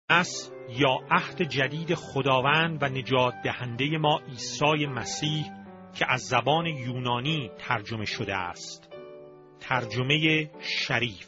مقدس یا عهد جدید خداوند و نجات دهنده ما عیسی مسیح که از زبان یونانی ترجمه شده است. ترجمه شریف.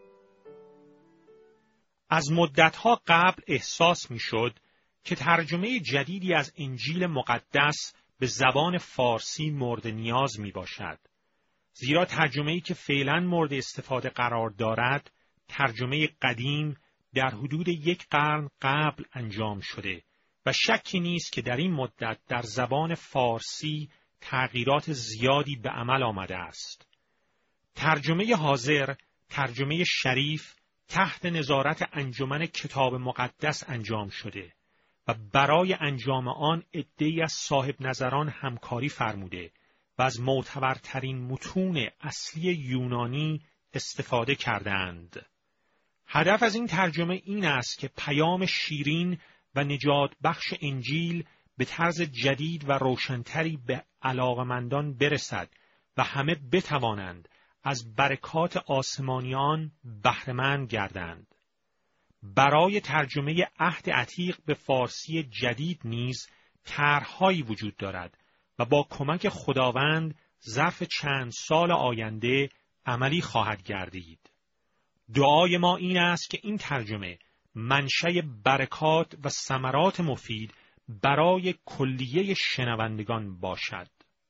از مدتها قبل احساس می‌شد که ترجمه جدیدی از انجیل مقدس به زبان فارسی مورد نیاز میباشد. زیرا ترجمه‌ای که فعلاً مورد استفاده قرار دارد، ترجمه قدیم در حدود 1 قرن قبل انجام شده و شکی نیست که در این مدت در زبان فارسی تغییرات زیادی به عمل آمده است. ترجمه حاضر، ترجمه شریف، تحت نظارت انجمن کتاب مقدس انجام شده و برای انجام آن عده‌ای از صاحب نظران همکاری فرموده و از معتبرترین متون اصلی یونانی استفاده کردند. هدف از این ترجمه این است که پیام شیرین و نجات بخش انجیل به طرز جدید و روشنتری به علاقمندان برسد و همه بتوانند از برکات آسمانیان بهره‌مند گردند. برای ترجمه عهد عتیق به فارسی جدید نیز طرح‌هایی وجود دارد و با کمک خداوند ظرف چند سال آینده عملی خواهد گردید. دعای ما این است که این ترجمه منشأ برکات و ثمرات مفید برای کلیه شنوندگان باشد.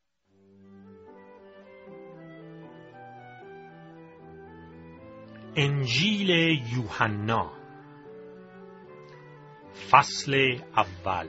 انجیل یوحنا فصل اول.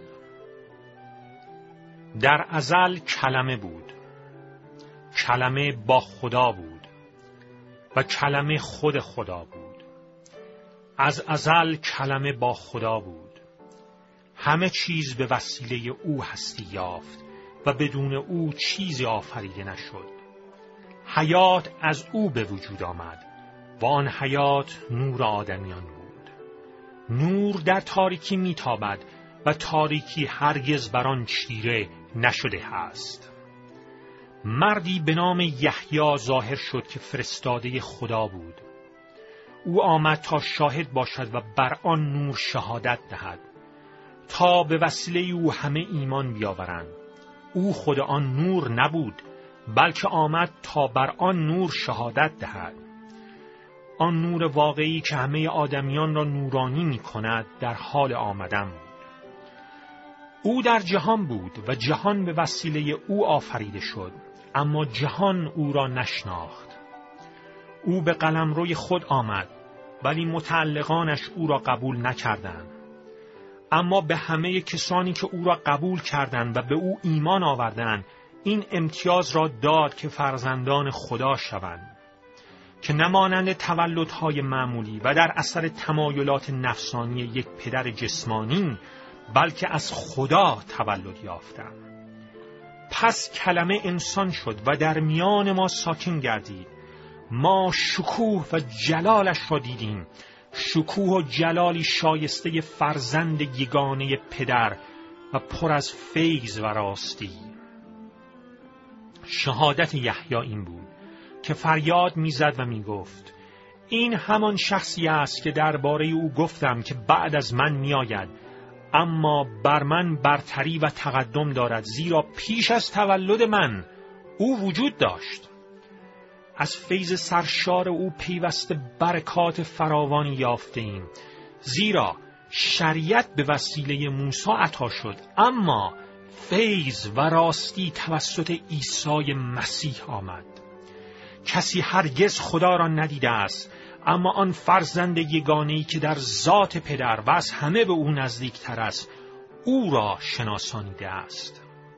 در ازل کلمه بود، کلمه با خدا بود و کلمه خود خدا بود. از ازل کلمه با خدا بود. همه چیز به وسیله او هستی یافت و بدون او چیزی آفریده نشد. حیات از او به وجود آمد و آن حیات نور آدمیان بود. نور در تاریکی میتابد و تاریکی هرگز بر آن چیره نشده است. مردی به نام یحیی ظاهر شد که فرستاده خدا بود. او آمد تا شاهد باشد و بر آن نور شهادت دهد، تا به وسیله او همه ایمان بیاورند. او خود آن نور نبود، بلکه آمد تا بر آن نور شهادت دهد. آن نور واقعی که همه آدمیان را نورانی می کند در حال آمدن بود. او در جهان بود و جهان به وسیله او آفریده شد، اما جهان او را نشناخت. او به قلمروی خود آمد، ولی متعلقانش او را قبول نکردند. اما به همه کسانی که او را قبول کردند و به او ایمان آوردند، این امتیاز را داد که فرزندان خدا شوند، که نمانند تولدهای معمولی و در اثر تمایلات نفسانی یک پدر جسمانی، بلکه از خدا تولد یافتند. پس کلمه انسان شد و در میان ما ساکن گردید. ما شکوه و جلالش را دیدیم، شکوه و جلالی شایسته فرزند یگانه پدر و پر از فیض و راستی. شهادت یحیی این بود که فریاد میزد و میگفت: این همان شخصی است که درباره او گفتم که بعد از من میآید، اما بر من برتری و تقدم دارد، زیرا پیش از تولد من او وجود داشت. از فیض سرشار او پیوسته برکات فراوانی یافته ایم، زیرا شریعت به وسیله موسی عطا شد، اما فیض و راستی توسط عیسی مسیح آمد. کسی هرگز خدا را ندیده است، اما آن فرزند یگانه‌ای که در ذات پدر و از همه به او نزدیکتر است، او را شناسانیده است.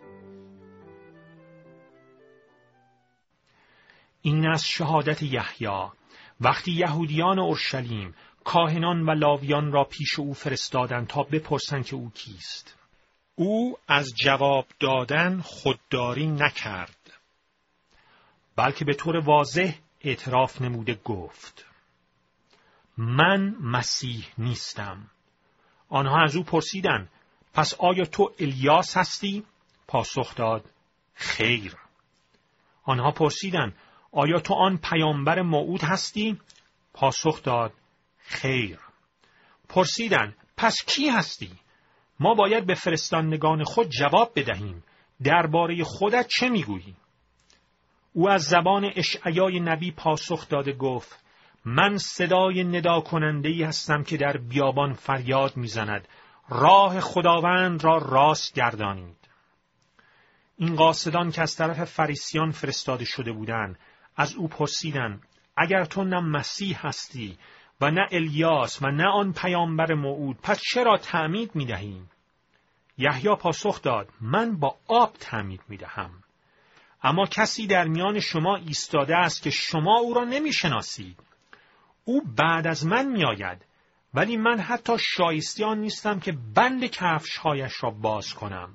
این از شهادت یحیی وقتی یهودیان اورشلیم کاهنان و لاویان را پیش او فرستادند تا بپرسند که او کیست. او از جواب دادن خودداری نکرد، بلکه به طور واضح اعتراف نموده گفت: من مسیح نیستم. آنها از او پرسیدند: پس آیا تو الیاس هستی؟ پاسخ داد: خیر. آنها پرسیدند: آیا تو آن پیامبر موعود هستی؟ پاسخ داد: خیر. پرسیدند: پس کی هستی؟ ما باید به فرستندگان خود جواب بدهیم. درباره خودت چه میگویی؟ او از زبان اشعیای نبی پاسخ داده گفت: من صدای ندا کننده‌ای هستم که در بیابان فریاد میزند راه خداوند را راست گردانید. این قاصدان که از طرف فریسیان فرستاده شده بودند از او پرسیدند: اگر تو نه مسیح هستی و نه الیاس و نه آن پیامبر موعود، پس چرا تعمید می‌دهی؟ یحیی پاسخ داد: من با آب تعمید می‌دهم، اما کسی در میان شما ایستاده است که شما او را نمی‌شناسید. او بعد از من می‌آید، ولی من حتی شایسته آن نیستم که بند کفش‌هایش را باز کنم.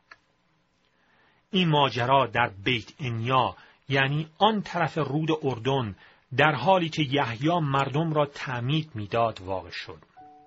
این ماجرا در بیت عنیا، یعنی آن طرف رود اردن، در حالی که یحیی مردم را تعمید می‌داد واقع شد.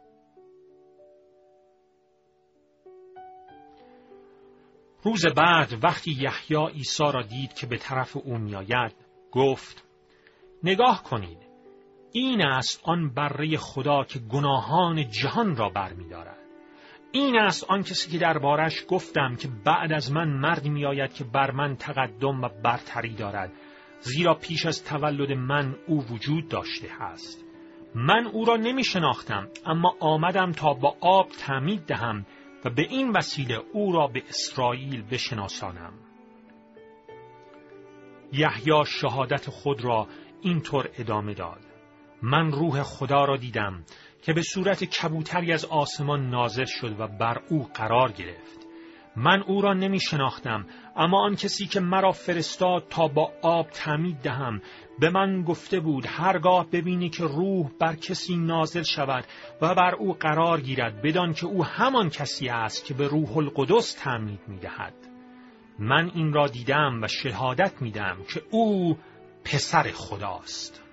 روز بعد وقتی یحیی عیسی را دید که به طرف او می‌آید، گفت: نگاه کنید، این است آن بره خدا که گناهان جهان را برمی‌دارد. این است آن کسی که دربارش گفتم که بعد از من مردی می‌آید که بر من تقدم و برتری دارد، زیرا پیش از تولد من او وجود داشته است. من او را نمی‌شناختم، اما آمدم تا با آب تعمید دهم و به این وسیله او را به اسرائیل بشناسانم. یحیی شهادت خود را اینطور ادامه داد: من روح خدا را دیدم که به صورت کبوتری از آسمان نازل شد و بر او قرار گرفت. من او را نمی شناختم، اما آن کسی که مرا فرستاد تا با آب تعمید دهم به من گفته بود: هرگاه ببینی که روح بر کسی نازل شود و بر او قرار گیرد، بدان که او همان کسی است که به روح القدس تعمید می دهد. من این را دیدم و شهادت می دهم که او پسر خداست.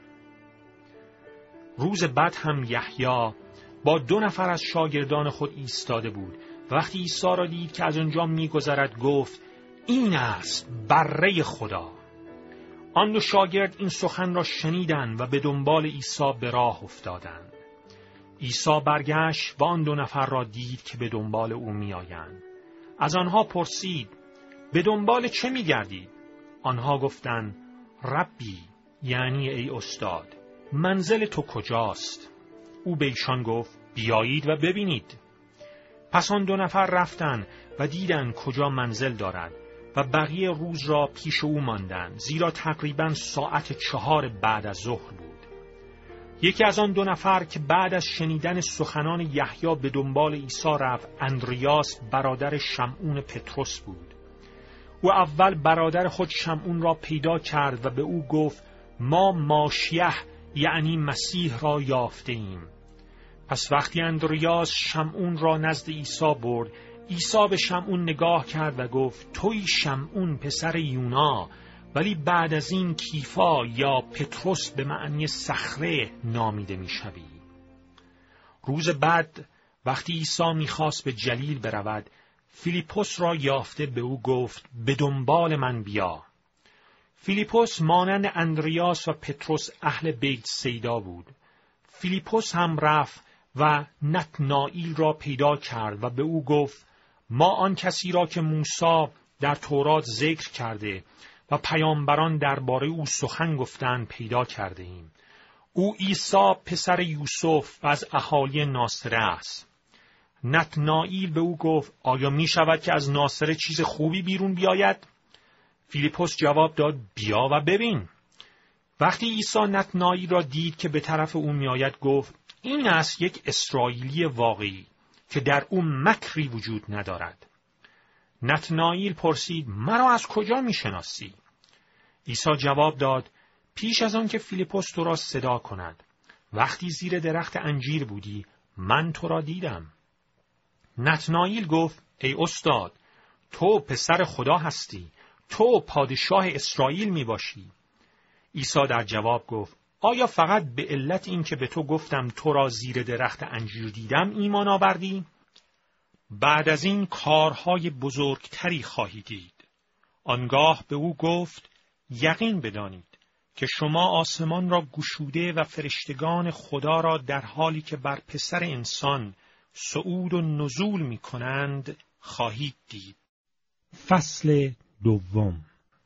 روز بعد هم یحیی با 2 نفر از شاگردان خود ایستاده بود. وقتی عیسی را دید که از آنجا می‌گذرد، گفت: این است بره خدا. آن 2 شاگرد این سخن را شنیدند و به دنبال عیسی به راه افتادند. عیسی برگشت و آن 2 نفر را دید که به دنبال او می‌آیند. از آنها پرسید: به دنبال چه می‌گردید؟ آنها گفتند: ربی، یعنی ای استاد، منزل تو کجاست؟ او به ایشان گفت: بیایید و ببینید. پس آن 2 نفر رفتند و دیدند کجا منزل دارد و بقیه روز را پیش او ماندند، زیرا تقریباً ساعت 4 بعد از ظهر بود. یکی از آن 2 نفر که بعد از شنیدن سخنان یحیی به دنبال عیسی رفت، اندریاس برادر شمعون پطرس بود. او اول برادر خود شمعون را پیدا کرد و به او گفت: ما ماشیه، یعنی مسیح را یافته ایم. پس وقتی اندریاس شمعون را نزد عیسی برد، عیسی به شمعون نگاه کرد و گفت: تویی شمعون پسر یونا، ولی بعد از این کیفا یا پطرس به معنی صخره نامیده میشوی. روز بعد وقتی عیسی میخواست به جلیل برود، فیلیپوس را یافته به او گفت: به دنبال من بیا. فیلیپوس مانند اندریاس و پطرس اهل بیت سیدا بود. فیلیپوس هم رفت و نتنائیل را پیدا کرد و به او گفت: ما آن کسی را که موسی در تورات ذکر کرده و پیامبران درباره او سخن گفتند پیدا کرده ایم. او عیسی پسر یوسف و از اهالی ناصره است. نتنائیل به او گفت: آیا می شود که از ناصره چیز خوبی بیرون بیاید؟ فیلیپوس جواب داد: بیا و ببین. وقتی عیسی نتنائیل را دید که به طرف او می آید، گفت: این است یک اسرائیلی واقعی که در او مکری وجود ندارد. نتنائیل پرسید: مرا از کجا می شناسی؟ عیسی جواب داد: پیش از آن که فیلیپوس تو را صدا کند، وقتی زیر درخت انجیر بودی، من تو را دیدم. نتنائیل گفت: ای استاد، تو پسر خدا هستی، تو پادشاه اسرائیل می باشی. عیسی در جواب گفت: آیا فقط به علت این که به تو گفتم تو را زیر درخت انجیر دیدم ایمان آوردی؟ بعد از این کارهای بزرگتری خواهی دید. آنگاه به او گفت: یقین بدانید که شما آسمان را گشوده و فرشتگان خدا را در حالی که بر پسر انسان صعود و نزول می کنند خواهید دید. فصل دوم.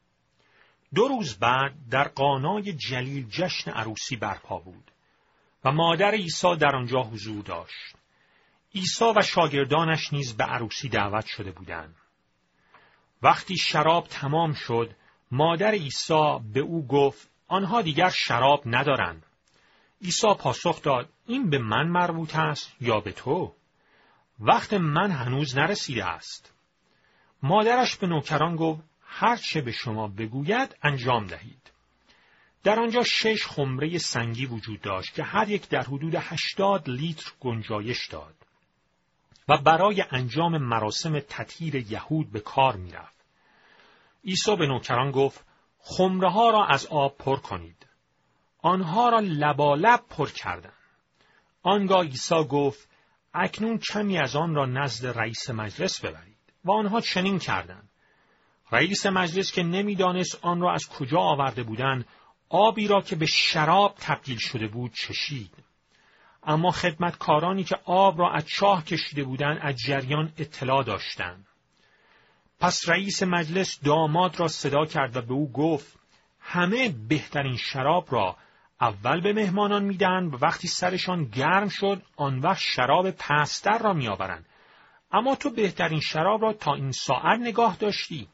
2 روز بعد در قانای جلیل جشن عروسی برپا بود و مادر عیسی در آنجا حضور داشت. عیسی و شاگردانش نیز به عروسی دعوت شده بودند. وقتی شراب تمام شد، مادر عیسی به او گفت آنها دیگر شراب ندارند. عیسی پاسخ داد این به من مربوط است یا به تو؟ وقت من هنوز نرسیده است. مادرش به نوکران گفت هر چه به شما بگوید انجام دهید. در آنجا 6 خمره سنگی وجود داشت که هر یک در حدود 80 لیتر گنجایش داد و برای انجام مراسم تطهیر یهود به کار می رفت. عیسی به نوکران گفت خمره ها را از آب پر کنید. آنها را لبالب پر کردند. آنگاه عیسی گفت اکنون کمی از آن را نزد رئیس مجلس ببرید. و آنها چنین کردند. رئیس مجلس که نمیدانست آن را از کجا آورده بودند، آبی را که به شراب تبدیل شده بود چشید. اما خدمتکارانی که آب را از چاه کشیده بودند از جریان اطلاع داشتند. پس رئیس مجلس داماد را صدا کرد و به او گفت همه بهترین شراب را اول به مهمانان میدهند و وقتی سرشان گرم شد آن وقت شراب پست‌تر را میآورند. اما تو بهترین شراب را تا این ساعت نگاه داشتی.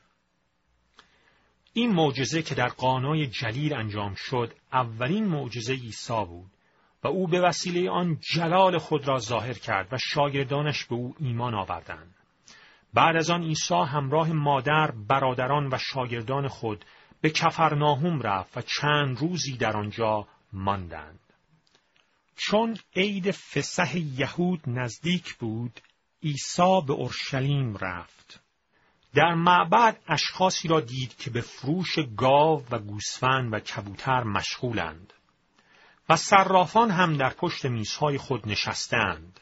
این معجزه که در قانای جلیل انجام شد اولین معجزه عیسی بود و او به وسیله آن جلال خود را ظاهر کرد و شاگردانش به او ایمان آوردند. بعد از آن عیسی همراه مادر، برادران و شاگردان خود به کفرناهم رفت و چند روزی در آنجا ماندند. چون عید فسح یهود نزدیک بود، عیسی به اورشلیم رفت. در معبد اشخاصی را دید که به فروش گاو و گوسفند و کبوتر مشغولند و صرافان هم در پشت میزهای خود نشستند.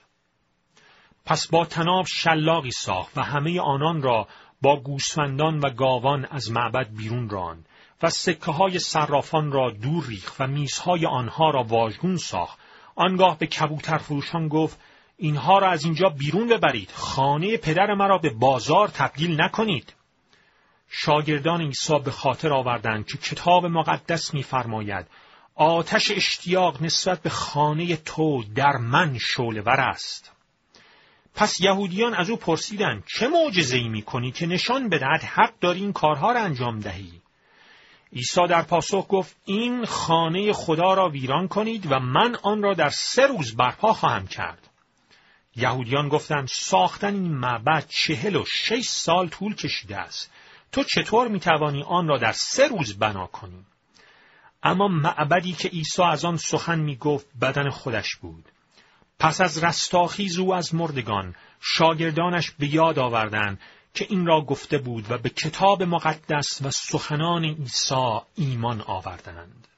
پس با طناب شلاقی ساخت و همه آنان را با گوسفندان و گاوان از معبد بیرون راند و سکه های صرافان را دور ریخت و میزهای آنها را واژگون ساخت. آنگاه به کبوتر فروشان گفت اینها را از اینجا بیرون ببرید، خانه پدر مرا به بازار تبدیل نکنید. شاگردان عیسی به خاطر آوردند که کتاب مقدس می‌فرماید آتش اشتیاق نسبت به خانه تو در من شعله‌ور است. پس یهودیان از او پرسیدند چه معجزه‌ای می‌کنی که نشان بدهد حق داری این کارها را انجام دهی؟ عیسی در پاسخ گفت این خانه خدا را ویران کنید و من آن را در 3 روز برپا خواهم کرد. یهودیان گفتند ساختن این معبد 46 سال طول کشیده است. تو چطور میتوانی آن را در 3 روز بنا کنی؟ اما معبدی که عیسی از آن سخن میگفت بدن خودش بود. پس از رستاخیز او از مردگان، شاگردانش به یاد آوردند که این را گفته بود و به کتاب مقدس و سخنان عیسی ایمان آوردند.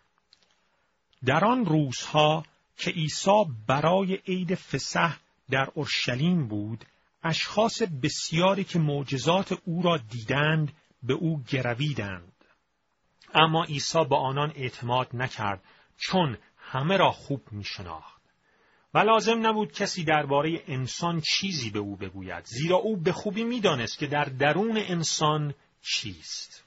در آن روزها که عیسی برای عید فسح در اورشلیم بود، اشخاص بسیاری که معجزات او را دیدند به او گرویدند. اما عیسی به آنان اعتماد نکرد چون همه را خوب می‌شناخت و لازم نبود کسی درباره انسان چیزی به او بگوید، زیرا او به خوبی می‌دانست که در درون انسان چیست.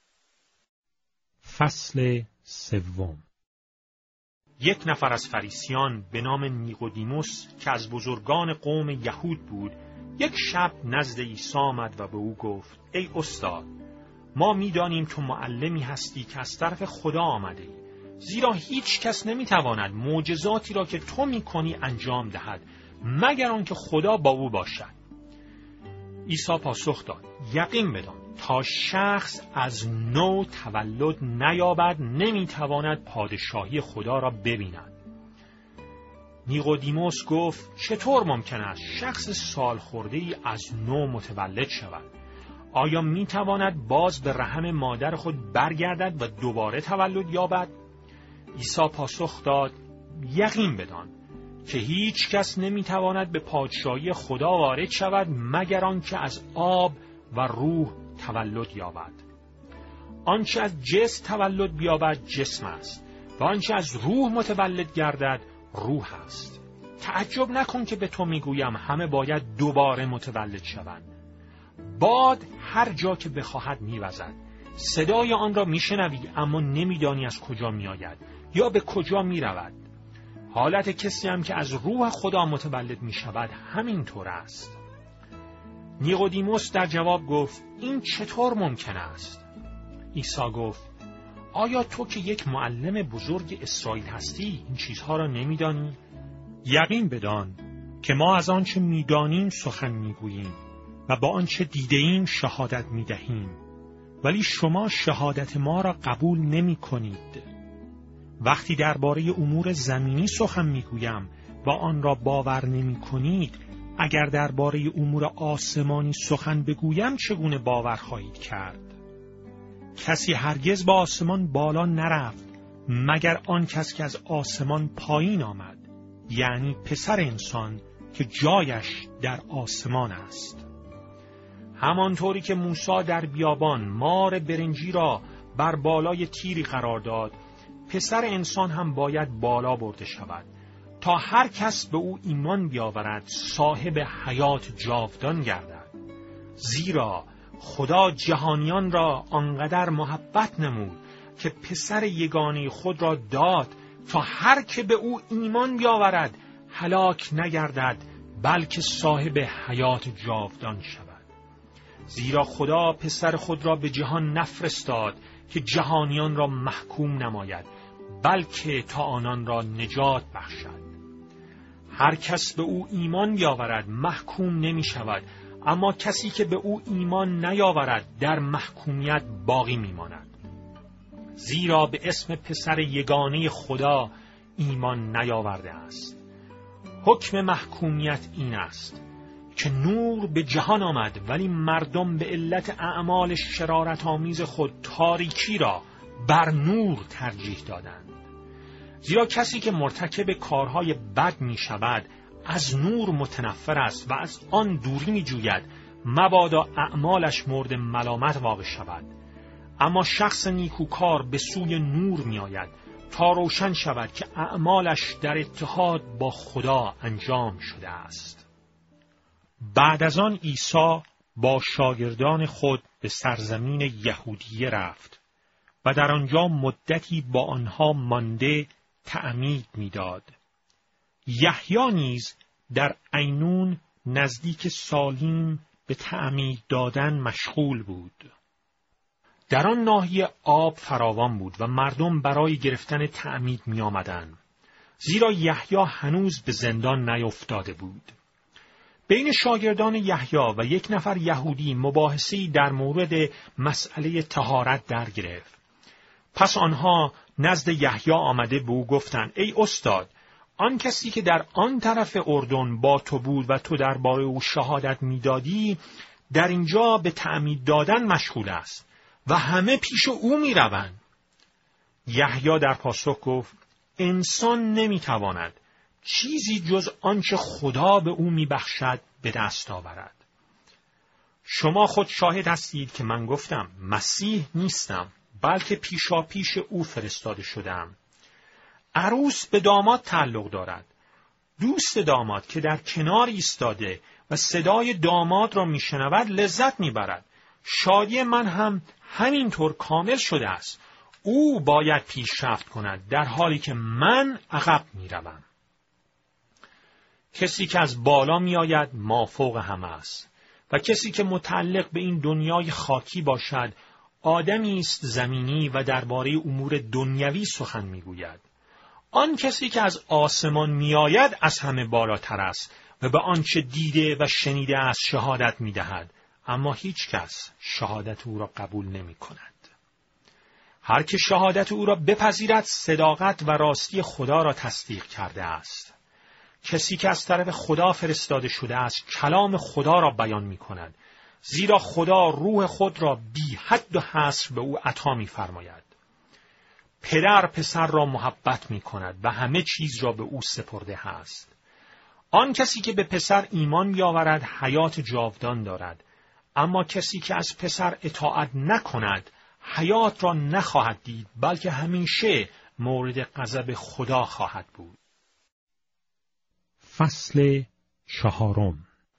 فصل سوم. یک نفر از فریسیان به نام نیقودیموس که از بزرگان قوم یهود بود، یک شب نزد عیسی آمد و به او گفت ای استاد، ما می‌دانیم تو معلمی هستی که از طرف خدا آمده ای، زیرا هیچ کس نمی‌تواند معجزاتی را که تو می‌کنی انجام دهد مگر آنکه خدا با او باشد. عیسی پاسخ داد یقین بدان تا شخص از نو تولد نیابد نمیتواند پادشاهی خدا را ببیند. نیقودیموس گفت چطور ممکن است شخص سال خورده‌ای از نو متولد شود؟ آیا میتواند باز به رحم مادر خود برگردد و دوباره تولد یابد؟ عیسی پاسخ داد یقین بدان که هیچ کس نمیتواند به پادشاهی خدا وارد شود مگر آنکه از آب و روح تولد یابد. آنچه از جسم تولد بیابد جسم است و آنچه از روح متولد گردد روح است. تعجب نکن که به تو میگویم همه باید دوباره متولد شوند. باد هر جا که بخواهد میوزد، صدای آن را میشنوی اما نمیدانی از کجا میآید یا به کجا میرود. حالت کسی هم که از روح خدا متولد میشود همین طور است. نیقودیموس در جواب گفت این چطور ممکن است؟ عیسی گفت آیا تو که یک معلم بزرگ اسرائیل هستی این چیزها را نمیدانی؟ یقین بدان که ما از آنچه میدانیم سخن میگوییم و با آنچه دیده‌ایم شهادت میدهیم، ولی شما شهادت ما را قبول نمی کنید. وقتی درباره امور زمینی سخن میگویم و آن را باور نمی کنید، اگر درباره امور آسمانی سخن بگویم چگونه باور خواهید کرد؟ کسی هرگز به آسمان بالا نرفت مگر آن کس که از آسمان پایین آمد، یعنی پسر انسان که جایش در آسمان است. همانطوری که موسی در بیابان مار برنجی را بر بالای تیری قرار داد، پسر انسان هم باید بالا برده شود تا هر کس به او ایمان بیاورد صاحب حیات جاودان گردد. زیرا خدا جهانیان را آنقدر محبت نمود که پسر یگانه خود را داد تا هر که به او ایمان بیاورد هلاک نگردد بلکه صاحب حیات جاودان شود. زیرا خدا پسر خود را به جهان نفرستاد که جهانیان را محکوم نماید، بلکه تا آنان را نجات بخشد. هر کس به او ایمان بیاورد محکوم نمی شود، اما کسی که به او ایمان نیاورد در محکومیت باقی می ماند. زیرا به اسم پسر یگانه خدا ایمان نیاورده است. حکم محکومیت این است که نور به جهان آمد ولی مردم به علت اعمال شرارت آمیز خود تاریکی را بر نور ترجیح دادند. زیرا کسی که مرتکب کارهای بد می شود از نور متنفر است و از آن دوری می جوید مبادا اعمالش مورد ملامت واقع شود. اما شخص نیکوکار به سوی نور می آید تا روشن شود که اعمالش در اتحاد با خدا انجام شده است. بعد از آن عیسی با شاگردان خود به سرزمین یهودیه رفت و در آنجا مدتی با آنها مانده تعمید می‌داد. یحیی نیز در عینون نزدیک سالیم به تعمید دادن مشغول بود. در آن ناحیه آب فراوان بود و مردم برای گرفتن تعمید می آمدند، زیرا یحیی هنوز به زندان نیفتاده بود. بین شاگردان یحیی و یک نفر یهودی مباحثه‌ای در مورد مسئله طهارت در گرفت. پس آنها نزد یحیی آمده به او گفتند ای استاد، آن کسی که در آن طرف اردن با تو بود و تو درباره او شهادت میدادی در اینجا به تعمید دادن مشغول است و همه پیش او میروند. یحیی در پاسخ گفت انسان نمیتواند چیزی جز آنچه خدا به او میبخشد به دست آورد. شما خود شاهد هستید که من گفتم مسیح نیستم بلکه پیشاپیش او فرستاده شدم. عروس به داماد تعلق دارد. دوست داماد که در کنار ایستاده و صدای داماد را میشنود لذت میبرد. شادی من هم همینطور کامل شده است. او باید پیشرفت کند در حالی که من عقب میروم. کسی که از بالا میآید مافوق همه است و کسی که متعلق به این دنیای خاکی باشد آدمی است زمینی و درباره امور دنیوی سخن میگوید. آن کسی که از آسمان میآید از همه بالاتر است و به آنچه دیده و شنیده است شهادت میدهد، اما هیچ کس شهادت او را قبول نمی کند. هر که شهادت او را بپذیرد صداقت و راستی خدا را تصدیق کرده است. کسی که از طرف خدا فرستاده شده است کلام خدا را بیان می کند، زیرا خدا روح خود را بی حد و حصر به او عطا می فرماید. پدر پسر را محبت می کند و همه چیز را به او سپرده است. آن کسی که به پسر ایمان بیاورد حیات جاودان دارد، اما کسی که از پسر اطاعت نکند حیات را نخواهد دید بلکه همیشه مورد غضب خدا خواهد بود. فصل 4.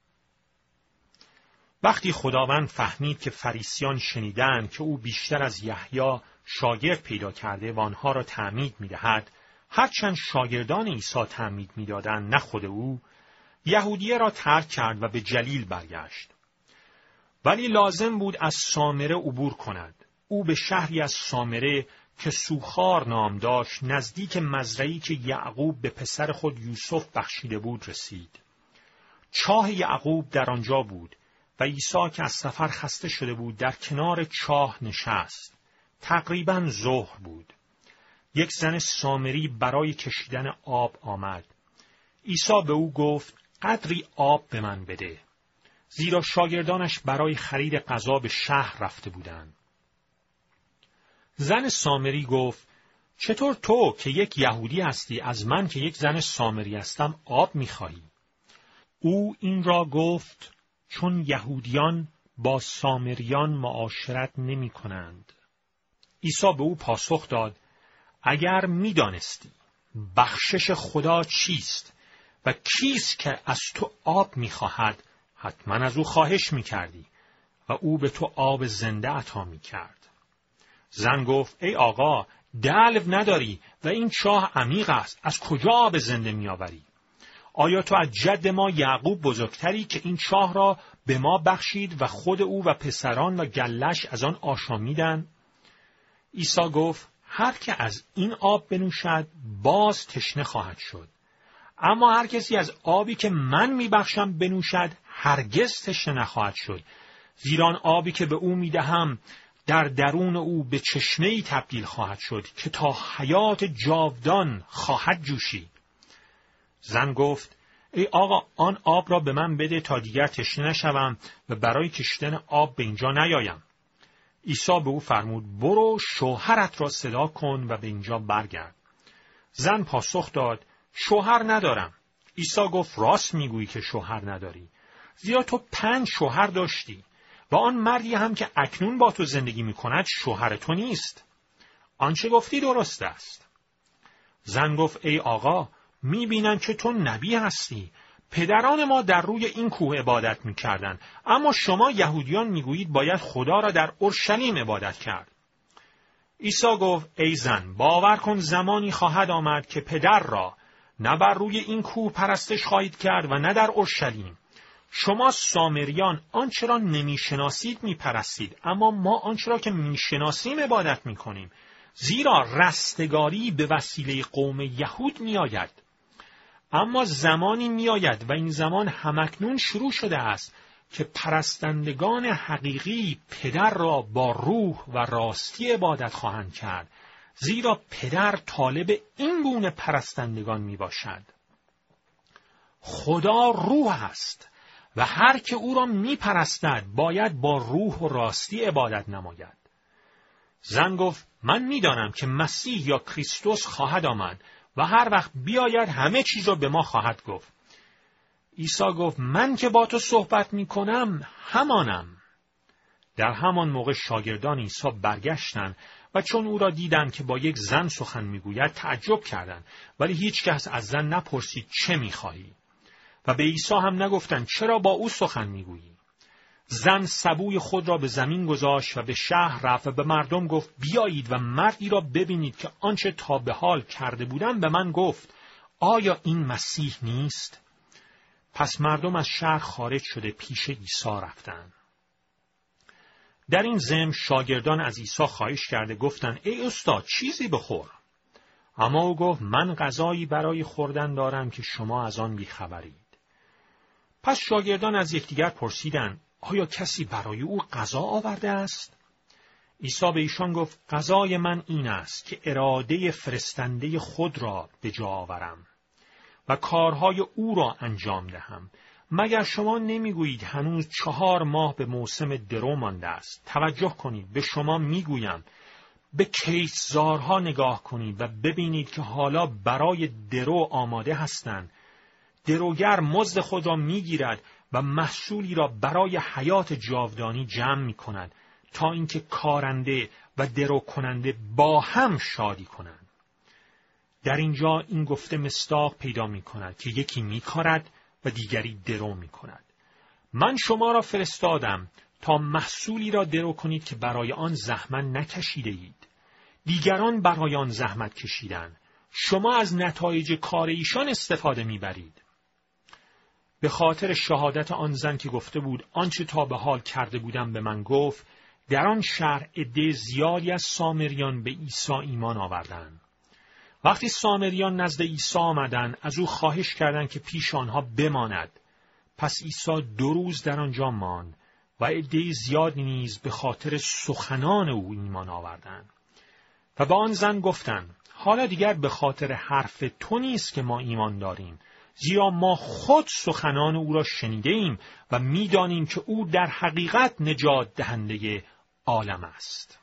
وقتی خداوند فهمید که فریسیان شنیدند که او بیشتر از یحیی شاگرد پیدا کرده و آنها را تعمید می‌دهد، هرچند شاگردان عیسی تعمید می‌دادند نه خود او، یهودیه را ترک کرد و به جلیل برگشت. ولی لازم بود از سامره عبور کند. او به شهری از سامره که سوخار نام داشت، نزدیک مزرعی که یعقوب به پسر خود یوسف بخشیده بود رسید. چاه یعقوب در آنجا بود و عیسی که از سفر خسته شده بود در کنار چاه نشست. تقریباً ظهر بود. یک زن سامری برای کشیدن آب آمد. عیسی به او گفت: قدری آب به من بده، زیرا شاگردانش برای خرید غذا به شهر رفته بودند. زن سامری گفت: چطور تو که یک یهودی هستی از من که یک زن سامری هستم آب می‌خواهی؟ او این را گفت چون یهودیان با سامریان معاشرت نمی‌کنند. عیسی به او پاسخ داد: اگر می‌دانستی بخشش خدا چیست و کیست که از تو آب می‌خواهد، حتما از او خواهش می‌کردی و او به تو آب زنده عطا می‌کرد. زن گفت: ای آقا، دلو نداری و این چاه عمیق است، از کجا آب زنده می‌آوری؟ آیا تو از جد ما یعقوب بزرگتری که این چاه را به ما بخشید و خود او و پسران و گلش از آن آشامیدند؟ عیسی گفت: هر که از این آب بنوشد باز تشنه خواهد شد، اما هر کسی از آبی که من میبخشم بنوشد هرگز تشنه نخواهد شد، زیرا آن آبی که به او میدهم در درون او به چشمه‌ای تبدیل خواهد شد که تا حیات جاودان خواهد جوشید. زن گفت: ای آقا، آن آب را به من بده تا دیگر تشنه نشوم و برای کشیدن آب به اینجا نیایم. عیسی به او فرمود: برو شوهرت را صدا کن و به اینجا برگرد. زن پاسخ داد: شوهر ندارم. عیسی گفت: راست میگویی که شوهر نداری، زیرا تو 5 شوهر داشتی و آن مردی هم که اکنون با تو زندگی میکند شوهر تو نیست. آنچه گفتی درست است. زن گفت: ای آقا، میبینم که تو نبی هستی. پدران ما در روی این کوه عبادت میکردند، اما شما یهودیان میگویید باید خدا را در اورشلیم عبادت کرد. عیسی گفت: ای زن، باور کن زمانی خواهد آمد که پدر را نه بر روی این کوه پرستش خواهید کرد و نه در اورشلیم. شما سامریان آنچه را نمیشناسید میپرستید، اما ما آنچه را که میشناسیم عبادت میکنیم، زیرا رستگاری به وسیله قوم یهود میآید. اما زمانی میآید و این زمان همکنون شروع شده است که پرستندگان حقیقی پدر را با روح و راستی عبادت خواهند کرد، زیرا پدر طالب این گونه پرستندگان می باشد. خدا روح است و هر که او را می پرستد باید با روح و راستی عبادت نماید. زن گفت: من می دانم که مسیح یا کریستوس خواهد آمد و هر وقت بیاید همه چیز را به ما خواهد گفت. عیسی گفت: من که با تو صحبت می کنم همانم. در همان موقع شاگردان عیسی برگشتند و چون او را دیدند که با یک زن سخن میگوید تعجب کردند، ولی هیچ کس از زن نپرسید چه میخواهی و به عیسی هم نگفتند چرا با او سخن میگویی. زن سبوی خود را به زمین گذاشت و به شهر رفت و به مردم گفت: بیایید و مردی را ببینید که آنچه تا به حال کرده بودم به من گفت. آیا این مسیح نیست؟ پس مردم از شهر خارج شده پیش عیسی رفتند. در این ضمن شاگردان از عیسی خواهش کرده گفتند: ای استاد، چیزی بخور. اما او گفت: من غذایی برای خوردن دارم که شما از آن بیخبرید. پس شاگردان از یکدیگر پرسیدند: آیا کسی برای او غذا آورده است؟ عیسی به ایشان گفت: غذای من این است که اراده فرستنده خود را به جا آورم و کارهای او را انجام دهم. مگر شما نمیگویید هنوز 4 ماه به موسم درو مانده است؟ توجه کنید، به شما میگویم به کیسزارها نگاه کنید و ببینید که حالا برای درو آماده هستند. دروگر مزد خود را میگیرد و محصولی را برای حیات جاودانی جمع میکند تا اینکه کارنده و درو کننده با هم شادی کنند. در اینجا این گفته مصداق پیدا می کند که یکی می کارد و دیگری درو می کند. من شما را فرستادم تا محصولی را درو کنید که برای آن زحمت نکشیده اید. دیگران برای آن زحمت کشیدند. شما از نتایج کار ایشان استفاده می برید. به خاطر شهادت آن زن که گفته بود آنچه تا به حال کرده بودم به من گفت، در آن شهر عده زیادی از سامریان به عیسی ایمان آوردند. وقتی سامریان نزد عیسی آمدند، از او خواهش کردند که پیش آنها بماند. پس عیسی 2 روز در آنجا ماند و عده زیادی نیز به خاطر سخنان او ایمان آوردند. و به آن زن گفتند: حالا دیگر به خاطر حرف تو نیست که ما ایمان داریم، زیرا ما خود سخنان او را شنیده ایم و می‌دانیم که او در حقیقت نجات دهنده عالم است.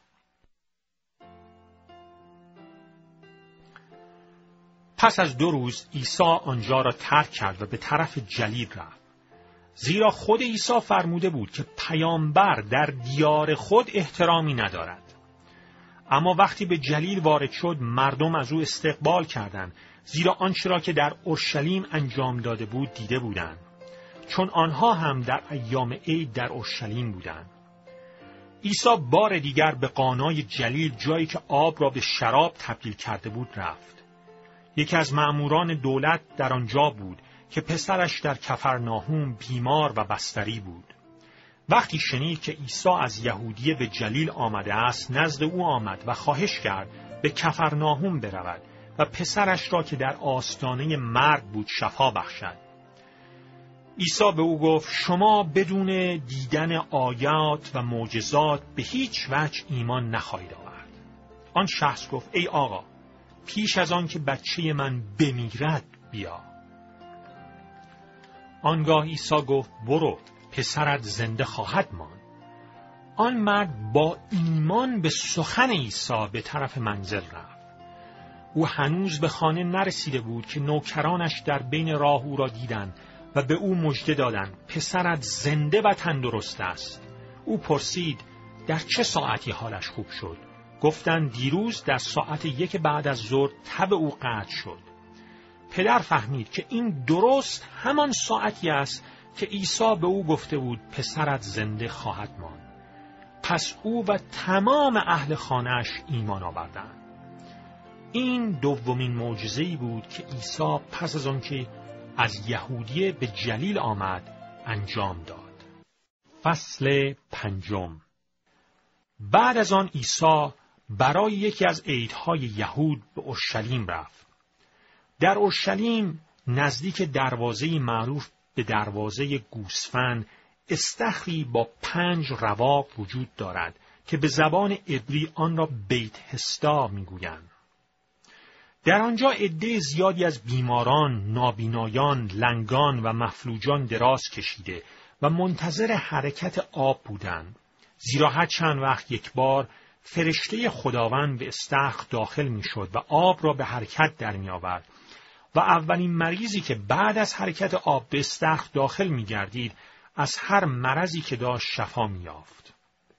پس از 2 روز عیسی آنجا را ترک کرد و به طرف جلیل رفت. زیرا خود عیسی فرموده بود که پیامبر در دیار خود احترامی ندارد. اما وقتی به جلیل وارد شد، مردم از او استقبال کردند، زیرا آنچه را که در اورشلیم انجام داده بود دیده بودند، چون آنها هم در ایام عید در اورشلیم بودند. عیسی بار دیگر به قانای جلیل، جایی که آب را به شراب تبدیل کرده بود، رفت. یکی از مأموران دولت در آنجا بود که پسرش در کفرناهوم بیمار و بستری بود. وقتی شنید که عیسی از یهودیه به جلیل آمده است، نزد او آمد و خواهش کرد به کفرناهوم برود و پسرش را که در آستانه مرگ بود شفا بخشد. عیسی به او گفت: شما بدون دیدن آیات و معجزات به هیچ وجه ایمان نخواهید آورد. آن شخص گفت: ای آقا، پیش از آن که بچه من بمیرد بیا. آنگاه عیسی گفت: برو، پسرت زنده خواهد ماند. آن مرد با ایمان به سخن عیسی به طرف منزل رفت. او هنوز به خانه نرسیده بود که نوکرانش در بین راه او را دیدند و به او مژده دادند: پسرت زنده و تندرست است. او پرسید: در چه ساعتی حالش خوب شد؟ گفتند: دیروز در ساعت 1 بعد از ظهر تب او قطع شد. پدر فهمید که این درست همان ساعتی است که عیسی به او گفته بود پسرت زنده خواهد ماند. پس او و تمام اهل خانه‌اش ایمان آوردند. این دومین معجزه‌ای بود که عیسی پس از آن که از یهودیه به جلیل آمد انجام داد. فصل 5. بعد از آن عیسی برای یکی از عیدهای یهود به اورشلیم رفت. در اورشلیم نزدیک دروازه‌ای معروف به دروازه گوسفند، استخری با 5 رواق وجود دارد که به زبان عبری آن را بیت حسدا میگویند. در آنجا عده زیادی از بیماران، نابینایان، لنگان و مفلوجان دراز کشیده و منتظر حرکت آب بودند، زیرا هر چند وقت یک بار فرشته خداوند به استخر داخل میشد و آب را به حرکت در می آورد و اولین مریضی که بعد از حرکت آب به استخر داخل می گردید از هر مرضی که داشت شفا می یافت.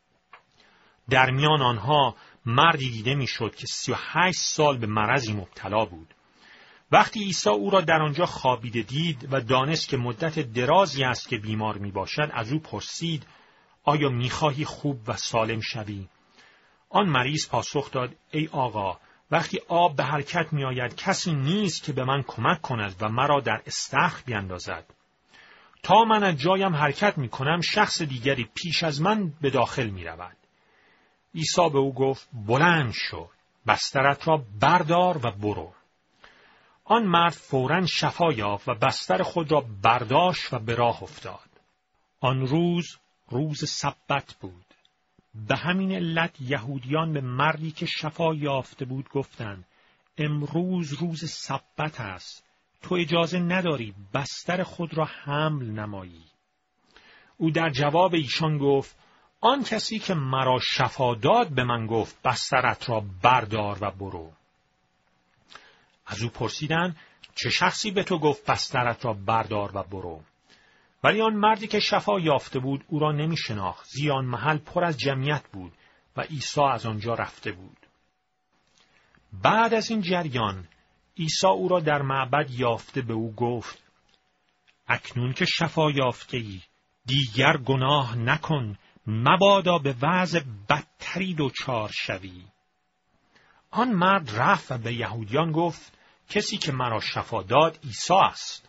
در میان آنها مردی دیده می شد که 38 سال به مرضی مبتلا بود. وقتی عیسی او را در آنجا خوابیده دید و دانست که مدت درازی است که بیمار می باشد، از او پرسید: آیا می خواهی خوب و سالم شوی؟ آن مریض پاسخ داد: ای آقا، وقتی آب به حرکت می آید کسی نیست که به من کمک کند و مرا در استخر بیندازد. تا من از جایم حرکت می کنم شخص دیگری پیش از من به داخل می رود. عیسی به او گفت: بلند شو، بسترت را بردار و برو. آن مرد فوراً شفا یافت و بستر خود را برداشت و به راه افتاد. آن روز روز سبت بود. به همین علت یهودیان به مردی که شفا یافته بود گفتند: امروز روز سبت است، تو اجازه نداری بستر خود را حمل نمایی. او در جواب ایشان گفت: آن کسی که مرا شفا داد به من گفت بسترت را بردار و برو. از او پرسیدند: چه شخصی به تو گفت بسترت را بردار و برو؟ ولی آن مردی که شفا یافته بود او را نمی شناخت، زیرا آن محل پر از جمعیت بود و عیسی از آنجا رفته بود. بعد از این جریان عیسی او را در معبد یافته به او گفت: اکنون که شفا یافته‌ای، دیگر گناه نکن، مبادا به وضع بدتری دچار شوی. آن مرد رفت و به یهودیان گفت: کسی که مرا شفا داد عیسی است.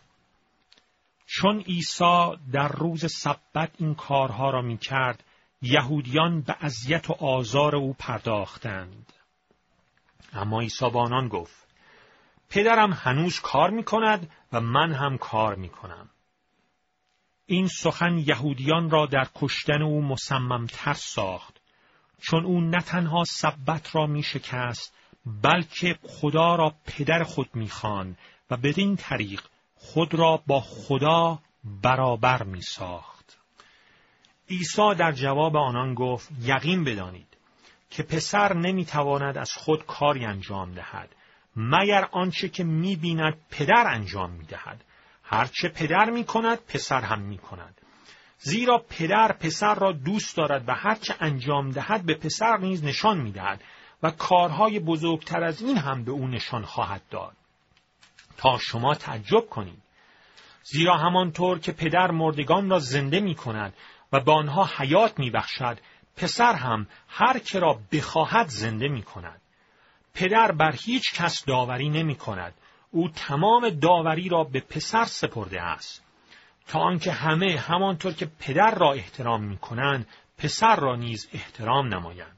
چون عیسی در روز سبت این کارها را می‌کرد، یهودیان به اذیت و آزار او پرداختند. اما عیسی با آنان گفت: پدرم هنوز کار می‌کند و من هم کار می‌کنم. این سخن یهودیان را در کشتن او مصمم‌تر ساخت، چون او نه تنها سبت را می‌شکست، بلکه خدا را پدر خود می‌خواند و بدین طریق خود را با خدا برابر می‌ساخت. عیسی در جواب آنان گفت: یقین بدانید که پسر نمی‌تواند از خود کاری انجام دهد، مگر آنچه که می‌بیند پدر انجام می‌دهد. هرچه پدر می‌کند پسر هم می‌کند. زیرا پدر پسر را دوست دارد و هرچه انجام دهد به پسر نیز نشان می‌دهد و کارهای بزرگتر از این هم به او نشان خواهد داد، تا شما تعجب کنید. زیرا همانطور که پدر مردگان را زنده می‌کند و به آنها حیات می‌بخشد، پسر هم هر که را بخواهد زنده می‌کند. پدر بر هیچ کس داوری نمی‌کند، او تمام داوری را به پسر سپرده است، تا آنکه همه همانطور که پدر را احترام می‌کنند، پسر را نیز احترام نمایند.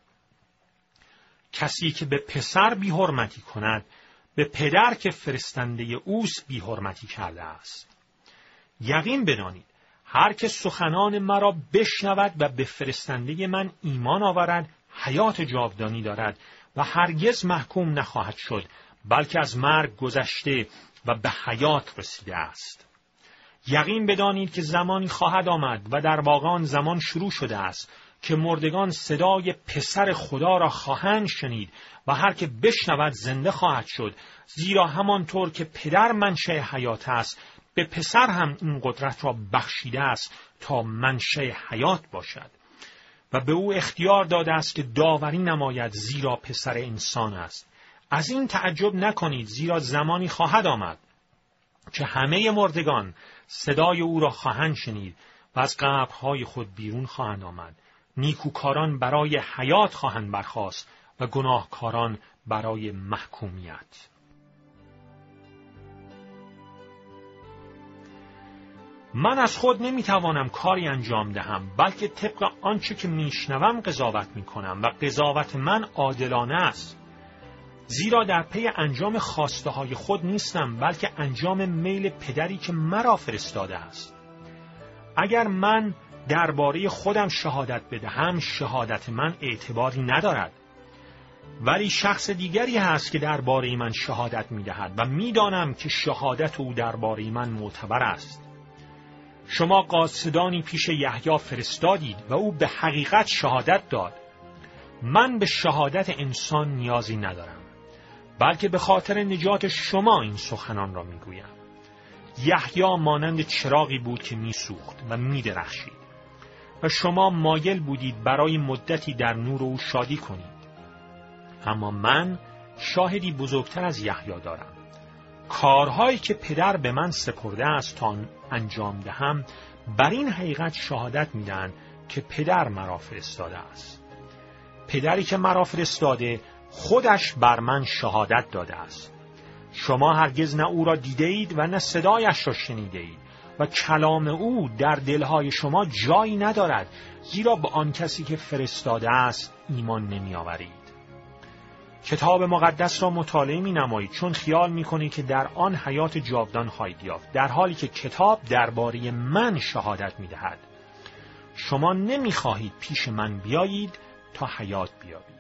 کسی که به پسر بی‌حرمتی کند، به پدر که فرستنده اوست بی‌حرمتی کرده است. یقین بدانید هر که سخنان مرا بشنود و به فرستنده من ایمان آورد، حیات جاودانی دارد و هرگز محکوم نخواهد شد، بلکه از مرگ گذشته و به حیات رسیده است. یقین بدانید که زمانی خواهد آمد و در واقع آن زمان شروع شده است که مردگان صدای پسر خدا را خواهند شنید و هر که بشنود زنده خواهد شد. زیرا همانطور که پدر منشأ حیات است، به پسر هم این قدرت را بخشیده است تا منشأ حیات باشد و به او اختیار داده است که داوری نماید، زیرا پسر انسان است. از این تعجب نکنید، زیرا زمانی خواهد آمد که همه مردگان صدای او را خواهند شنید و از قبرهای خود بیرون خواهند آمد. نیکوکاران برای حیات خواهند برخاست و گناهکاران برای محکومیت. من از خود نمیتوانم کاری انجام دهم، بلکه طبق آنچه که میشنوم قضاوت میکنم و قضاوت من عادلانه است. زیرا در پی انجام خواسته های خود نیستم، بلکه انجام میل پدری که مرا فرستاده است. اگر من درباره خودم شهادت بدهم، شهادت من اعتباری ندارد. ولی شخص دیگری هست که درباره من شهادت میدهد و میدانم که شهادت او درباره من معتبر است. شما قاصدانی پیش یحیی فرستادید و او به حقیقت شهادت داد. من به شهادت انسان نیازی ندارم، بلکه به خاطر نجات شما این سخنان را میگویم. یحیی مانند چراغی بود که میسوخت و میدرخشید و شما مایل بودید برای مدتی در نور او شادی کنید. اما من شاهدی بزرگتر از یحیی دارم. کارهایی که پدر به من سپرده است تا انجام دهم، بر این حقیقت شهادت میدن که پدر مرا فرستاده است. پدری که مرا فرستاده خودش بر من شهادت داده است. شما هرگز نه او را دیده اید و نه صدایش را شنیده اید و کلام او در دلهای شما جایی ندارد، زیرا به آن کسی که فرستاده است ایمان نمی آورید. کتاب مقدس را مطالعه می نمایید، چون خیال می کنید که در آن حیات جاودان خواهید یافت، در حالی که کتاب درباره من شهادت می دهد. شما نمی خواهید پیش من بیایید تا حیات بیابید.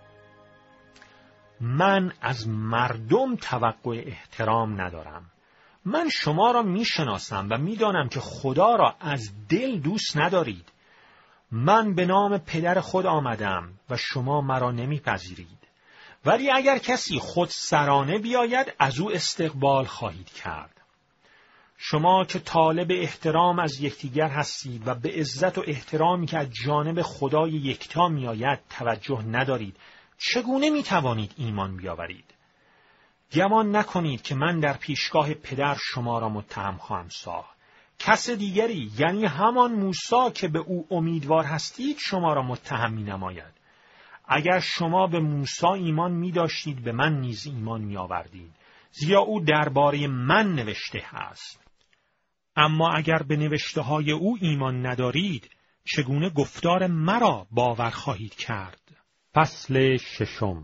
من از مردم توقع احترام ندارم. من شما را می شناسم و می دانم که خدا را از دل دوست ندارید. من به نام پدر خود آمدم و شما مرا نمی پذیرید. ولی اگر کسی خود سرانه بیاید، از او استقبال خواهید کرد. شما که طالب احترام از یکدیگر هستید و به عزت و احترامی که از جانب خدای یکتا می آید توجه ندارید، چگونه می توانید ایمان بیاورید؟ گمان نکنید که من در پیشگاه پدر شما را متهم خواهم ساخت. کس دیگری، یعنی همان موسی که به او امیدوار هستید، شما را متهم می‌نماید. اگر شما به موسی ایمان می‌داشتید، به من نیز ایمان می‌آوردید، زیرا او درباره من نوشته است. اما اگر به نوشته‌های او ایمان ندارید، چگونه گفتار مرا باور خواهید کرد؟ فصل ششم.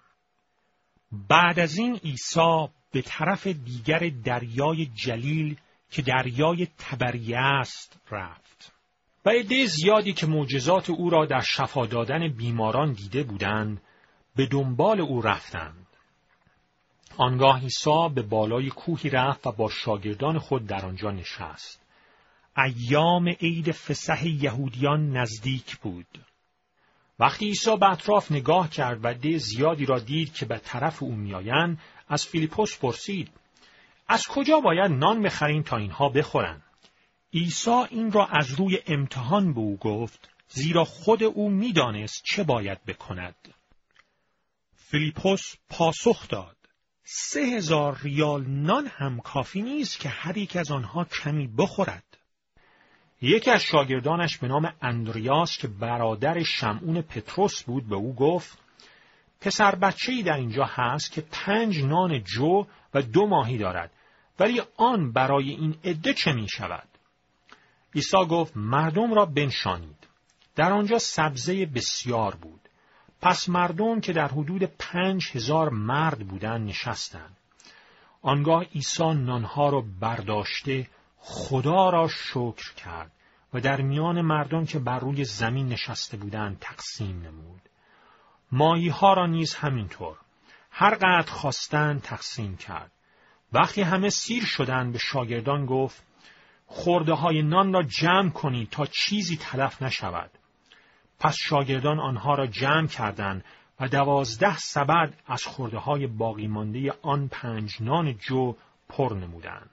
بعد از این عیسی به طرف دیگر دریای جلیل که دریای تبریه است رفت. و عده زیادی که معجزات او را در شفا دادن بیماران دیده بودند به دنبال او رفتند. آنگاه عیسی به بالای کوهی رفت و با شاگردان خود در آنجا نشست. ایام عید فسح یهودیان نزدیک بود. وقتی عیسی به اطراف نگاه کرد و عده زیادی را دید که به طرف او میآیند، از فیلیپوس پرسید: از کجا باید نان بخریم تا اینها بخورند؟ عیسی این را از روی امتحان به او گفت، زیرا خود او می‌دانست چه باید بکند. فیلیپوس پاسخ داد: 3000 ریال نان هم کافی نیست که هر یک از آنها کمی بخورد. یکی از شاگردانش به نام اندریاس که برادر شمعون پتروس بود به او گفت: پسر بچه‌ای در اینجا هست که 5 نان جو و 2 ماهی دارد، ولی آن برای این عده چه می شود؟ عیسی گفت: مردم را بنشانید. در آنجا سبزه بسیار بود. پس مردم که در حدود 5000 مرد بودند نشستند. آنگاه عیسی نانها را برداشته خدا را شکر کرد و در میان مردم که بر روی زمین نشسته بودند تقسیم نمود. ماهی‌ها را نیز همینطور هر قدر خواستند تقسیم کرد. وقتی همه سیر شدند به شاگردان گفت: خرده‌های نان را جمع کنید تا چیزی تلف نشود. پس شاگردان آنها را جمع کردند و 12 سبد از خرده‌های باقی مانده آن 5 نان جو پر نمودند.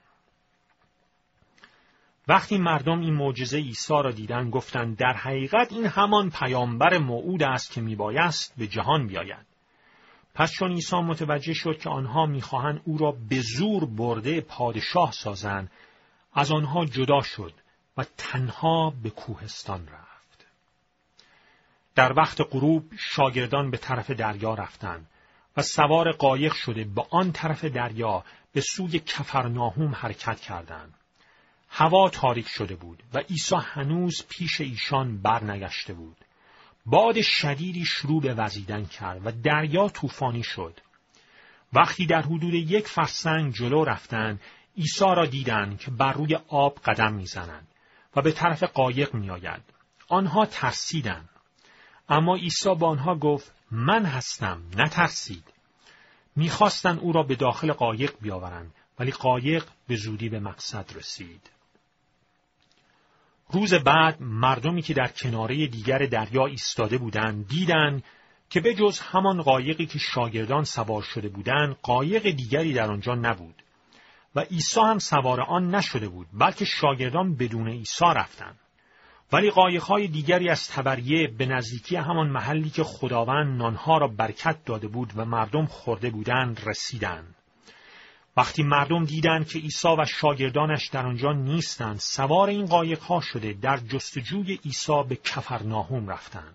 وقتی مردم این معجزه عیسی را دیدند گفتند: در حقیقت این همان پیامبر موعود است که میبایست به جهان بیاید. پس چون عیسی متوجه شد که آنها میخواهند او را به زور برده پادشاه سازند، از آنها جدا شد و تنها به کوهستان رفت. در وقت غروب شاگردان به طرف دریا رفتند و سوار قایق شده به آن طرف دریا به سوی کفرناهوم حرکت کردند. هوا تاریک شده بود و عیسی هنوز پیش ایشان برنگشته بود. باد شدیدی شروع به وزیدن کرد و دریا طوفانی شد. وقتی در حدود 1 فرسنگ جلو رفتند، عیسی را دیدند که بر روی آب قدم میزنند و به طرف قایق میآید. آنها ترسیدند. اما عیسی با آنها گفت: من هستم، نترسید. میخواستند او را به داخل قایق بیاورند، ولی قایق به زودی به مقصد رسید. روز بعد مردمی که در کناره دیگر دریا ایستاده بودند دیدند که به جز همان قایقی که شاگردان سوار شده بودند قایق دیگری در آنجا نبود و عیسی هم سوار آن نشده بود، بلکه شاگردان بدون عیسی رفتند. ولی قایق‌های دیگری از تبریه به نزدیکی همان محلی که خداوند نانها را برکت داده بود و مردم خورده بودند رسیدند. وقتی مردم دیدند که عیسی و شاگردانش در آنجا نیستند، سوار این قایق‌ها شده در جستجوی عیسی به کفرناهوم رفتند.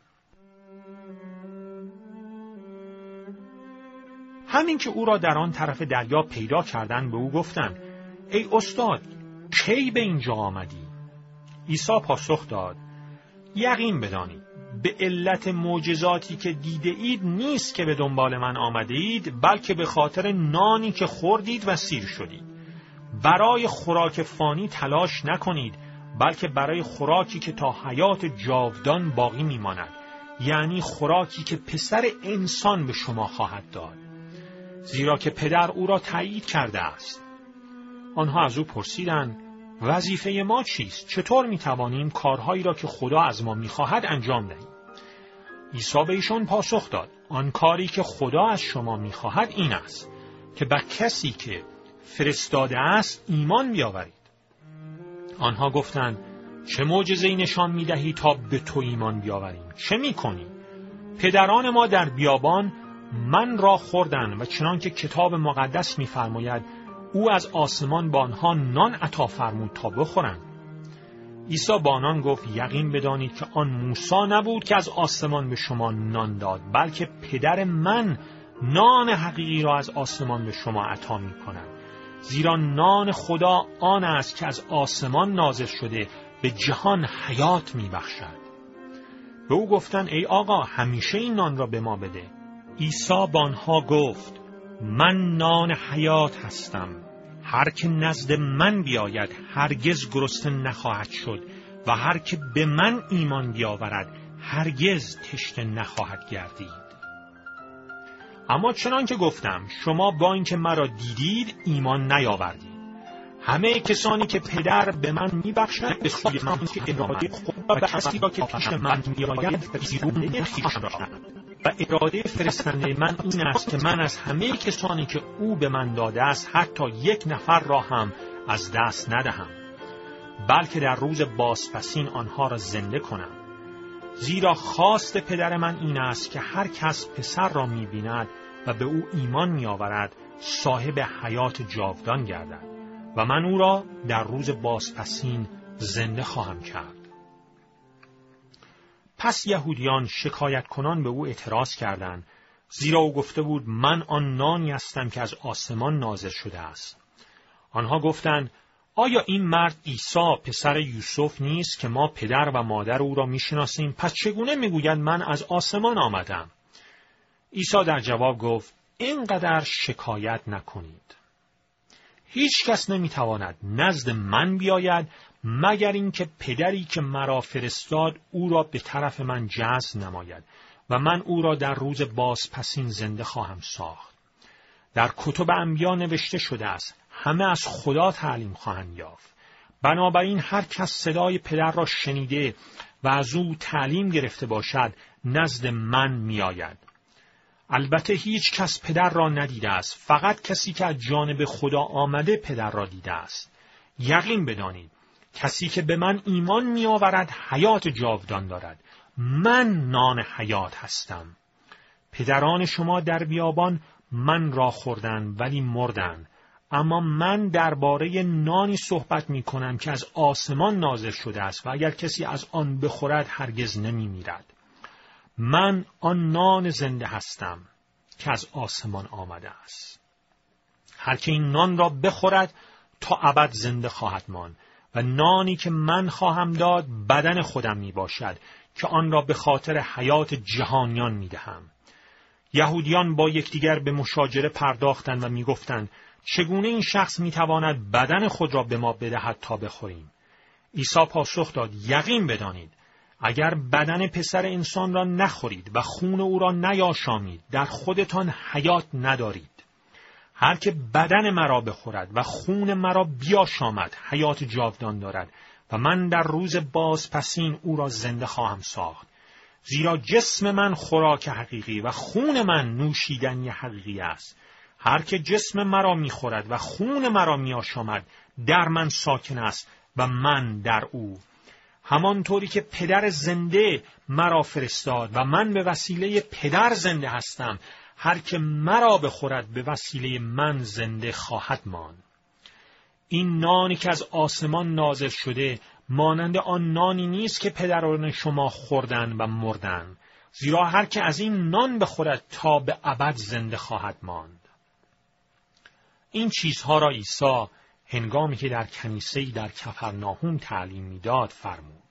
همین که او را در آن طرف دریا پیدا کردند به او گفتند: ای استاد، کی به اینجا آمدی؟ عیسی پاسخ داد: یقین بدانید به علت معجزاتی که دیده اید نیست که به دنبال من آمده اید، بلکه به خاطر نانی که خوردید و سیر شدید. برای خوراک فانی تلاش نکنید، بلکه برای خوراکی که تا حیات جاودان باقی میماند، یعنی خوراکی که پسر انسان به شما خواهد داد، زیرا که پدر او را تایید کرده است. آنها از او پرسیدند: وظیفه ما چیست؟ چطور میتوانیم کارهایی را که خدا از ما میخواهد انجام دهیم؟ عیسی به ایشان پاسخ داد: آن کاری که خدا از شما میخواهد این است که به کسی که فرستاده است ایمان بیاورید. آنها گفتند: چه معجزه‌ای نشان میدهی تا به تو ایمان بیاوریم؟ چه میکنی؟ پدران ما در بیابان من را خوردن و چنان که کتاب مقدس می‌فرماید او از آسمان به آنها نان عطا فرمود تا بخورند. عیسی با آنان گفت یقین بدانید که آن موسی نبود که از آسمان به شما نان داد، بلکه پدر من نان حقیقی را از آسمان به شما عطا می‌کند. زیرا نان خدا آن است که از آسمان نازل شده به جهان حیات می‌بخشد. به او گفتند ای آقا همیشه این نان را به ما بده. عیسی با آنها گفت من نان حیات هستم. هر که نزد من بیاید هرگز گرسنه نخواهد شد و هر که به من ایمان بیاورد هرگز تشنه نخواهد گردید. اما چنان که گفتم شما با اینکه مرا دیدید ایمان نیاوردید. همه کسانی که پدر به من میبخشد به سوی من که اراده خود و کسی را که پیش من میآید بیرون خویش را و اراده فرستنده من این است که من از همه کسانی که او به من داده است حتی یک نفر را هم از دست ندهم، بلکه در روز بازپسین آنها را زنده کنم. زیرا خواست پدر من این است که هر کس پسر را می‌بیند و به او ایمان می‌آورد صاحب حیات جاودان گردد و من او را در روز بازپسین زنده خواهم کرد. پس یهودیان شکایت کنان به او اعتراض کردند، زیرا او گفته بود من آن نانی هستم که از آسمان نازل شده است. آنها گفتند آیا این مرد عیسی پسر یوسف نیست که ما پدر و مادر او را میشناسیم؟ پس چگونه میگوید من از آسمان آمدم؟ عیسی در جواب گفت اینقدر شکایت نکنید. هیچ کس نمیتواند نزد من بیاید مگر اینکه پدری که مرا فرستاد او را به طرف من جذب نماید و من او را در روز بازپسین زنده خواهم ساخت. در کتب انبیا نوشته شده است همه از خدا تعلیم خواهند یافت. بنابراین هر کس صدای پدر را شنیده و از او تعلیم گرفته باشد نزد من میآید. البته هیچ کس پدر را ندیده است، فقط کسی که از جانب خدا آمده پدر را دیده است. یقین بدانید کسی که به من ایمان می‌آورد حیات جاودان دارد. من نان حیات هستم. پدران شما در بیابان من را خوردند ولی مردند، اما من درباره نانی صحبت می‌کنم که از آسمان نازل شده است و اگر کسی از آن بخورد هرگز نمی‌میرد. من آن نان زنده هستم که از آسمان آمده است. هر که این نان را بخورد تا ابد زنده خواهد ماند و نانی که من خواهم داد بدن خودم می باشد که آن را به خاطر حیات جهانیان می دهم. یهودیان با یکدیگر به مشاجره پرداختند و می گفتند چگونه این شخص می تواند بدن خود را به ما بدهد تا بخوریم؟ عیسی پاسخ داد یقین بدانید اگر بدن پسر انسان را نخورید و خون او را نیاشامید در خودتان حیات ندارید. هر که بدن مرا بخورد و خون مرا بیاشامد حیات جاودان دارد و من در روز بازپسین او را زنده خواهم ساخت. زیرا جسم من خوراک حقیقی و خون من نوشیدنی حقیقی است. هر که جسم مرا میخورد و خون مرا میاشامد در من ساکن است و من در او. همانطوری که پدر زنده مرا فرستاد و من به وسیله پدر زنده هستم، هر که مرا بخورد به وسیله من زنده خواهد ماند. این نانی که از آسمان نازل شده مانند آن نانی نیست که پدران شما خوردند و مردند، زیرا هر که از این نان بخورد تا به ابد زنده خواهد ماند. این چیزها را عیسی هنگامی که در کنیسه‌ای در کفرناهم تعلیم می‌داد فرمود.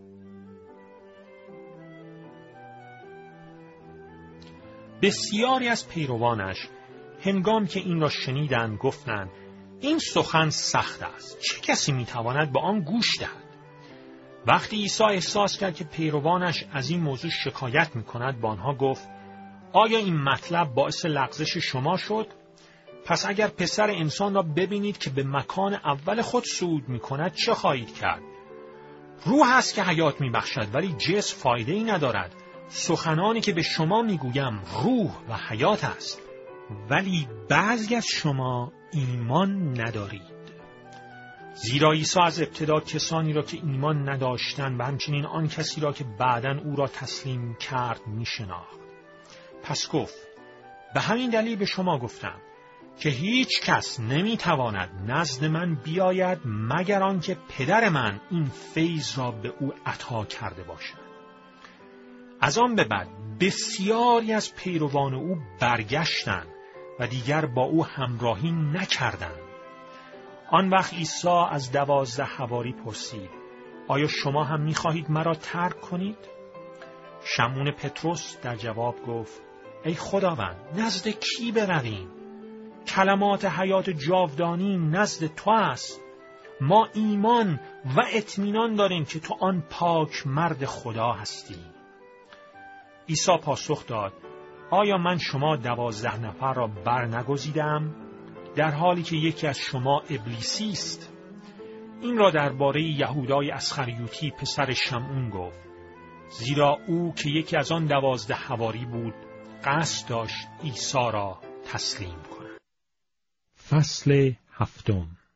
بسیاری از پیروانش هنگامی که این را شنیدند گفتند این سخن سخت است، چه کسی می‌تواند به آن گوش دهد؟ وقتی عیسی احساس کرد که پیروانش از این موضوع شکایت می‌کند با آنها گفت آیا این مطلب باعث لغزش شما شد؟ پس اگر پسر انسان را ببینید که به مکان اول خود صعود می‌کند چه خواهید کرد؟ روح است که حیات می‌بخشد ولی جسم فایده‌ای ندارد. سخنانی که به شما میگویم روح و حیات است، ولی بعضی از شما ایمان ندارید. زیرا عیسی از ابتدا کسانی را که ایمان نداشتند و همچنین آن کسی را که بعداً او را تسلیم کرد میشناخت. پس گفت به همین دلیل به شما گفتم که هیچ کس نمیتواند نزد من بیاید مگر آنکه پدر من این فیض را به او عطا کرده باشد. از آن به بعد بسیاری از پیروان او برگشتند و دیگر با او همراهی نکردند. آن وقت عیسی از 12 حواری پرسید: آیا شما هم می‌خواهید مرا ترک کنید؟ شمعون پتروس در جواب گفت: ای خداوند، نزد کی برویم؟ کلمات حیات جاودانی نزد تو است. ما ایمان و اطمینان داریم که تو آن پاک مرد خدا هستی. عیسی پاسخ داد: آیا من شما 12 نفر را برنگزیدم در حالی که یکی از شما ابلیسی است؟ این را درباره یهودای اسخریوطی پسر شمعون گفت، زیرا او که یکی از آن 12 حواری بود قصد داشت عیسی را تسلیم کند. فصل 7.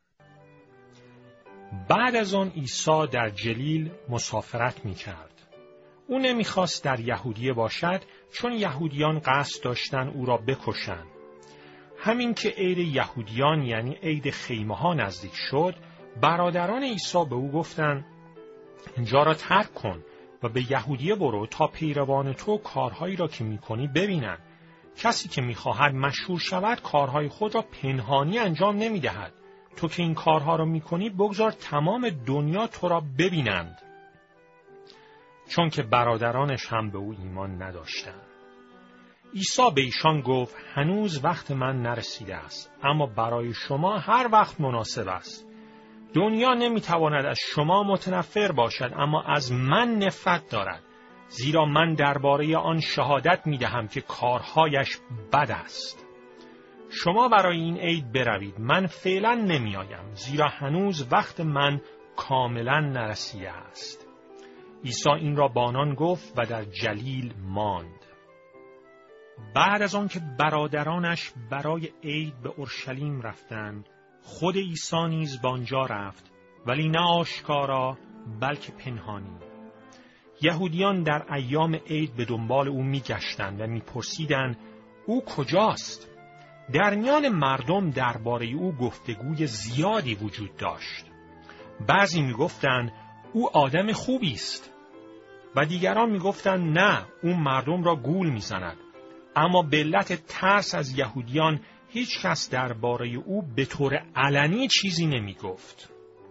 بعد از آن عیسی در جلیل مسافرت می‌کرد. او نمی‌خواست در یهودیه باشد چون یهودیان قصد داشتند او را بکشند. همین که عید یهودیان یعنی عید خیمه‌ها نزدیک شد، برادران عیسی به او گفتند: اینجا را ترک کن و به یهودیه برو تا پیروان تو کارهایی را که می‌کنی ببینند. کسی که می‌خواهد مشهور شود کارهای خود را پنهانی انجام نمی‌دهد. تو که این کارها را می‌کنی بگذار تمام دنیا تو را ببینند. چون که برادرانش هم به او ایمان نداشتند. عیسی به ایشان گفت: هنوز وقت من نرسیده است، اما برای شما هر وقت مناسب است. دنیا نمیتواند از شما متنفر باشد، اما از من نفرت دارد، زیرا من درباره آن شهادت میدهم که کارهایش بد است. شما برای این عید بروید، من فعلا نمیآیم، زیرا هنوز وقت من کاملا نرسیده است. عیسی این را با آنان گفت و در جلیل ماند. بعد از آن که برادرانش برای عید به اورشلیم رفتند، خود عیسی نیز به آنجا رفت، ولی نه آشکارا بلکه پنهانی. یهودیان در ایام عید به دنبال او می‌گشتند و می‌پرسیدند: او کجاست؟ در میان مردم درباره او گفتگوی زیادی وجود داشت. بعضی می‌گفتند: او آدم خوبی است، و دیگران می‌گفتند: نه، او مردم را گول می‌زند. اما به علت ترس از یهودیان هیچ کس درباره او به طور علنی چیزی نمی‌گفت.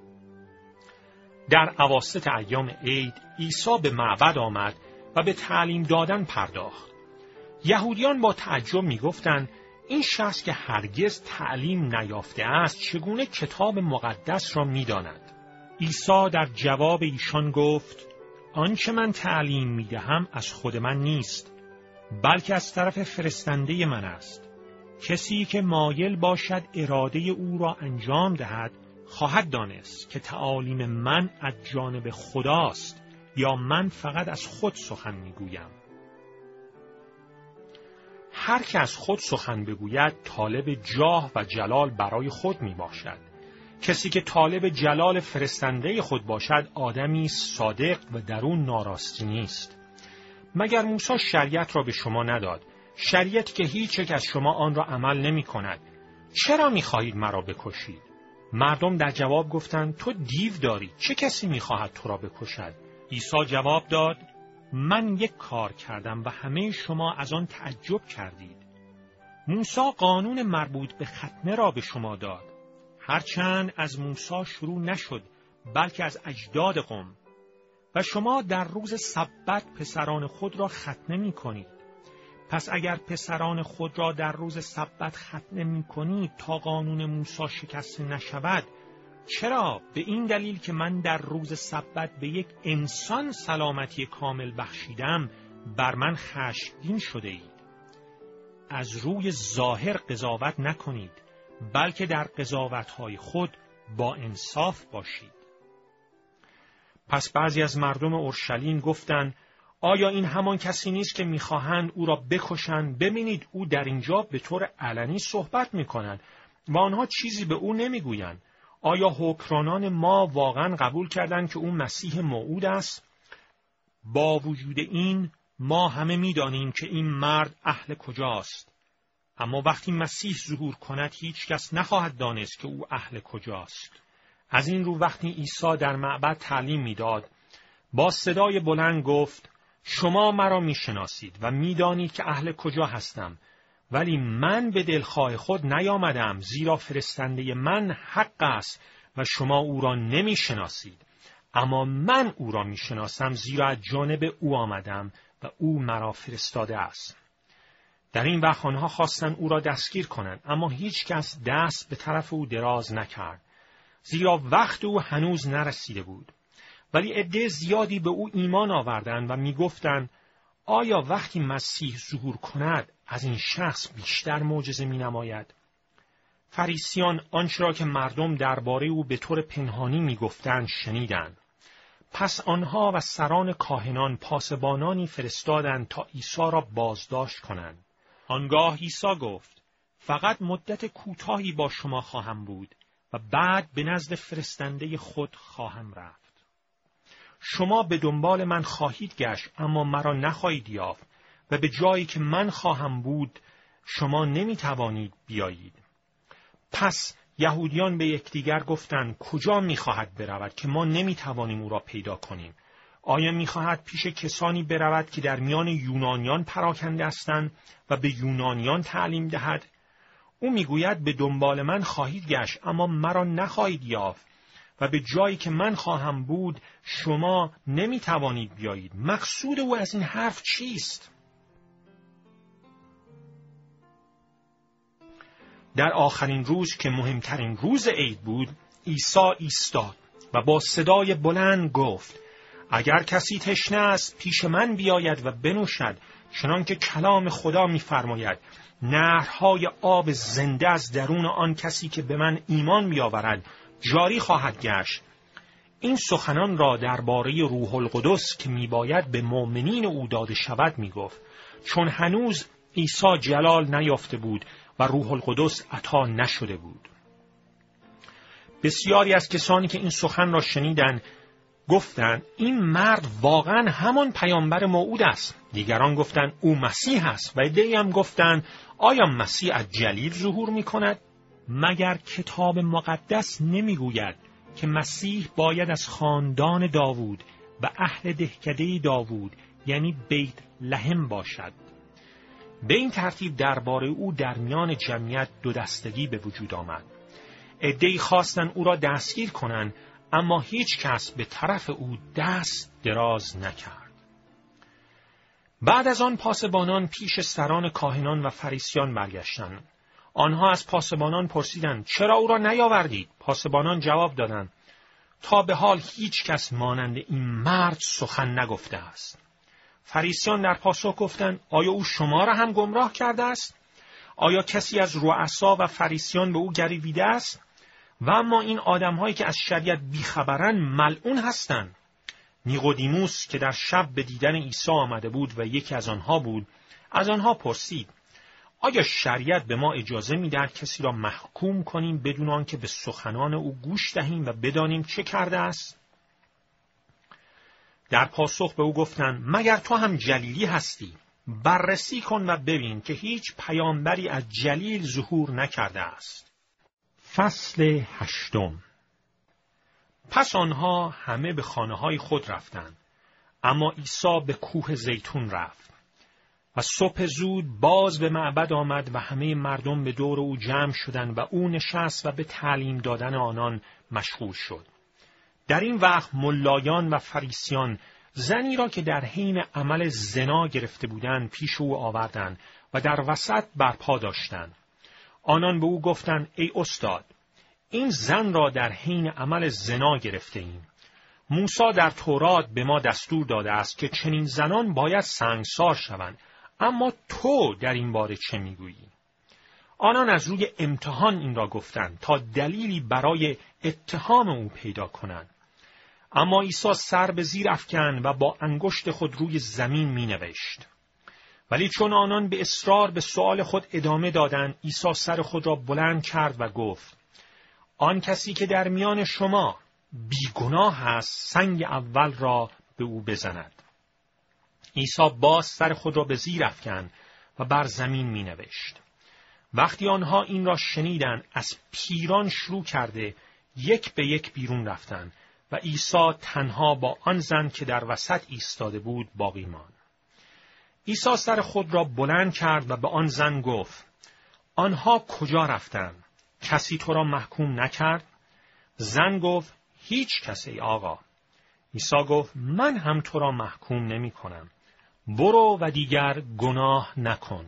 در اواسط ایام عید عیسی به معبد آمد و به تعلیم دادن پرداخت. یهودیان با تعجب می‌گفتند: این شخص که هرگز تعلیم نیافته است چگونه کتاب مقدس را می‌داند؟ عیسی در جواب ایشان گفت: آنچه من تعلیم می‌دهم از خود من نیست، بلکه از طرف فرستنده من است. کسی که مایل باشد اراده او را انجام دهد، خواهد دانست که تعالیم من از جانب خداست یا من فقط از خود سخن میگویم. هر که از خود سخن بگوید طالب جاه و جلال برای خود می باشد. کسی که طالب جلال فرستنده خود باشد آدمی صادق و درون ناراستی نیست. مگر موسی شریعت را به شما نداد؟ شریعتی که هیچ یک از شما آن را عمل نمی کند. چرا می خواهید مرا بکشید؟ مردم در جواب گفتند: تو دیو داری، چه کسی می خواهد تو را بکشد؟ عیسی جواب داد: من یک کار کردم و همه شما از آن تعجب کردید. موسی قانون مربوط به ختنه را به شما داد. هرچند از موسی شروع نشد، بلکه از اجداد قوم. و شما در روز سبت پسران خود را ختنه می کنید. پس اگر پسران خود را در روز سبت ختنه می کنید تا قانون موسی شکسته نشود، چرا به این دلیل که من در روز سبت به یک انسان سلامتی کامل بخشیدم بر من خشمگین شده اید؟ از روی ظاهر قضاوت نکنید، بلکه در قضاوت‌های خود با انصاف باشید. پس بعضی از مردم اورشلیم گفتند: آیا این همان کسی نیست که می‌خواهند او را بکشند؟ ببینید او در اینجا به طور علنی صحبت می‌کند و آنها چیزی به او نمی‌گویند. آیا حکمرانان ما واقعا قبول کردند که او مسیح موعود است؟ با وجود این ما همه می‌دانیم که این مرد اهل کجاست. اما وقتی مسیح ظهور کند هیچ کس نخواهد دانست که او اهل کجاست. از این رو وقتی عیسی در معبد تعلیم میداد، با صدای بلند گفت: شما مرا میشناسید و میدانید که اهل کجا هستم، ولی من به دلخواه خود نیامدم، زیرا فرستنده من حق است و شما او را نمیشناسید. اما من او را میشناسم، زیرا از جانب او آمدم و او مرا فرستاده است. در این وقت آنها خواستند او را دستگیر کنند، اما هیچ کس دست به طرف او دراز نکرد، زیرا وقت او هنوز نرسیده بود. ولی عده زیادی به او ایمان آوردند و میگفتند: آیا وقتی مسیح ظهور کند از این شخص بیشتر معجزه مینماید؟ فریسیان آنچه را که مردم درباره او به طور پنهانی میگفتند شنیدند. پس آنها و سران کاهنان پاسبانانی فرستادند تا عیسی را بازداشت کنند. آنگاه عیسی گفت: فقط مدت کوتاهی با شما خواهم بود و بعد به نزد فرستنده خود خواهم رفت. شما به دنبال من خواهید گشت اما مرا نخواهید یافت و به جایی که من خواهم بود شما نمیتوانید بیایید. پس یهودیان به یکدیگر گفتند: کجا میخواهد برود که ما نمیتوانیم او را پیدا کنیم؟ آیا میخواهد پیش کسانی برود که در میان یونانیان پراکنده هستند و به یونانیان تعلیم دهد؟ او میگوید به دنبال من خواهید گشت اما مرا نخواهید یافت و به جایی که من خواهم بود شما نمیتوانید بیایید. مقصود او از این حرف چیست؟ در آخرین روز که مهمترین روز عید بود، عیسی ایستاد و با صدای بلند گفت: اگر کسی تشنه است پیش من بیاید و بنوشد، چنانکه کلام خدا می‌فرماید: نهرهای آب زنده از درون آن کسی که به من ایمان بیاورد جاری خواهد گشت. این سخنان را درباره روح القدس که میباید به مؤمنین او داده شود میگفت، چون هنوز عیسی جلال نیافته بود و روح القدس عطا نشده بود. بسیاری از کسانی که این سخن را شنیدند گفتند: این مرد واقعا همان پیامبر موعود است. دیگران گفتند: او مسیح است. و عده‌ای هم گفتند: آیا مسیح از جلیل ظهور می‌کند؟ مگر کتاب مقدس نمیگوید که مسیح باید از خاندان داوود و اهل دهکده داوود یعنی بیت لحم باشد؟ به این ترتیب درباره او در میان جمعیت دو دستگی به وجود آمد. عده‌ای خواستند او را دستگیر کنند، اما هیچ کس به طرف او دست دراز نکرد. بعد از آن پاسبانان پیش سران کاهنان و فریسیان برگشتند. آنها از پاسبانان پرسیدند: چرا او را نیاوردید؟ پاسبانان جواب دادند: تا به حال هیچ کس مانند این مرد سخن نگفته است. فریسیان در پاسخ گفتند: آیا او شما را هم گمراه کرده است؟ آیا کسی از رؤسا و فریسیان به او گریویده است؟ و اما این آدم‌هایی که از شریعت بیخبرند ملعون هستند. نیقودیموس که در شب به دیدن عیسی آمده بود و یکی از آنها بود، از آنها پرسید: آیا شریعت به ما اجازه می‌دهد کسی را محکوم کنیم بدون آنکه به سخنان او گوش دهیم و بدانیم چه کرده است؟ در پاسخ به او گفتند: مگر تو هم جلیلی هستی؟ بررسی کن و ببین که هیچ پیامبری از جلیل ظهور نکرده است. فصل 8. پس آنها همه به خانه‌های خود رفتند، اما عیسی به کوه زیتون رفت. و صبح زود باز به معبد آمد و همه مردم به دور او جمع شدند و او نشست و به تعلیم دادن آنان مشغول شد. در این وقت ملایان و فریسیان زنی را که در حین عمل زنا گرفته بودند پیش او آوردند و در وسط برپا داشتند. آنان به او گفتند: ای استاد، این زن را در حین عمل زنا گرفته ایم. موسی در تورات به ما دستور داده است که چنین زنان باید سنگسار شوند، اما تو در این باره چه میگویی؟ آنان از روی امتحان این را گفتند تا دلیلی برای اتهام او پیدا کنند. اما عیسی سر به زیر افکند و با انگشت خود روی زمین می نوشت. ولی چون آنان به اصرار به سؤال خود ادامه دادند، عیسی سر خود را بلند کرد و گفت: آن کسی که در میان شما بیگناه است سنگ اول را به او بزند. عیسی باز سر خود را به زیر افکند و بر زمین می نوشت. وقتی آنها این را شنیدند، از پیران شروع کرده یک به یک بیرون رفتند و عیسی تنها با آن زن که در وسط ایستاده بود باقی ماند. عیسی سر خود را بلند کرد و به آن زن گفت: آنها کجا رفتند؟ کسی تو را محکوم نکرد؟ زن گفت: هیچ کس ای آقا. عیسی گفت: من هم تو را محکوم نمی کنم. برو و دیگر گناه نکن.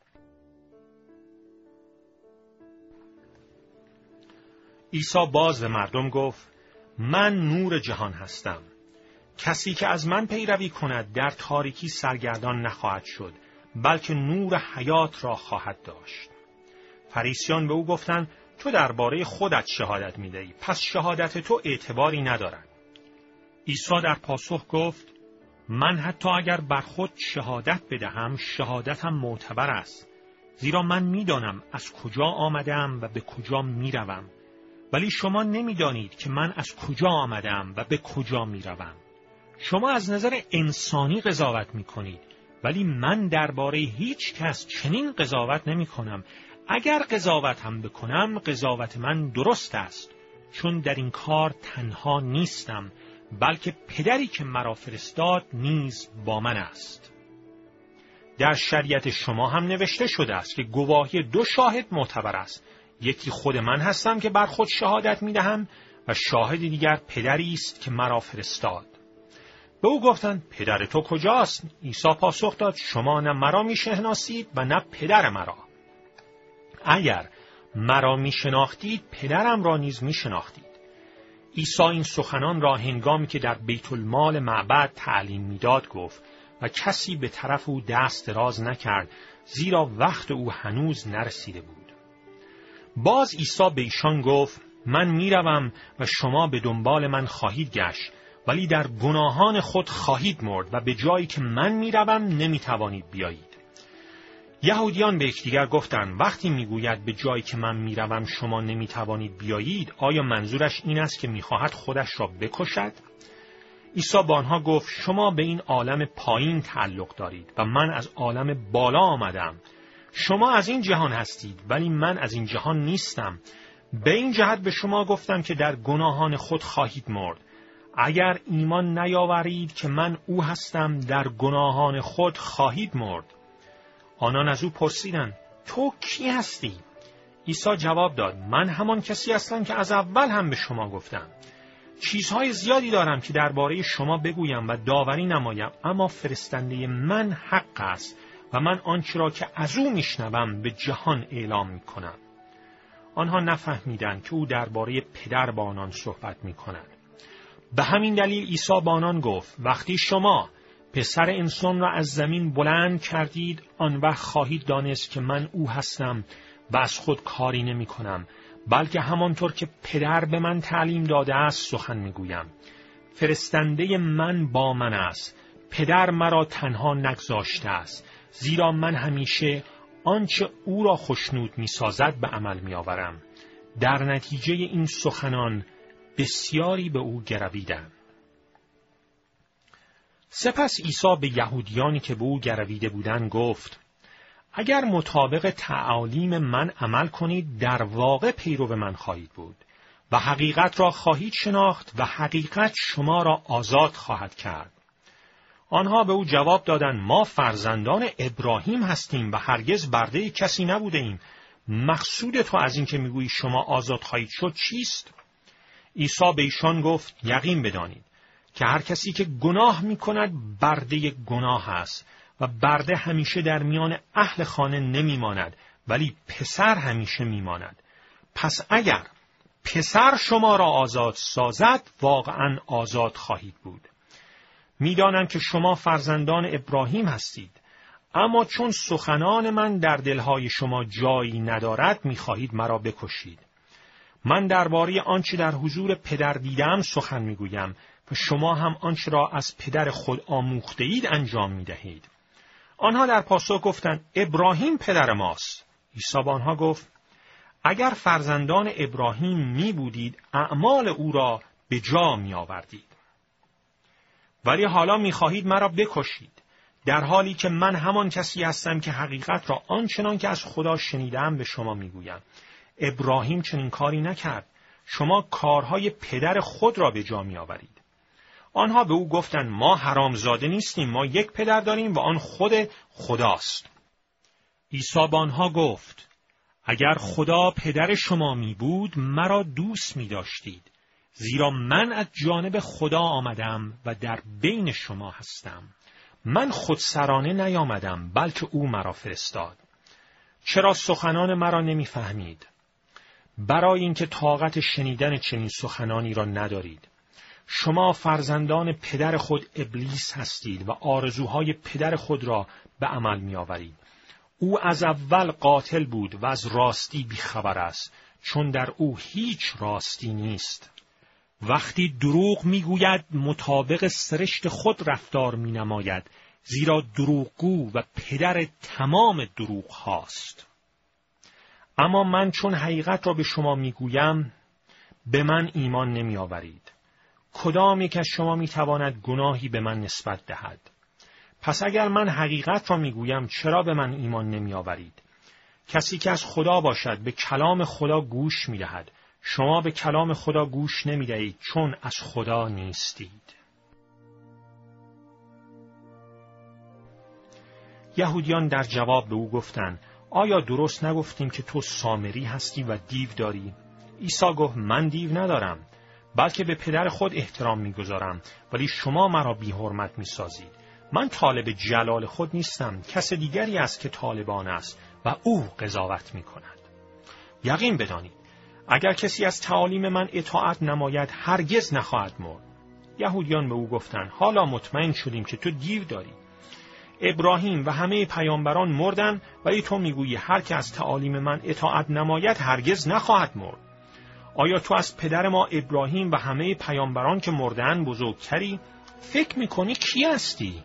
عیسی باز به مردم گفت: من نور جهان هستم. کسی که از من پیروی کند در تاریکی سرگردان نخواهد شد، بلکه نور حیات را خواهد داشت. فریسیان به او گفتند: تو درباره خودت شهادت می‌دهی، پس شهادت تو اعتباری ندارد. عیسی در پاسخ گفت: من حتی اگر بر خود شهادت بدهم، شهادتم معتبر است، زیرا من می‌دانم از کجا آمدم و به کجا می‌روم، ولی شما نمی‌دانید که من از کجا آمدم و به کجا می‌روم. شما از نظر انسانی قضاوت می‌کنید، ولی من درباره هیچ کس چنین قضاوت نمی‌کنم. اگر قضاوت هم بکنم، قضاوت من درست است، چون در این کار تنها نیستم، بلکه پدری که مرا فرستاد نیز با من است. در شریعت شما هم نوشته شده است که گواهی دو شاهد معتبر است. یکی خود من هستم که بر خود شهادت می‌دهم و شاهد دیگر پدری است که مرا فرستاد. به او گفتند: پدر تو کجاست؟ عیسی پاسخ داد: شما نه مرا می‌شناسید و نه پدر مرا. اگر مرا می‌شناختید، پدرم را نیز می‌شناختید. عیسی این سخنان را هنگامی که در بیت المال معبد تعلیم می‌داد گفت و کسی به طرف او دست دراز نکرد، زیرا وقت او هنوز نرسیده بود. باز عیسی به ایشان گفت: من می‌روم و شما به دنبال من خواهید گشت، ولی در گناهان خود خواهید مرد و به جایی که من می‌روم نمی‌توانید بیایید. یهودیان به یکدیگر گفتند: وقتی میگوید به جایی که من میروم شما نمیتوانید بیایید، آیا منظورش این است که میخواهد خودش را بکشد؟ عیسی با آنها گفت: شما به این عالم پایین تعلق دارید و من از عالم بالا آمدم. شما از این جهان هستید، ولی من از این جهان نیستم. به این جهت به شما گفتم که در گناهان خود خواهید مرد. اگر ایمان نیاورید که من او هستم، در گناهان خود خواهید مرد. آنان از او پرسیدند: تو کی هستی؟ عیسی جواب داد: من همان کسی هستم که از اول هم به شما گفتم. چیزهای زیادی دارم که درباره شما بگویم و داوری نمایم، اما فرستنده من حق است و من آنچه را که از او میشنوم به جهان اعلام میکنم. آنها نفهمیدند که او درباره پدر با آنان صحبت میکند. به همین دلیل عیسی با آنان گفت: وقتی شما پسر انسان را از زمین بلند کردید، آن وقت خواهید دانست که من او هستم و از خود کاری نمی کنم، بلکه همانطور که پدر به من تعلیم داده است سخن می گویم. فرستنده من با من است. پدر مرا تنها نگذاشته است، زیرا من همیشه آنچه او را خوشنود می سازد به عمل می آورم. در نتیجه این سخنان بسیاری به او گرویدند. سپس عیسی به یهودیانی که به او گرویده بودند گفت: اگر مطابق تعالیم من عمل کنید، در واقع پیرو من خواهید بود و حقیقت را خواهید شناخت و حقیقت شما را آزاد خواهد کرد. آنها به او جواب دادند: ما فرزندان ابراهیم هستیم و هرگز برده کسی نبوده ایم. مقصود تو از این که میگویی شما آزاد خواهید شد چیست؟ عیسی به ایشان گفت: یقین بدانید که هر کسی که گناه می کند برده گناه است و برده همیشه در میان اهل خانه نمی ماند، ولی پسر همیشه می ماند. پس اگر پسر شما را آزاد سازد، واقعا آزاد خواهید بود. می دانم که شما فرزندان ابراهیم هستید، اما چون سخنان من در دلهای شما جایی ندارد، می خواهید مرا بکشید. من درباره آنچه در حضور پدر دیدم سخن می گویم و شما هم آنچه را از پدر خود آموخته اید انجام می دهید. آنها در پاسخ گفتند: ابراهیم پدر ماست. عیسی با آنها گفت: اگر فرزندان ابراهیم می بودید، اعمال او را به جا می آوردید. ولی حالا می خواهید مرا بکشید. در حالی که من همان کسی هستم که حقیقت را آنچنان که از خدا شنیدم به شما میگویم. ابراهیم چنین کاری نکرد. شما کارهای پدر خود را به جا میآورید. آنها به او گفتند ما حرامزاده نیستیم، ما یک پدر داریم و آن خود خداست. عیسی به آنها گفت اگر خدا پدر شما می بود مرا دوست می داشتید، زیرا من از جانب خدا آمدم و در بین شما هستم. من خودسرانه نیامدم بلکه او مرا فرستاد. چرا سخنان مرا نمی فهمید؟ برای اینکه طاقت شنیدن چنین سخنانی را ندارید. شما فرزندان پدر خود ابلیس هستید و آرزوهای پدر خود را به عمل می آورید. او از اول قاتل بود و از راستی بیخبر است، چون در او هیچ راستی نیست. وقتی دروغ میگوید مطابق سرشت خود رفتار می نماید، زیرا دروغگو و پدر تمام دروغ هاست. اما من چون حقیقت را به شما میگویم به من ایمان نمی آورید. کدام یک از شما می تواند گناهی به من نسبت دهد؟ پس اگر من حقیقت را میگویم چرا به من ایمان نمی آورید؟ کسی که از خدا باشد به کلام خدا گوش می دهد. شما به کلام خدا گوش نمی دهید چون از خدا نیستید. یهودیان در جواب به او گفتند آیا درست نگفتیم که تو سامری هستی و دیو داری؟ عیسی گفت من دیو ندارم، بلکه به پدر خود احترام میگذارم، ولی شما مرا بی حرمت میسازید. من طالب جلال خود نیستم، کس دیگری است که طالب آن است و او قضاوت میکند. یقین بدانید اگر کسی از تعالیم من اطاعت نماید هرگز نخواهد مرد. یهودیان به او گفتند حالا مطمئن شدیم که تو دیو داری. ابراهیم و همه پیامبران مردند، ولی تو میگویی هر که از تعالیم من اطاعت نماید هرگز نخواهد مرد. آیا تو از پدر ما ابراهیم و همه پیامبران که مردند بزرگتری؟ فکر میکنی کی هستی؟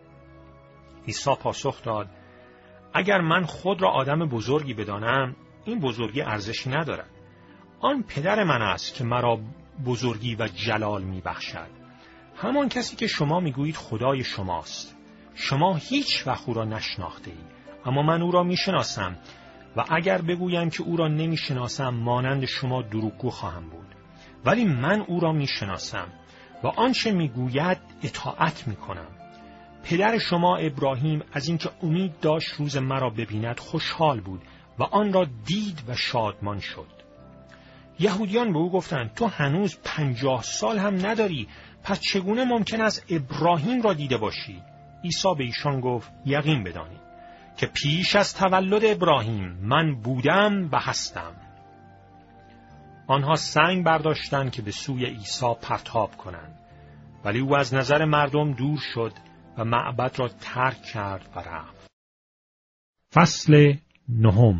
عیسی پاسخ داد اگر من خود را آدم بزرگی بدانم این بزرگی ارزشی ندارد. آن پدر من است که مرا بزرگی و جلال میبخشد. همان کسی که شما میگویید خدای شماست. شما هیچ وقت او را نشناخته اید، اما من او را میشناسم و اگر بگویم که او را نمیشناسم مانند شما دروغگو خواهم بود. ولی من او را میشناسم و آنچه میگوید اطاعت میکنم. پدر شما ابراهیم از اینکه امید داشت روز مرا ببیند خوشحال بود و آن را دید و شادمان شد. یهودیان به او گفتند تو هنوز 50 سال هم نداری، پس چگونه ممکن است ابراهیم را دیده باشی؟ عیسی به ایشان گفت یقین بدانید که پیش از تولد ابراهیم من بودم و هستم. آنها سنگ برداشتند که به سوی عیسی پرتاب کنند، ولی او از نظر مردم دور شد و معبد را ترک کرد و رفت. فصل 9.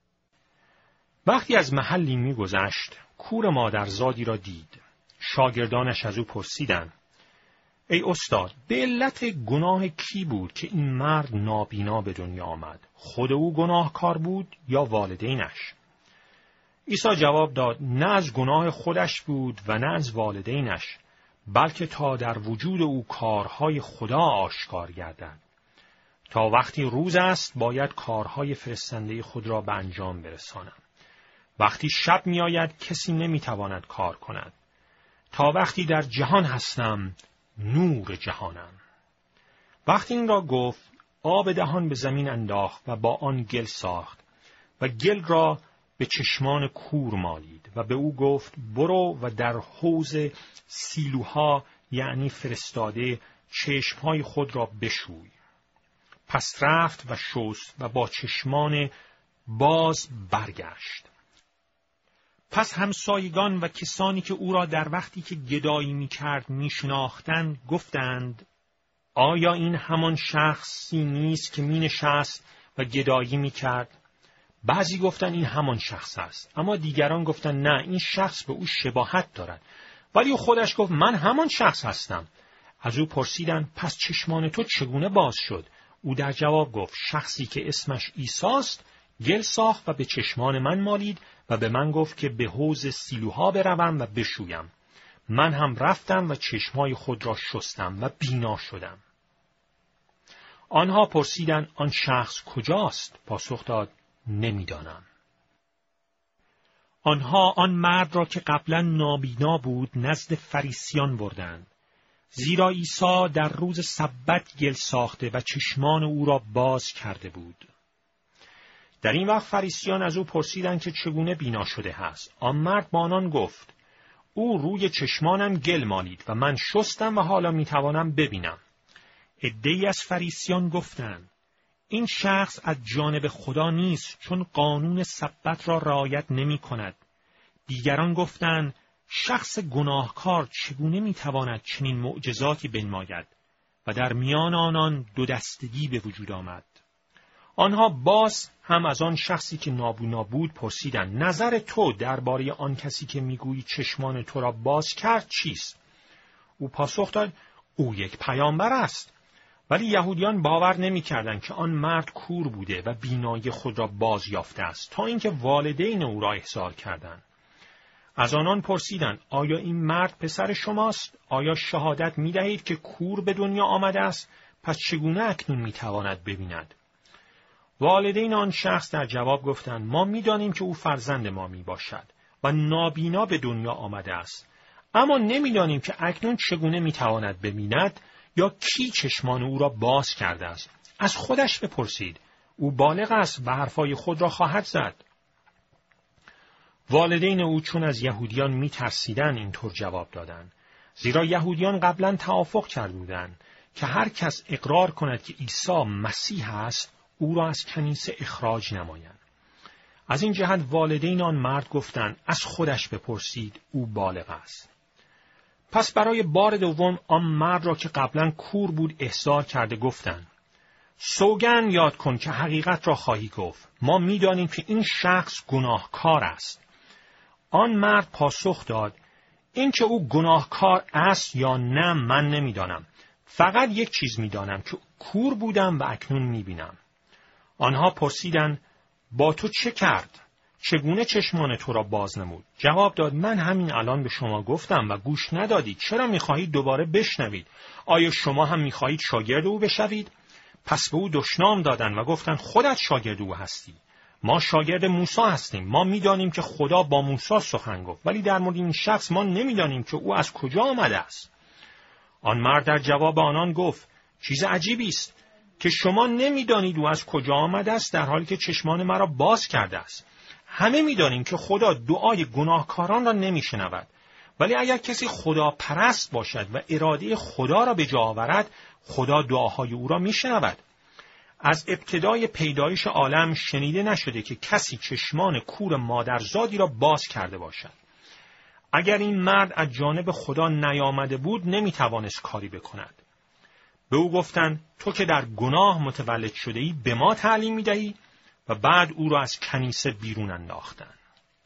وقتی از محلی می‌گذشت کور مادرزادی را دید. شاگردانش از او پرسیدند ای استاد، به علت گناه کی بود که این مرد نابینا به دنیا آمد؟ خود او گناهکار بود یا والدینش؟ عیسی جواب داد نه از گناه خودش بود و نه از والدینش، بلکه تا در وجود او کارهای خدا آشکار گردد. تا وقتی روز است باید کارهای فرستنده خود را به انجام برسانم. وقتی شب می آید کسی نمی تواند کار کند. تا وقتی در جهان هستم نور جهانم. وقتی این را گفت آب دهان به زمین انداخت و با آن گل ساخت و گل را به چشمان کور مالید و به او گفت برو و در حوض سیلوها یعنی فرستاده چشمهای خود را بشوی. پس رفت و شست و با چشمان باز برگشت. پس همسایگان و کسانی که او را در وقتی که گدایی می‌کرد می‌شناختند گفتند آیا این همان شخصی نیست که می‌نشست و گدایی می‌کرد؟ بعضی گفتند این همان شخص است، اما دیگران گفتند نه، این شخص به او شباهت دارد. ولی او خودش گفت من همان شخص هستم. از او پرسیدند پس چشمان تو چگونه باز شد؟ او در جواب گفت شخصی که اسمش عیسی است گل ساخت و به چشمان من مالید و به من گفت که به حوض سیلوها بروم و بشویم. من هم رفتم و چشمای خود را شستم و بینا شدم. آنها پرسیدند آن شخص کجاست؟ پاسخ داد نمیدانم. آنها آن مرد را که قبلا نابینا بود نزد فریسیان بردند، زیرا عیسی در روز سبت گل ساخته و چشمان او را باز کرده بود. در این وقت فریسیان از او پرسیدند که چگونه بینا شده است. آن مرد با آنان گفت او روی چشمانم گل مالید و من شستم و حالا میتوانم ببینم. عده‌ای از فریسیان گفتند این شخص از جانب خدا نیست، چون قانون سبت را رعایت نمی کند. دیگران گفتند شخص گناهکار چگونه می تواند چنین معجزاتی بنماید؟ و در میان آنان دو دستگی به وجود آمد. آنها باز هم از آن شخصی که نابینا بود پرسیدند نظر تو درباره آن کسی که میگویی چشمان تو را باز کرد چیست؟ او پاسخ داد او یک پیامبر است. ولی یهودیان باور نمی‌کردند که آن مرد کور بوده و بینایی خود را باز یافته است، تا اینکه والدین او را احضار کردند. از آنان پرسیدند آیا این مرد پسر شماست؟ آیا شهادت می‌دهید که کور به دنیا آمده است؟ پس چگونه اکنون می‌تواند ببیند؟ والدین آن شخص در جواب گفتند ما می‌دانیم که او فرزند ما میباشد و نابینا به دنیا آمده است، اما نمی‌دانیم که اکنون چگونه می‌تواند ببیند یا کی چشمان او را باز کرده است. از خودش بپرسید، او بالغ است و حرفای خود را خواهد زد. والدین او چون از یهودیان می‌ترسیدند اینطور جواب دادند، زیرا یهودیان قبلا توافق کرده بودند که هر کس اقرار کند که عیسی مسیح است او را از کنیسه اخراج نمایند. از این جهت والدین آن مرد گفتند از خودش بپرسید، او بالغ است. پس برای بار دوم آن مرد را که قبلا کور بود احضار کرده گفتند سوگند یاد کن که حقیقت را خواهی گفت. ما می‌دانیم که این شخص گناهکار است. آن مرد پاسخ داد این که او گناهکار است یا نه من نمی‌دانم. فقط یک چیز می‌دانم که کور بودم و اکنون می‌بینم. آنها پرسیدند با تو چه کرد؟ چگونه چشمان تو را باز نمود؟ جواب داد من همین الان به شما گفتم و گوش ندادید. چرا می‌خواهید دوباره بشنوید؟ آیا شما هم می‌خواهید شاگرد او بشوید؟ پس به او دشنام دادند و گفتند خودت شاگرد او هستی. ما شاگرد موسی هستیم. ما می‌دانیم که خدا با موسی سخن گفت، ولی در مورد این شخص ما نمی‌دانیم که او از کجا آمده است. آن مرد در جواب آنان گفت چیز عجیبی است که شما نمی‌دانید او از کجا آمده است، در حالی که چشمان مرا باز کرده است. همه می‌دانیم که خدا دعای گناهکاران را نمی‌شنود، ولی اگر کسی خدا پرست باشد و اراده خدا را به جا آورد، خدا دعاهای او را می‌شنود. از ابتدای پیدایش عالم شنیده نشده که کسی چشمان کور مادرزادی را باز کرده باشد. اگر این مرد از جانب خدا نیامده بود نمی‌توانست کاری بکند. به او گفتند تو که در گناه متولد شده‌ای به ما تعلیم می‌دهی؟ و بعد او را از کنیسه بیرون انداختند.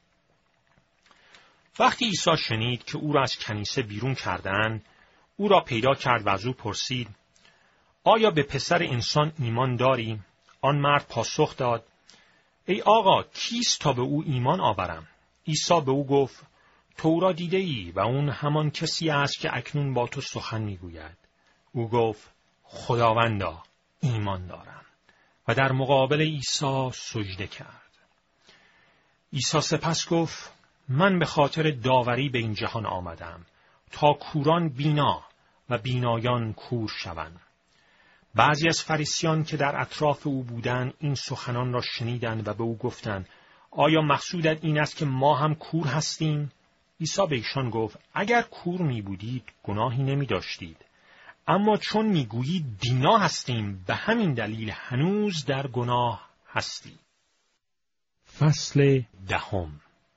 وقتی عیسی شنید که او را از کنیسه بیرون کردند، او را پیدا کرد و از او پرسید آیا به پسر انسان ایمان داری؟ آن مرد پاسخ داد ای آقا کیست تا به او ایمان آورم؟ عیسی به او گفت تو او را دیده ای و اون همان کسی است که اکنون با تو سخن میگوید. او گفت خداوندا ایمان دارم و در مقابل عیسی سجده کرد. عیسی سپس گفت من به خاطر داوری به این جهان آمدم تا کوران بینا و بینایان کور شوند. بعضی از فریسیان که در اطراف او بودند این سخنان را شنیدند و به او گفتند آیا مقصودت این است که ما هم کور هستیم؟ عیسی به ایشان گفت اگر کور می بودید گناهی نمی داشتید، اما چون می گویید بینا هستیم به همین دلیل هنوز در گناه هستید. فصل 10.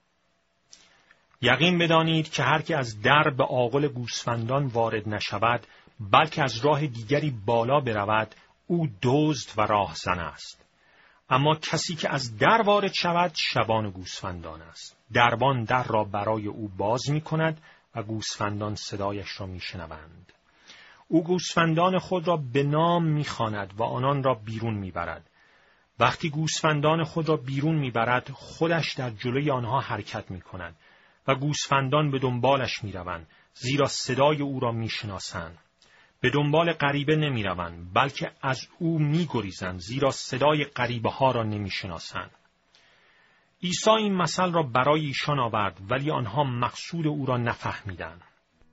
یقین بدانید که هر که از در به آغل گوسفندان وارد نشود بلکه از راه دیگری بالا برود او دزد و راهزن است. اما کسی که از در وارد شود شبان گوسفندان است. دربان در را برای او باز می کند و گوسفندان صدایش را می شنوند. او گوسفندان خود را به نام می خواند و آنان را بیرون می برد. وقتی گوسفندان خود را بیرون می برد خودش در جلوی آنها حرکت می کند و گوسفندان به دنبالش می روند زیرا صدای او را می شناسند. به دنبال غریبه نمی‌روند، بلکه از او می‌گریزند، زیرا صدای غریبه‌ها را نمی‌شناسند. عیسی این مثل را برای ایشان آورد، ولی آنها مقصود او را نفهمیدند.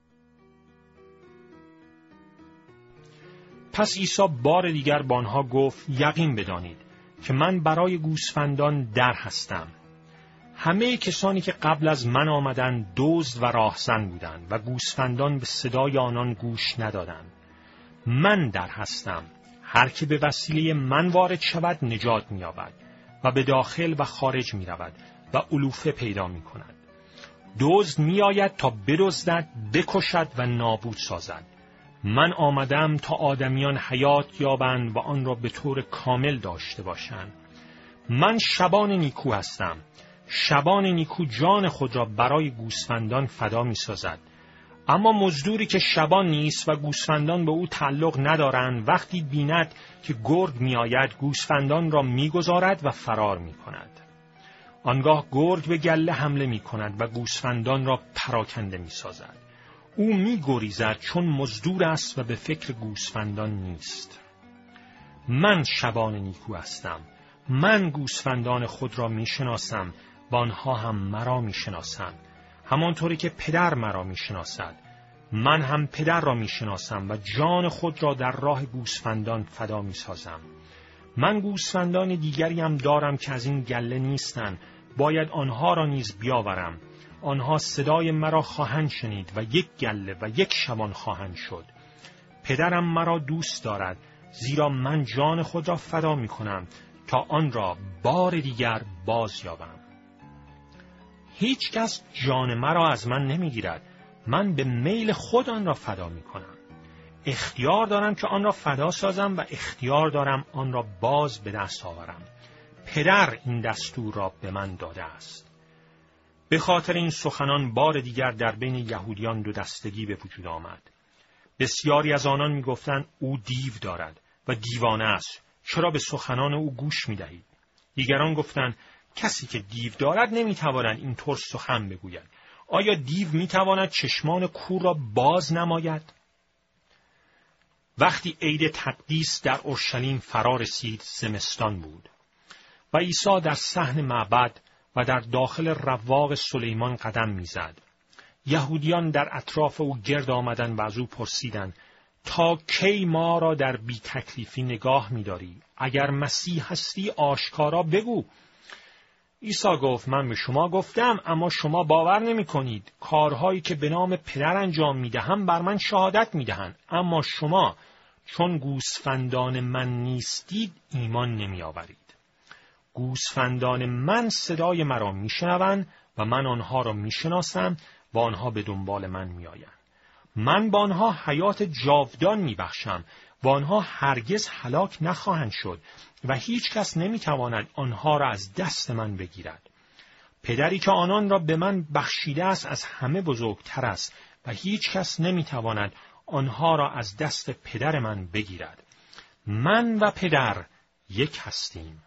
پس عیسی بار دیگر به آنها گفت: یقین بدانید که من برای گوسفندان در هستم. همه کسانی که قبل از من آمدند دزد و راهزن بودند و گوسفندان به صدای آنان گوش ندادند. من در هستم. هر که به وسیله من وارد شود نجات می‌یابد و به داخل و خارج می‌رود و علوفه پیدا می‌کند. دزد می‌آید تا بدزدد، بکشد و نابود سازد. من آمدم تا آدمیان حیات یابند و آن را به طور کامل داشته باشند. من شبان نیکو هستم. شبان نیکو جان خود را برای گوسفندان فدا می‌سازد. اما مزدوری که شبان نیست و گوسفندان به او تعلق ندارند، وقتی بیند که گرگ می‌آید گوسفندان را می‌گذارد و فرار می‌کند. آنگاه گرگ به گله حمله می‌کند و گوسفندان را پراکنده می‌سازد. او می‌گریزد چون مزدور است و به فکر گوسفندان نیست. من شبان نیکو هستم. من گوسفندان خود را می‌شناسم و آنها هم مرا می‌شناسند، همانطوری که پدر مرا می‌شناسد. من هم پدر را می‌شناسم و جان خود را در راه گوسفندان فدا می‌سازم. من گوسفندان دیگری هم دارم که از این گله نیستند، باید آنها را نیز بیاورم. آنها صدای مرا خواهند شنید و یک گله و یک شبان خواهند شد. پدرم مرا دوست دارد، زیرا من جان خود را فدا می‌کنم تا آن را بار دیگر باز یابم. هیچ کس جان مرا از من نمی‌گیرد. من به میل خود آن را فدا می‌کنم. اختیار دارم که آن را فدا سازم و اختیار دارم آن را باز به دست آورم. پدر این دستور را به من داده است. به خاطر این سخنان بار دیگر در بین یهودیان دو دستگی به وجود آمد. بسیاری از آنان می‌گفتند او دیو دارد و دیوانه است. چرا به سخنان او گوش می‌دهید؟ دیگران گفتند کسی که دیو دارد نمی‌تواند اینطور سخن بگوید. آیا دیو می‌تواند چشمان کور را باز نماید؟ وقتی عید تقدیس در اورشلیم فرا رسید، زمستان بود و عیسی در صحن معبد و در داخل رواق سلیمان قدم می‌زد. یهودیان در اطراف او گرد آمدند و از او پرسیدند: تا کی ما را در بی تکلیفی نگاه می‌داری؟ اگر مسیح هستی آشکارا بگو. عیسی گفت: من به شما گفتم اما شما باور نمی‌کنید. کارهایی که به نام پدر انجام می‌دهم بر من شهادت می‌دهند، اما شما چون گوسفندان من نیستید ایمان نمی‌آورید. گوسفندان من صدای مرا میشنوند و من آنها را میشناسم و آنها به دنبال من میآیند. من با آنها حیات جاودان میبخشم و آنها هرگز هلاک نخواهند شد و هیچ کس نمیتواند آنها را از دست من بگیرد. پدری که آنان را به من بخشیده است از همه بزرگتر است و هیچ کس نمیتواند آنها را از دست پدر من بگیرد. من و پدر یک هستیم.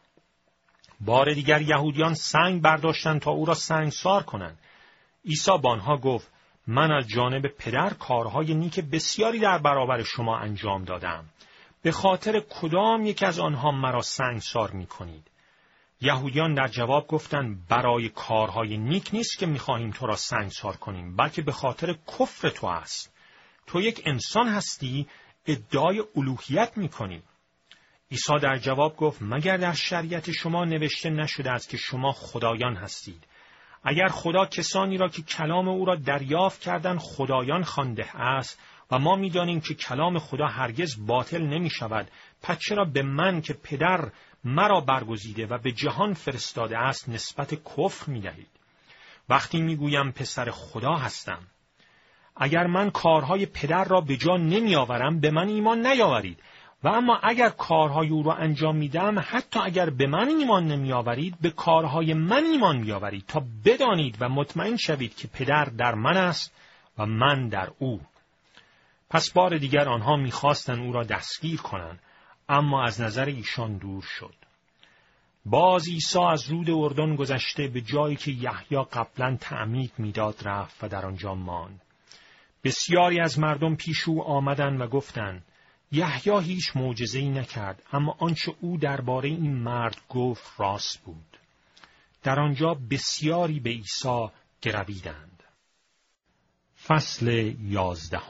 بار دیگر یهودیان سنگ برداشتند تا او را سنگسار کنند. عیسی با آنها گفت: من از جانب پدر کارهای نیک بسیاری در برابر شما انجام دادم. به خاطر کدام یک از آنها مرا سنگسار می‌کنید؟ یهودیان در جواب گفتند: برای کارهای نیک نیست که می‌خواهیم تو را سنگسار کنیم، بلکه به خاطر کفر تو است. تو یک انسان هستی، ادعای الوهیت می‌کنی. عیسی در جواب گفت: مگر در شریعت شما نوشته نشده است که شما خدایان هستید؟ اگر خدا کسانی را که کلام او را دریافت کردند خدایان خوانده است و ما می‌دانیم که کلام خدا هرگز باطل نمی‌شود، پس چرا به من که پدر مرا برگزیده و به جهان فرستاده است نسبت کفر می‌دهید؟ وقتی می‌گویم پسر خدا هستم، اگر من کارهای پدر را به جا نمی‌آورم به من ایمان نیاورید. و اما اگر کارهای او را انجام میدم، حتی اگر به من ایمان نمیآورید، به کارهای من ایمان میآورید تا بدانید و مطمئن شوید که پدر در من است و من در او. پس بار دیگر آنها میخواستند او را دستگیر کنند، اما از نظر ایشان دور شد. باز عیسی از رود اردن گذشته به جایی که یحیی قبلا تعمید میداد رفت و در آنجا ماند. بسیاری از مردم پیش او آمدند و گفتند: یحیی هیچ معجزه‌ای نکرد، اما آنچه او درباره این مرد گفت راست بود. در آنجا بسیاری به عیسی گرویدند. فصل 11.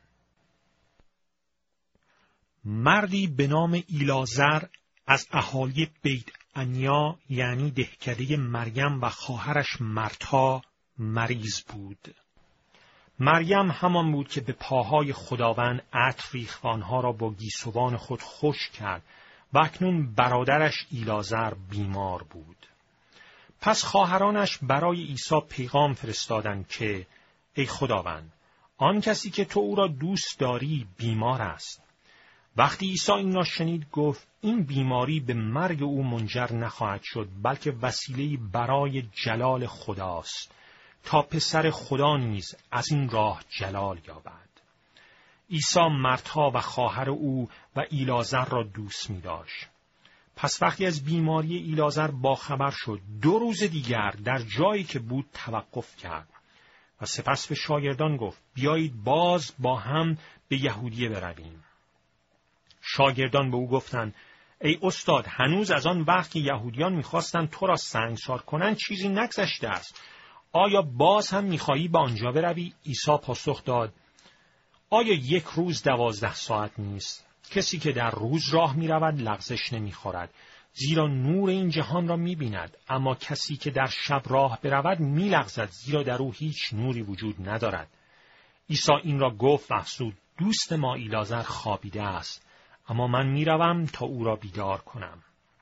مردی به نام ایلازر از اهالی بیت عنیا یعنی دهکده مریم و خواهرش مرتا مریض بود. مریم همان بود که به پاهای خداوند عطر ریخت و آنها را با گیسوان خود خشک کرد و اکنون برادرش ایلازر بیمار بود. پس خواهرانش برای عیسی پیغام فرستادند که ای خداوند، آن کسی که تو او را دوست داری بیمار است. وقتی عیسی این را شنید گفت این بیماری به مرگ او منجر نخواهد شد، بلکه وسیله‌ای برای جلال خداست، تا پسر خدا نیز از این راه جلال یابد. عیسی مرتا و خواهر او و ایلازر را دوست می داشت. پس وقتی از بیماری ایلازر باخبر شد، 2 روز دیگر در جایی که بود توقف کرد و سپس به شاگردان گفت بیایید باز با هم به یهودیه برویم. شاگردان به او گفتند ای استاد، هنوز از آن وقت که یهودیان می‌خواستند تو را سنگسار کنند چیزی نگذشته است. آیا باز هم می‌خواهی به آنجا بروی؟ عیسی پاسخ داد آیا 1 روز 12 ساعت نیست؟ کسی که در روز راه می‌رود لغزش نمی‌خورد، زیرا نور این جهان را می‌بیند، اما کسی که در شب راه برود می‌لغزد، زیرا در او هیچ نوری وجود ندارد. عیسی این را گفت و افزود دوست ما ایلازر خوابیده است، اما من میروم تا او را بیدار کنم.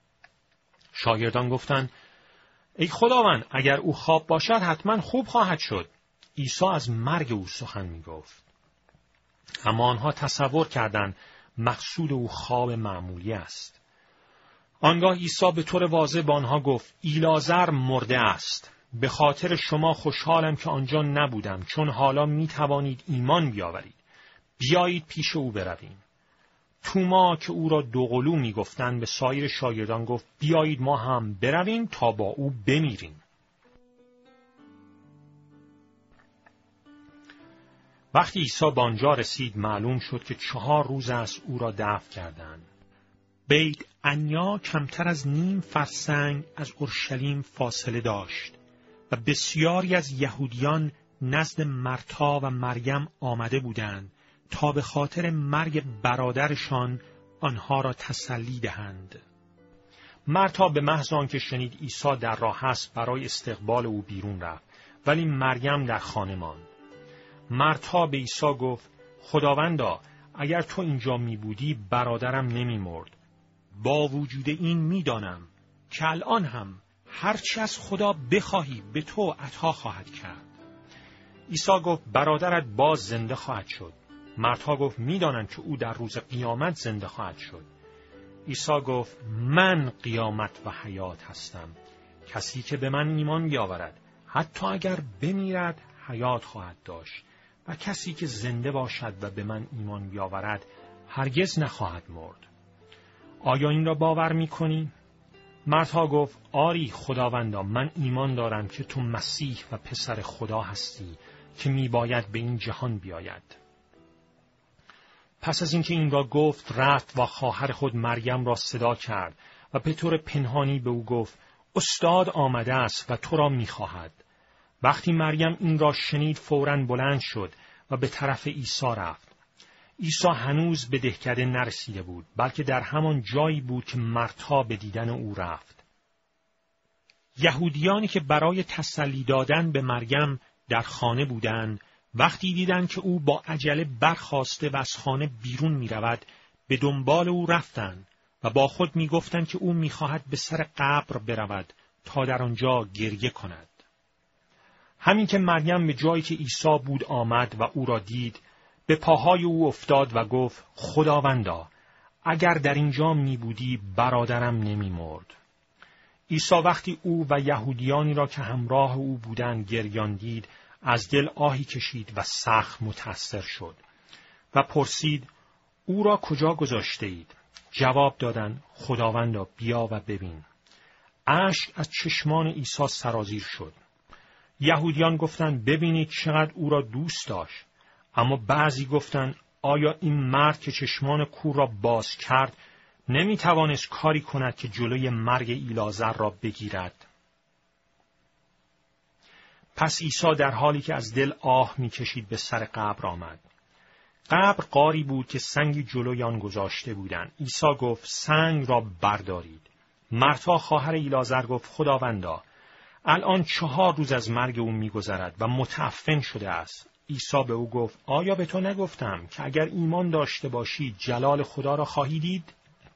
شاگردان گفتند ای خداوند، اگر او خواب باشد حتما خوب خواهد شد. عیسی از مرگ او سخن میگفت. اما آنها تصور کردند مقصود او خواب معمولی است. آنگاه عیسی به طور واضح با آنها گفت ایلازر مرده است. به خاطر شما خوشحالم که آنجا نبودم، چون حالا می توانید ایمان بیاورید. بیایید پیش او برویم. توما که او را دوقلو می گفتند به سایر شاگردان گفت بیایید ما هم برویم تا با او بمیریم. وقتی عیسی به آنجا رسید معلوم شد که 4 روز است او را دفن کردند. بیت عنیا کمتر از نیم فرسنگ از اورشلیم فاصله داشت و بسیاری از یهودیان نزد مرتا و مریم آمده بودند تا به خاطر مرگ برادرشان آنها را تسلی دهند. مرتا به محض آنکه شنید عیسی در راه است برای استقبال او بیرون رفت، ولی مریم در خانه ماند. مرتا به عیسی گفت خداوندا، اگر تو اینجا می بودی برادرم نمی مرد. با وجود این می دانم که الان هم هرچی از خدا بخواهی به تو عطا خواهد کرد. عیسی گفت برادرت باز زنده خواهد شد. مرتا گفت می‌دانم که او در روز قیامت زنده خواهد شد. عیسی گفت من قیامت و حیات هستم. کسی که به من ایمان بیاورد حتی اگر بمیرد حیات خواهد داشت و کسی که زنده باشد و به من ایمان بیاورد هرگز نخواهد مرد. آیا این را باور می‌کنی؟ مرتا گفت آری خداوندا، من ایمان دارم که تو مسیح و پسر خدا هستی که میباید به این جهان بیاید. پس از اینکه این را گفت رفت و خواهر خود مریم را صدا کرد و به طور پنهانی به او گفت استاد آمده است و تو را میخواهد. وقتی مریم این را شنید فوراً بلند شد و به طرف عیسی رفت. عیسی هنوز به دهکده نرسیده بود، بلکه در همان جایی بود که مرتا به دیدن او رفت. یهودیانی که برای تسلی دادن به مریم در خانه بودند، وقتی دیدند که او با عجله برخاسته و از خانه بیرون می رود، به دنبال او رفتند و با خود می گفتند که او می خواهد به سر قبر برود تا در آنجا گریه کند. همین که مریم به جایی که عیسی بود آمد و او را دید، به پاهای او افتاد و گفت خداوندا، اگر در اینجا می بودی برادرم نمی مرد. عیسی وقتی او و یهودیانی را که همراه او بودند گریان دید، از دل آهی کشید و سخت متأثر شد و پرسید او را کجا گذاشته اید؟ جواب دادند خداوندا بیا و ببین. اشک از چشمان عیسی سرازیر شد. یهودیان گفتند ببینید چقدر او را دوست داشت. اما بعضی گفتند آیا این مرد که چشمان کور را باز کرد نمیتوانست کاری کند که جلوی مرگ ایلازر را بگیرد؟ پس عیسی در حالی که از دل آه میکشید به سر قبر آمد. قبر غاری بود که سنگی جلوی آن گذاشته بودند. عیسی گفت سنگ را بردارید. مرتا خواهر ایلازر گفت خداوندا، الان 4 روز از مرگ او میگذرد و متعفن شده است. عیسی به او گفت آیا به تو نگفتم که اگر ایمان داشته باشی جلال خدا را خواهی دید؟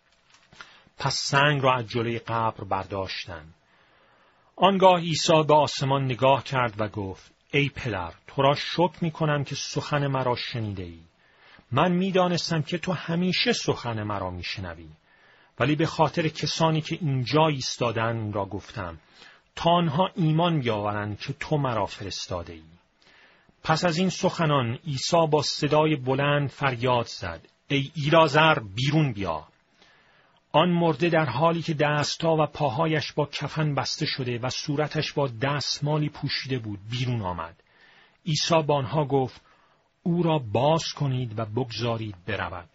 پس سنگ را از جلوی قبر برداشتند. آنگاه عیسی به آسمان نگاه کرد و گفت ای پدر، تو را شکر می‌کنم که سخن مرا شنیده ای. من می‌دانستم که تو همیشه سخن مرا می‌شنوی، ولی به خاطر کسانی که اینجا ایستادند را گفتم تا آنها ایمان بیاورند که تو مرا فرستاده ای. پس از این سخنان عیسی با صدای بلند فریاد زد ای ایلازر بیرون بیا. آن مرده در حالی که دستا و پاهایش با کفن بسته شده و صورتش با دستمالی پوشیده بود بیرون آمد. عیسی با آنها گفت او را باز کنید و بگذارید برود.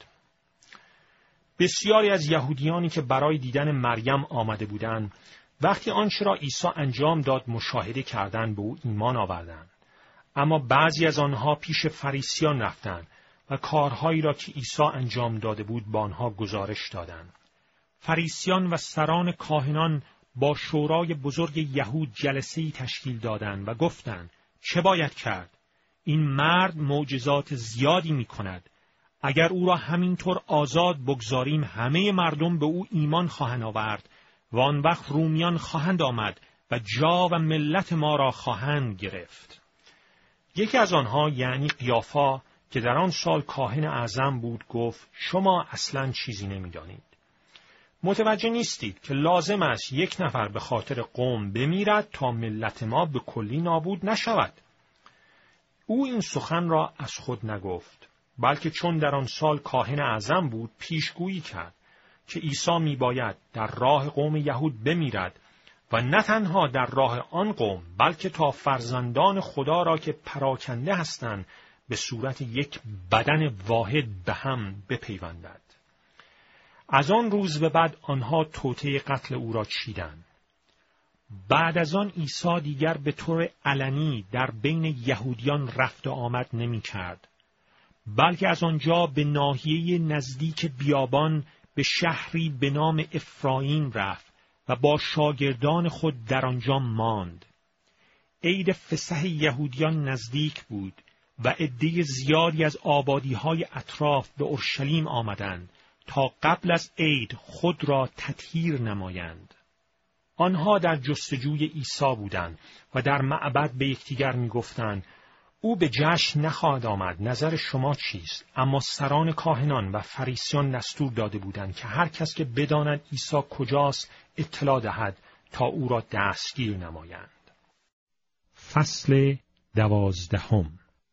بسیاری از یهودیانی که برای دیدن مریم آمده بودند وقتی آنچه را عیسی انجام داد مشاهده کردند به او ایمان آوردند. اما بعضی از آنها پیش فریسیان رفتند و کارهایی را که عیسی انجام داده بود با آنها گزارش دادند. فریسیان و سران کاهنان با شورای بزرگ یهود جلسه‌ای تشکیل دادند و گفتند چه باید کرد؟ این مرد معجزات زیادی می‌کند. اگر او را همینطور آزاد بگذاریم همه مردم به او ایمان خواهند آورد و آن وقت رومیان خواهند آمد و جا و ملت ما را خواهند گرفت. یکی از آنها یعنی قیافا که در آن سال کاهن اعظم بود گفت شما اصلاً چیزی نمی‌دانید. متوجه نیستید که لازم است 1 نفر به خاطر قوم بمیرد تا ملت ما به کلی نابود نشود. او این سخن را از خود نگفت، بلکه چون در آن سال کاهن اعظم بود پیشگویی کرد که عیسی میباید در راه قوم یهود بمیرد و نه تنها در راه آن قوم بلکه تا فرزندان خدا را که پراکنده هستند به صورت یک بدن واحد به هم بپیوندد. از آن روز به بعد آنها توطئه قتل او را چیدند. بعد از آن عیسی دیگر به طور علنی در بین یهودیان رفت و آمد نمی کرد، بلکه از آنجا به ناحیه نزدیک بیابان به شهری به نام افرایم رفت و با شاگردان خود در آنجا ماند. عید فسح یهودیان نزدیک بود و عده زیادی از آبادی‌های اطراف به اورشلیم آمدند تا قبل از عید خود را تطهیر نمایند. آنها در جستجوی عیسی بودند و در معبد به یکدیگر می‌گفتند او به جشن نخواهد آمد، نظر شما چیست؟ اما سران کاهنان و فریسیان دستور داده بودند که هر کس که بداند عیسی کجاست اطلاع دهد تا او را دستگیر نمایند. فصل 12.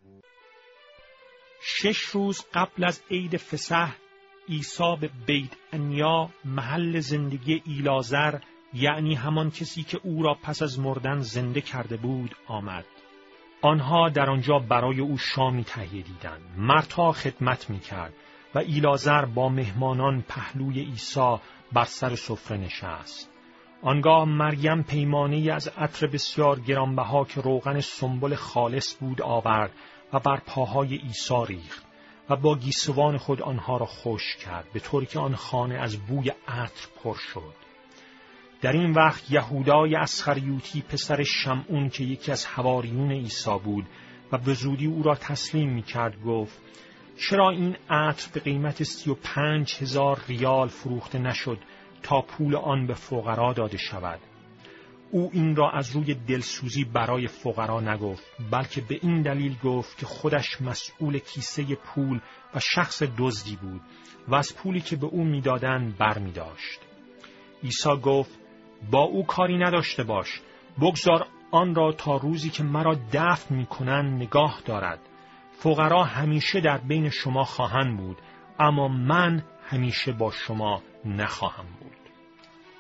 6 روز قبل از عید فسح عیسی به بیت عنیا محل زندگی ایلازر یعنی همان کسی که او را پس از مردن زنده کرده بود آمد. آنها در آنجا برای او شامی تهیه دیدند. مرتا خدمت می‌کرد و ایلازر با مهمانان پهلوی عیسی بر سر سفره نشست. آنگاه مریم پیمانه‌ای از عطر بسیار گرانبها که روغن سنبل خالص بود آورد و بر پاهای عیسی ریخت و با گیسوان خود آنها را خشک کرد به طوری که آن خانه از بوی عطر پر شد. در این وقت یهودای اسخریوطی پسر شمعون که یکی از حواریون عیسی بود و به زودی او را تسلیم می‌کرد گفت چرا این عطر به قیمت 35,000 ریال فروخته نشد تا پول آن به فقرا داده شود؟ او این را از روی دلسوزی برای فقرا نگفت، بلکه به این دلیل گفت که خودش مسئول کیسه پول و شخص دزدی بود و از پولی که به او میدادند برمی‌داشت. عیسی گفت با او کاری نداشته باش، بگذار آن را تا روزی که مرا دفن می‌کنند نگاه دارد. فقرا همیشه در بین شما خواهند بود، اما من همیشه با شما نخواهم بود.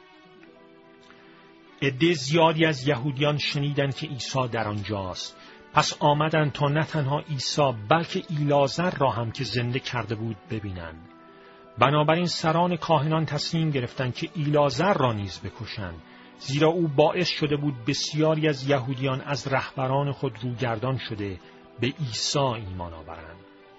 عده زیادی از یهودیان شنیدند که عیسی در آنجاست، پس آمدند تا نه تنها عیسی بلکه ایلازر را هم که زنده کرده بود ببینند. بنابراین سران کاهنان تصمیم گرفتند که ایلازر را نیز بکشند، زیرا او باعث شده بود بسیاری از یهودیان از رهبران خود روگردان شده به عیسی ایمان آورند.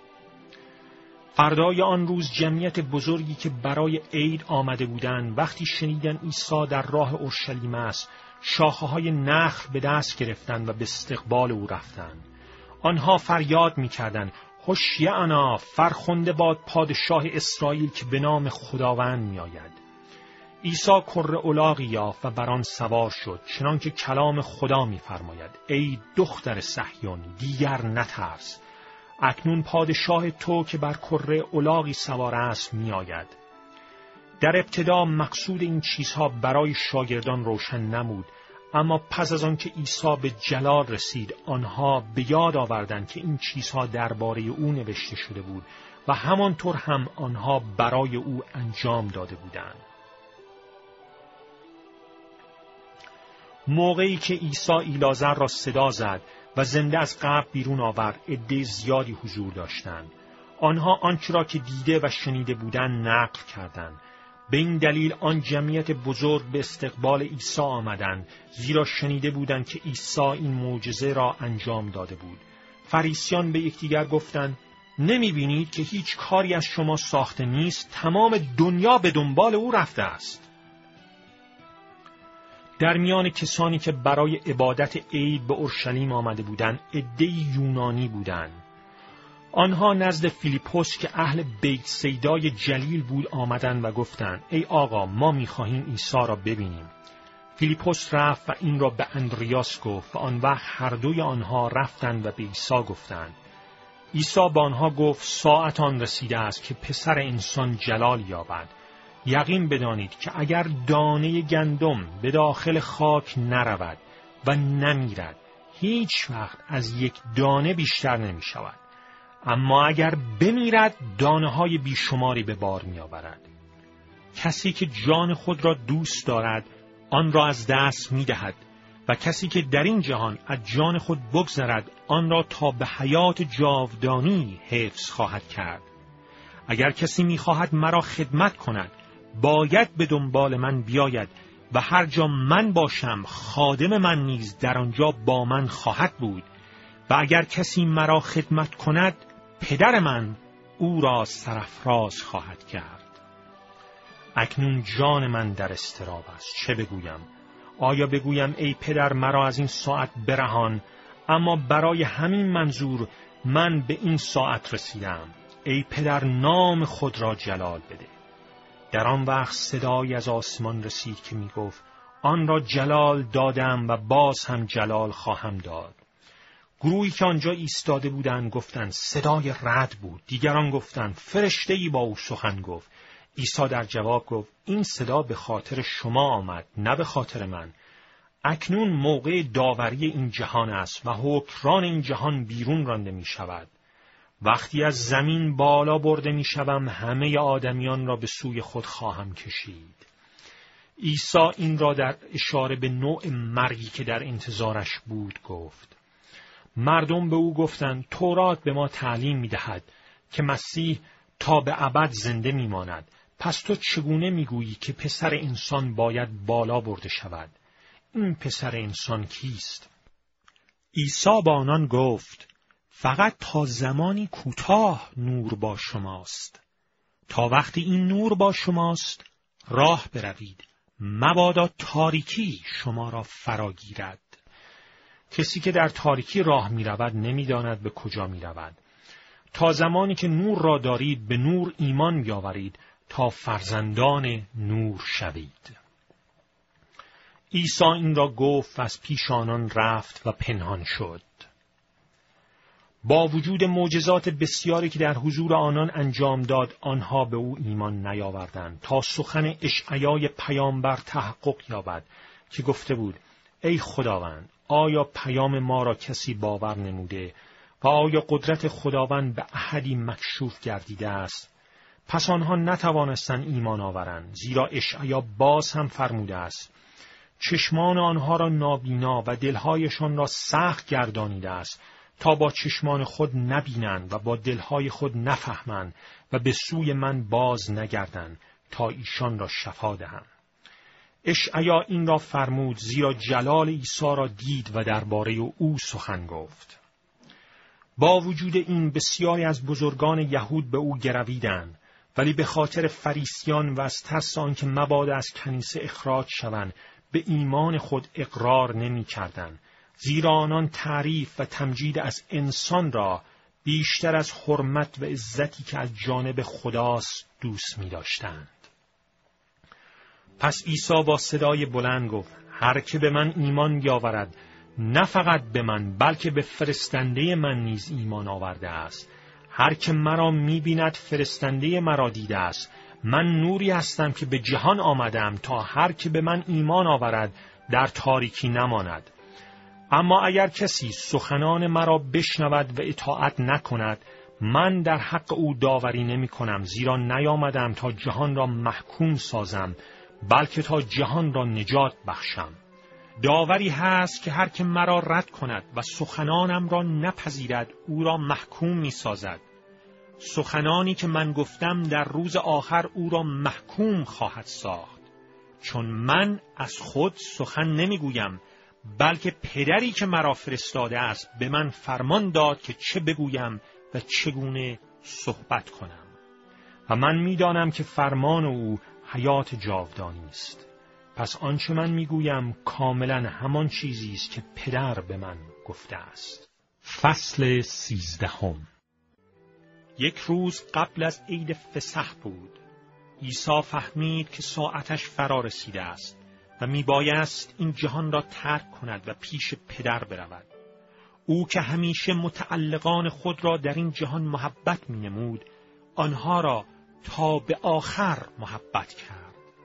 فردای آن روز جمعیت بزرگی که برای عید آمده بودند وقتی شنیدند عیسی در راه اورشلیم است، شاخه‌های نخل به دست گرفتند و به استقبال او رفتند. آنها فریاد می‌کردند: هوشیعنا، فرخنده باد پادشاه اسرائیل که به نام خداوند می‌آید. عیسی کره الاغی یافت و بر آن سوار شد، چنانکه کلام خدا می‌فرماید: ای دختر صهیون، دیگر نترس، اکنون پادشاه تو که بر کره الاغی سوار است می‌آید. در ابتدا مقصود این چیزها برای شاگردان روشن نبود، اما پس از آن که عیسی به جلال رسید، آنها به یاد آوردند که این چیزها درباره او نوشته شده بود و همانطور هم آنها برای او انجام داده بودند. موقعی که عیسی ایلازر را صدا زد و زنده از قبر بیرون آورد، عده زیادی حضور داشتند. آنها آنچه را که دیده و شنیده بودند نقل کردند. به این دلیل آن جمعیت بزرگ به استقبال عیسی آمدند، زیرا شنیده بودند که عیسی این معجزه را انجام داده بود. فریسیان به یکدیگر گفتند: نمی‌بینید که هیچ کاری از شما ساخته نیست؟ تمام دنیا به دنبال او رفته است. در میان کسانی که برای عبادت عید به اورشلیم آمده بودند، عده‌ای یونانی بودند. آنها نزد فیلیپوس که اهل بیت سیدای جلیل بود آمدند و گفتند: ای آقا، ما می‌خواهیم عیسی را ببینیم. فیلیپوس رفت و این را به اندریاس گفت و آن وقت هر دوی آنها رفتند و به عیسی گفتند. عیسی با آنها گفت: ساعت آن رسیده است که پسر انسان جلال یابد. یقین بدانید که اگر دانه گندم به داخل خاک نرود و نمیرد، هیچ وقت از یک دانه بیشتر نمی شود. اما اگر بمیرد، دانه‌های بیشماری به بار می‌آورد. کسی که جان خود را دوست دارد، آن را از دست می‌دهد و کسی که در این جهان از جان خود بگذرد، آن را تا به حیات جاودانی حفظ خواهد کرد. اگر کسی می‌خواهد مرا خدمت کند، باید به دنبال من بیاید و هر جا من باشم، خادم من نیز در آنجا با من خواهد بود. و اگر کسی مرا خدمت کند، پدر من او را سرافراز خواهد کرد. اکنون جان من در اضطراب است. چه بگویم؟ آیا بگویم ای پدر مرا از این ساعت برهان؟ اما برای همین منظور من به این ساعت رسیدم. ای پدر، نام خود را جلال بده. در آن وقت صدایی از آسمان رسید که می گفت: آن را جلال دادم و باز هم جلال خواهم داد. گروهی که آنجا ایستاده بودند گفتند: صدای رعد بود. دیگران گفتند: فرشته‌ای با او سخن گفت. عیسی در جواب گفت: این صدا به خاطر شما آمد، نه به خاطر من. اکنون موقع داوری این جهان است و حکمران این جهان بیرون رانده می شود. وقتی از زمین بالا برده می شوم، همه آدمیان را به سوی خود خواهم کشید. عیسی این را در اشاره به نوع مرگی که در انتظارش بود گفت. مردم به او گفتند: تورات به ما تعلیم می‌دهد که مسیح تا به ابد زنده می‌ماند. پس تو چگونه می‌گویی که پسر انسان باید بالا برده شود؟ این پسر انسان کیست؟ عیسی با آنان گفت: فقط تا زمانی کوتاه نور با شماست. تا وقتی این نور با شماست، راه بروید، مبادا تاریکی شما را فرا گیرد. کسی که در تاریکی راه می رود نمی داند به کجا می رود. تا زمانی که نور را دارید به نور ایمان بیاورید تا فرزندان نور شوید. عیسی این را گفت و از پیش آنان رفت و پنهان شد. با وجود معجزات بسیاری که در حضور آنان انجام داد، آنها به او ایمان نیاوردند تا سخن اشعیای پیامبر تحقق یابد که گفته بود: ای خداوند، آیا پیام ما را کسی باور نموده و آیا قدرت خداوند به احدی مکشوف گردیده است؟ پس آنها نتوانستند ایمان آورند، زیرا اشعیا باز هم فرموده است: چشمان آنها را نابینا و دلهایشان را سخت گردانیده است تا با چشمان خود نبینند و با دلهای خود نفهمند و به سوی من باز نگردند تا ایشان را شفا دهم. اشعیا این را فرمود زیرا جلال عیسی را دید و درباره او سخن گفت. با وجود این بسیاری از بزرگان یهود به او گرویدند، ولی به خاطر فریسیان و از ترس آنکه مبادا از کنیسه اخراج شوند به ایمان خود اقرار نمی‌کردند، زیرا آنان تعریف و تمجید از انسان را بیشتر از حرمت و عزتی که از جانب خداست دوست می‌داشتند. پس عیسی با صدای بلند گفت: هر که به من ایمان بیاورد نه فقط به من بلکه به فرستنده من نیز ایمان آورده است. هر که مرا می‌بیند فرستنده مرا دیده است. من نوری هستم که به جهان آمدم تا هر که به من ایمان آورد در تاریکی نماند. اما اگر کسی سخنان مرا بشنود و اطاعت نکند، من در حق او داوری نمی کنم، زیرا نیامدم تا جهان را محکوم سازم بلکه تا جهان را نجات بخشم. داوری هست که هر که مرا رد کند و سخنانم را نپذیرد او را محکوم می سازد. سخنانی که من گفتم در روز آخر او را محکوم خواهد ساخت، چون من از خود سخن نمیگویم بلکه پدری که مرا فرستاده است به من فرمان داد که چه بگویم و چگونه صحبت کنم. و من میدانم که فرمان او حیات جاودانی است. پس آنچه من میگویم کاملا همان چیزی است که پدر به من گفته است. فصل 13. یک روز قبل از عید فسح بود. عیسی فهمید که ساعتش فرا رسیده است و میبایست این جهان را ترک کند و پیش پدر برود. او که همیشه متعلقان خود را در این جهان محبت مینمود، آنها را تا به آخر محبت کرد.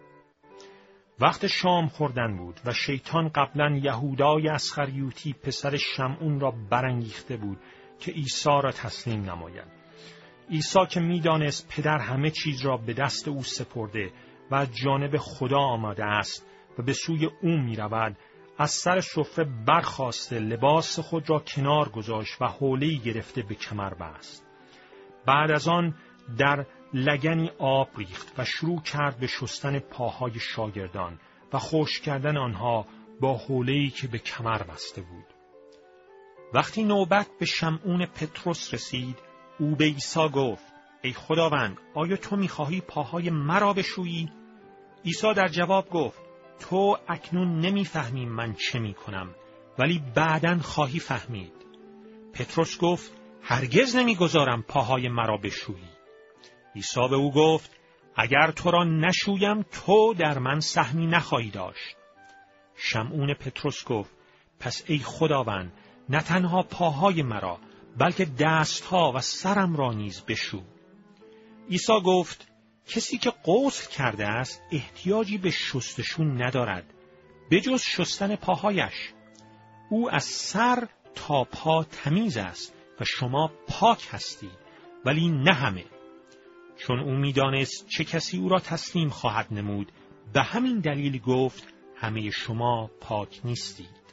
وقت شام خوردن بود و شیطان قبلا یهودای اسخریوطی پسر شمعون را برانگیخته بود که عیسی را تسلیم نماید. عیسی که میدانست پدر همه چیز را به دست او سپرده و از جانب خدا آمده است و به سوی او میرود، از سر سفره برخاسته لباس خود را کنار گذاشت و حوله‌ای گرفته به کمر بست. بعد از آن در لگنی آب ریخت و شروع کرد به شستن پاهای شاگردان و خشک کردن آنها با حوله‌ای که به کمر بسته بود. وقتی نوبت به شمعون پتروس رسید، او به عیسی گفت: ای خداوند، آیا تو می‌خواهی پاهای مرا بشویی؟ عیسی در جواب گفت: تو اکنون نمی‌فهمی من چه می‌کنم، ولی بعداً خواهی فهمید. پتروس گفت: هرگز نمی‌گذارم پاهای مرا بشویی. عیسی به او گفت: اگر تو را نشویم تو در من سهمی نخواهی داشت. شمعون پتروس گفت: پس ای خداوند، نه تنها پاهای مرا بلکه دستها و سرم را نیز بشو. عیسی گفت: کسی که غسل کرده است احتیاجی به شستشون ندارد بجز شستن پاهایش. او از سر تا پا تمیز است و شما پاک هستید، ولی نه همه. چون او میدانست چه کسی او را تسلیم خواهد نمود، به همین دلیل گفت: همه شما پاک نیستید.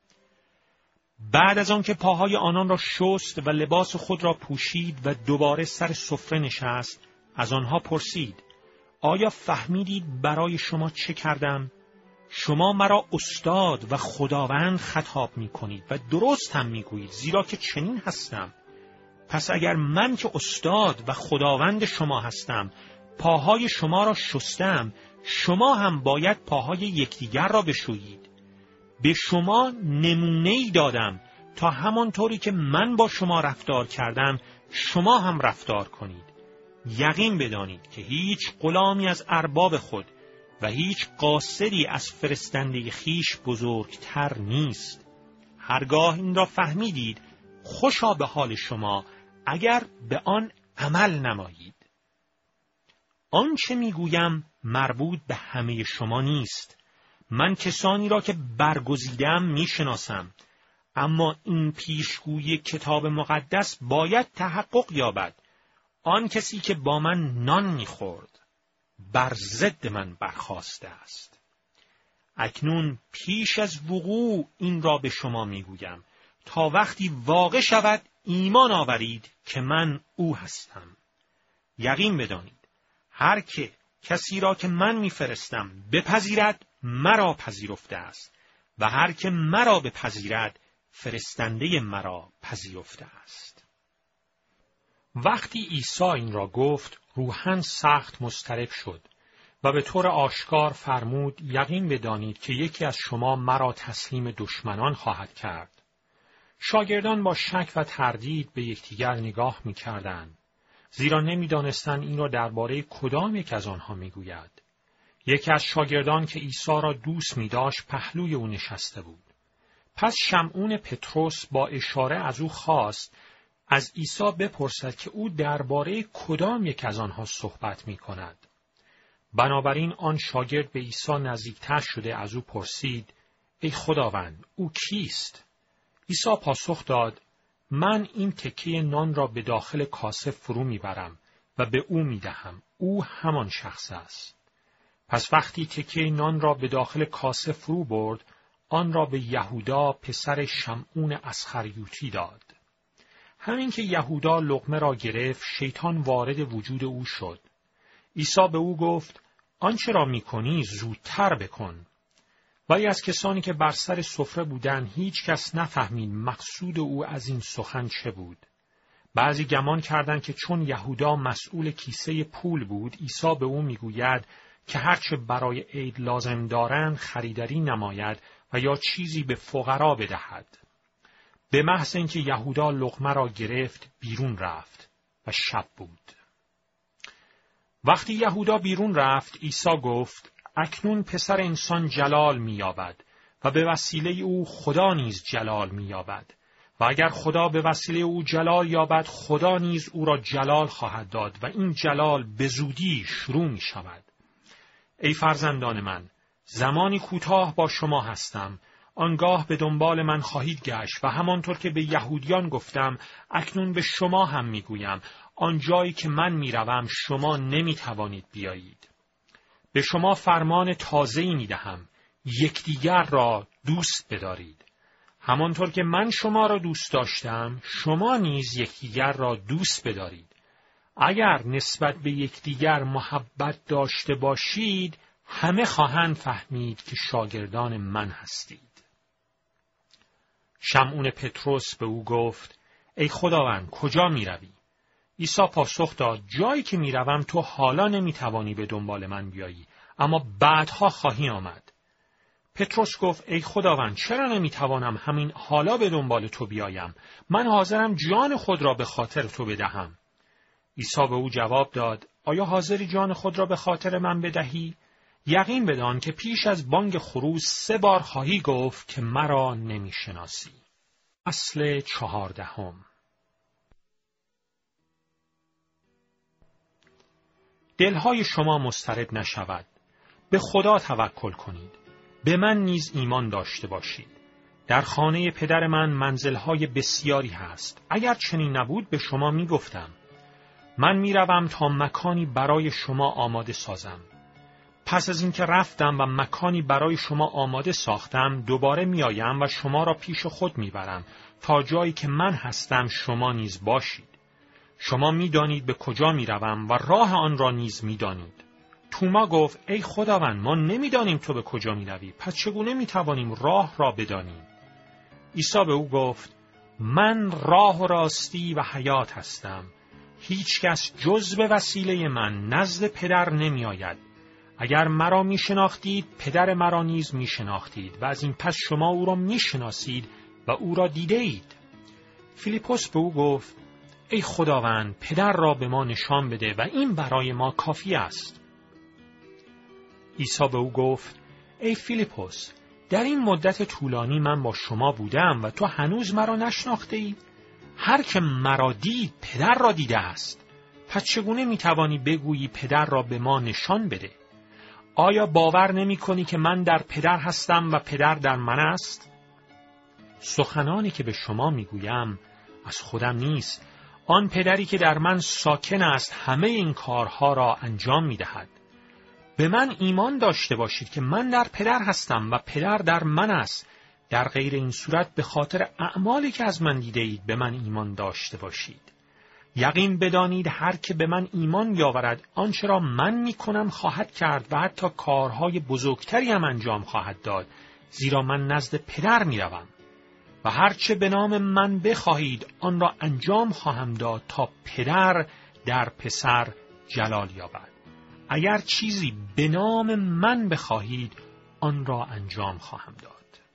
بعد از آن که پاهای آنان را شست و لباس خود را پوشید و دوباره سر سفره نشست، از آنها پرسید: آیا فهمیدید برای شما چه کردم؟ شما مرا استاد و خداوند خطاب می کنید و درست هم می گویید، زیرا که چنین هستم. پس اگر من که استاد و خداوند شما هستم پاهای شما را شستم، شما هم باید پاهای یکدیگر را بشویید. به شما نمونه‌ای دادم تا همانطوری که من با شما رفتار کردم شما هم رفتار کنید. یقین بدانید که هیچ غلامی از ارباب خود و هیچ قاصدی از فرستنده خیش بزرگتر نیست. هرگاه این را فهمیدید، خوشا به حال شما اگر به آن عمل نمایید. آنچه میگویم مربوط به همه شما نیست. من کسانی را که برگزیدم میشناسم، اما این پیشگویی کتاب مقدس باید تحقق یابد. آن کسی که با من نان میخورد بر ضد من برخاسته است. اکنون پیش از وقوع این را به شما میگویم تا وقتی واقع شود ایمان آورید که من او هستم. یقین بدانید هر که کسی را که من میفرستم بپذیرد مرا پذیرفته است و هر که مرا بپذیرد فرستنده مرا پذیرفته است. وقتی عیسی این را گفت روحاً سخت مضطرب شد و به طور آشکار فرمود یقین بدانید که یکی از شما مرا تسلیم دشمنان خواهد کرد. شاگردان با شک و تردید به یکدیگر نگاه می‌کردند، زیرا نمی‌دانستند این را درباره کدام یک از آنها می‌گوید. یکی از شاگردان که عیسی را دوست می‌داشت پهلوی او نشسته بود. پس شمعون پتروس با اشاره از او خواست از عیسی بپرسد که او درباره کدام یک از آنها صحبت می‌کند. بنابراین آن شاگرد به عیسی نزدیکتر شده از او پرسید: ای خداوند، او کیست؟ عیسی پاسخ داد: من این تکه نان را به داخل کاسه فرو میبرم و به او میدهم. او همان شخص است. پس وقتی تکه نان را به داخل کاسه فرو برد، آن را به یهودا پسر شمعون اسخریوطی داد. همین که یهودا لقمه را گرفت، شیطان وارد وجود او شد. عیسی به او گفت: آنچه را می‌کنی زودتر بکن. ولی از کسانی که بر سر سفره بودند هیچ کس نفهمید مقصود او از این سخن چه بود. بعضی گمان کردند که چون یهودا مسئول کیسه پول بود، عیسی به او می‌گوید که هرچه برای عید لازم دارند خریداری نماید و یا چیزی به فقرا بدهد. به محض اینکه یهودا لقمه را گرفت بیرون رفت و شب بود. وقتی یهودا بیرون رفت، عیسی گفت: اکنون پسر انسان جلال می‌یابد و به وسیله او خدا نیز جلال می‌یابد و اگر خدا به وسیله او جلال یابد، خدا نیز او را جلال خواهد داد و این جلال به زودی شروع می‌شود. ای فرزندان من، زمانی کوتاه با شما هستم، آنگاه به دنبال من خواهید گشت و همانطور که به یهودیان گفتم اکنون به شما هم میگویم، آن جایی که من میروم شما نمیتوانید بیایید. به شما فرمان تازه‌ای میدهم، یکدیگر را دوست بدارید. همانطور که من شما را دوست داشتم، شما نیز یکدیگر را دوست بدارید. اگر نسبت به یکدیگر محبت داشته باشید، همه خواهند فهمید که شاگردان من هستید. شمعون پتروس به او گفت: ای خداوند، کجا میروی؟ عیسی پاسخ داد: جایی که میروم تو حالا نمیتوانی به دنبال من بیایی، اما بعدها خواهی آمد. پتروس گفت: ای خداوند، چرا نمیتوانم همین حالا به دنبال تو بیایم؟ من حاضرم جان خود را به خاطر تو بدهم. عیسی به او جواب داد: آیا حاضری جان خود را به خاطر من بدهی؟ یقین بدان که پیش از بانگ خروس 3 بار خواهی گفت که مرا نمیشناسی. فصل 14. دلهای شما مضطرب نشود. به خدا توکل کنید. به من نیز ایمان داشته باشید. در خانه پدر من منزلهای بسیاری هست. اگر چنین نبود به شما میگفتم. من میروم تا مکانی برای شما آماده سازم. پس از اینکه رفتم و مکانی برای شما آماده ساختم، دوباره میآیم و شما را پیش خود میبرم تا جایی که من هستم شما نیز باشید. شما میدانید به کجا میروم و راه آن را نیز میدانید. توما گفت: ای خداوند، ما نمیدانیم تو به کجا میروی، پس چگونه میتوانیم راه را بدانیم؟ عیسی به او گفت: من راه و راستی و حیات هستم. هیچ کس جز به وسیله من نزد پدر نمی آید. اگر مرا می شناختید، پدر مرا نیز می شناختید و از این پس شما او را می شناسید و او را دیده اید. فیلیپوس به او گفت: ای خداوند، پدر را به ما نشان بده و این برای ما کافی است. عیسی به او گفت: ای فیلیپوس، در این مدت طولانی من با شما بودم و تو هنوز مرا نشناخته ای؟ هر که مرا دید پدر را دیده است. پس چگونه میتوانی بگویی پدر را به ما نشان بده؟ آیا باور نمی کنی که من در پدر هستم و پدر در من است؟ سخنانی که به شما میگویم از خودم نیست. آن پدری که در من ساکن است همه این کارها را انجام میدهد. به من ایمان داشته باشید که من در پدر هستم و پدر در من است. در غیر این صورت به خاطر اعمالی که از من دیده اید به من ایمان داشته باشید. یقین بدانید هر که به من ایمان بیاورد آنچه را من میکنم خواهد کرد و حتی کارهای بزرگتری هم انجام خواهد داد، زیرا من نزد پدر میروم و هرچه به نام من بخواهید آن را انجام خواهم داد تا پدر در پسر جلال یابد. اگر چیزی به نام من بخواهید آن را انجام خواهم داد.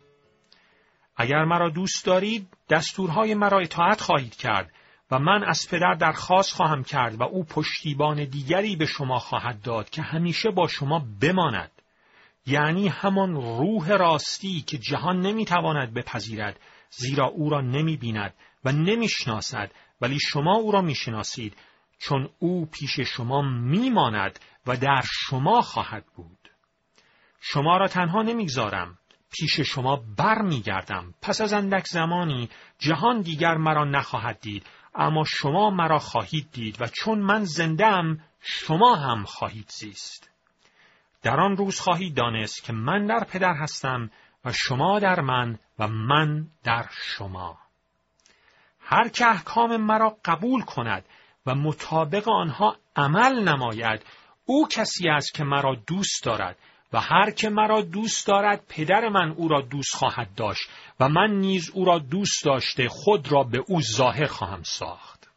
اگر مرا دوست دارید دستورهای مرا اطاعت خواهید کرد و من از پدر درخواست خواهم کرد و او پشتیبان دیگری به شما خواهد داد که همیشه با شما بماند، یعنی همان روح راستی که جهان نمیتواند بپذیرد زیرا او را نمیبیند و نمیشناسد، ولی شما او را میشناسید چون او پیش شما میماند و در شما خواهد بود. شما را تنها نمیگذارم، پیش شما بر میگردم. پس از اندک زمانی جهان دیگر مرا نخواهد دید، اما شما مرا خواهید دید و چون من زنده‌ام شما هم خواهید زیست. در آن روز خواهید دانست که من در پدر هستم و شما در من و من در شما. هر که احکام مرا قبول کند و مطابق آنها عمل نماید، او کسی است که مرا دوست دارد و هر که مرا دوست دارد پدر من او را دوست خواهد داشت و من نیز او را دوست داشته خود را به او ظاهر خواهم ساخت.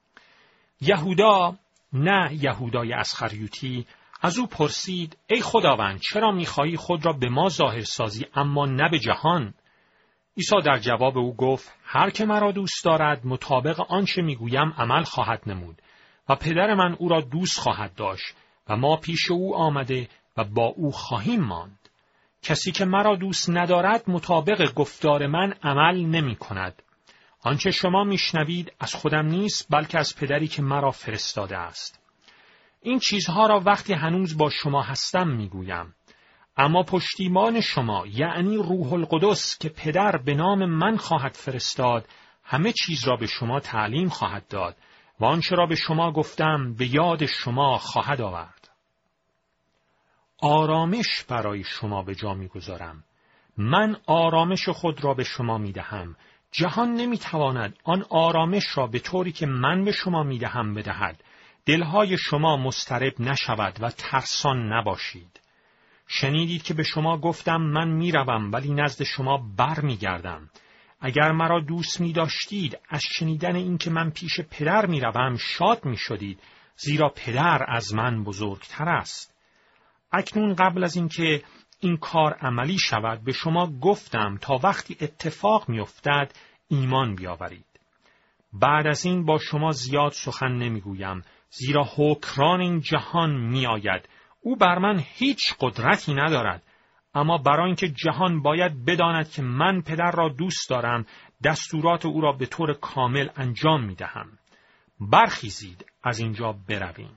یهودا، نه یهودای اسخریوطی، از او پرسید: ای خداوند، چرا می‌خواهی خود را به ما ظاهر سازی اما نه به جهان؟ عیسی در جواب او گفت: هر که مرا دوست دارد مطابق آنچه میگویم عمل خواهد نمود و پدر من او را دوست خواهد داشت و ما پیش او آمده و با او خواهیم ماند. کسی که مرا دوست ندارد مطابق گفتار من عمل نمی کند. آنچه شما میشنوید از خودم نیست بلکه از پدری که مرا فرستاده است. این چیزها را وقتی هنوز با شما هستم میگویم. اما پشتیبان شما یعنی روح القدس که پدر به نام من خواهد فرستاد همه چیز را به شما تعلیم خواهد داد و آنچه را به شما گفتم به یاد شما خواهد آورد. آرامش برای شما به جا می‌گذارم. من آرامش خود را به شما می‌دهم. جهان نمی‌تواند آن آرامش را به طوری که من به شما می‌دهم بدهد. دلهای شما مضطرب نشود و ترسان نباشید. شنیدید که به شما گفتم من می‌روم ولی نزد شما برمیگردم. اگر مرا دوست می‌داشتید از شنیدن این که من پیش پدر می‌روم شاد می‌شدید، زیرا پدر از من بزرگتر است. اکنون قبل از اینکه این کار عملی شود به شما گفتم تا وقتی اتفاق می‌افتد ایمان بیاورید. بعد از این با شما زیاد سخن نمیگویم، زیرا حکمران این جهان میآید. او بر من هیچ قدرتی ندارد، اما برای اینکه جهان باید بداند که من پدر را دوست دارم، دستورات او را به طور کامل انجام میدهم. برخیزید از اینجا برویم.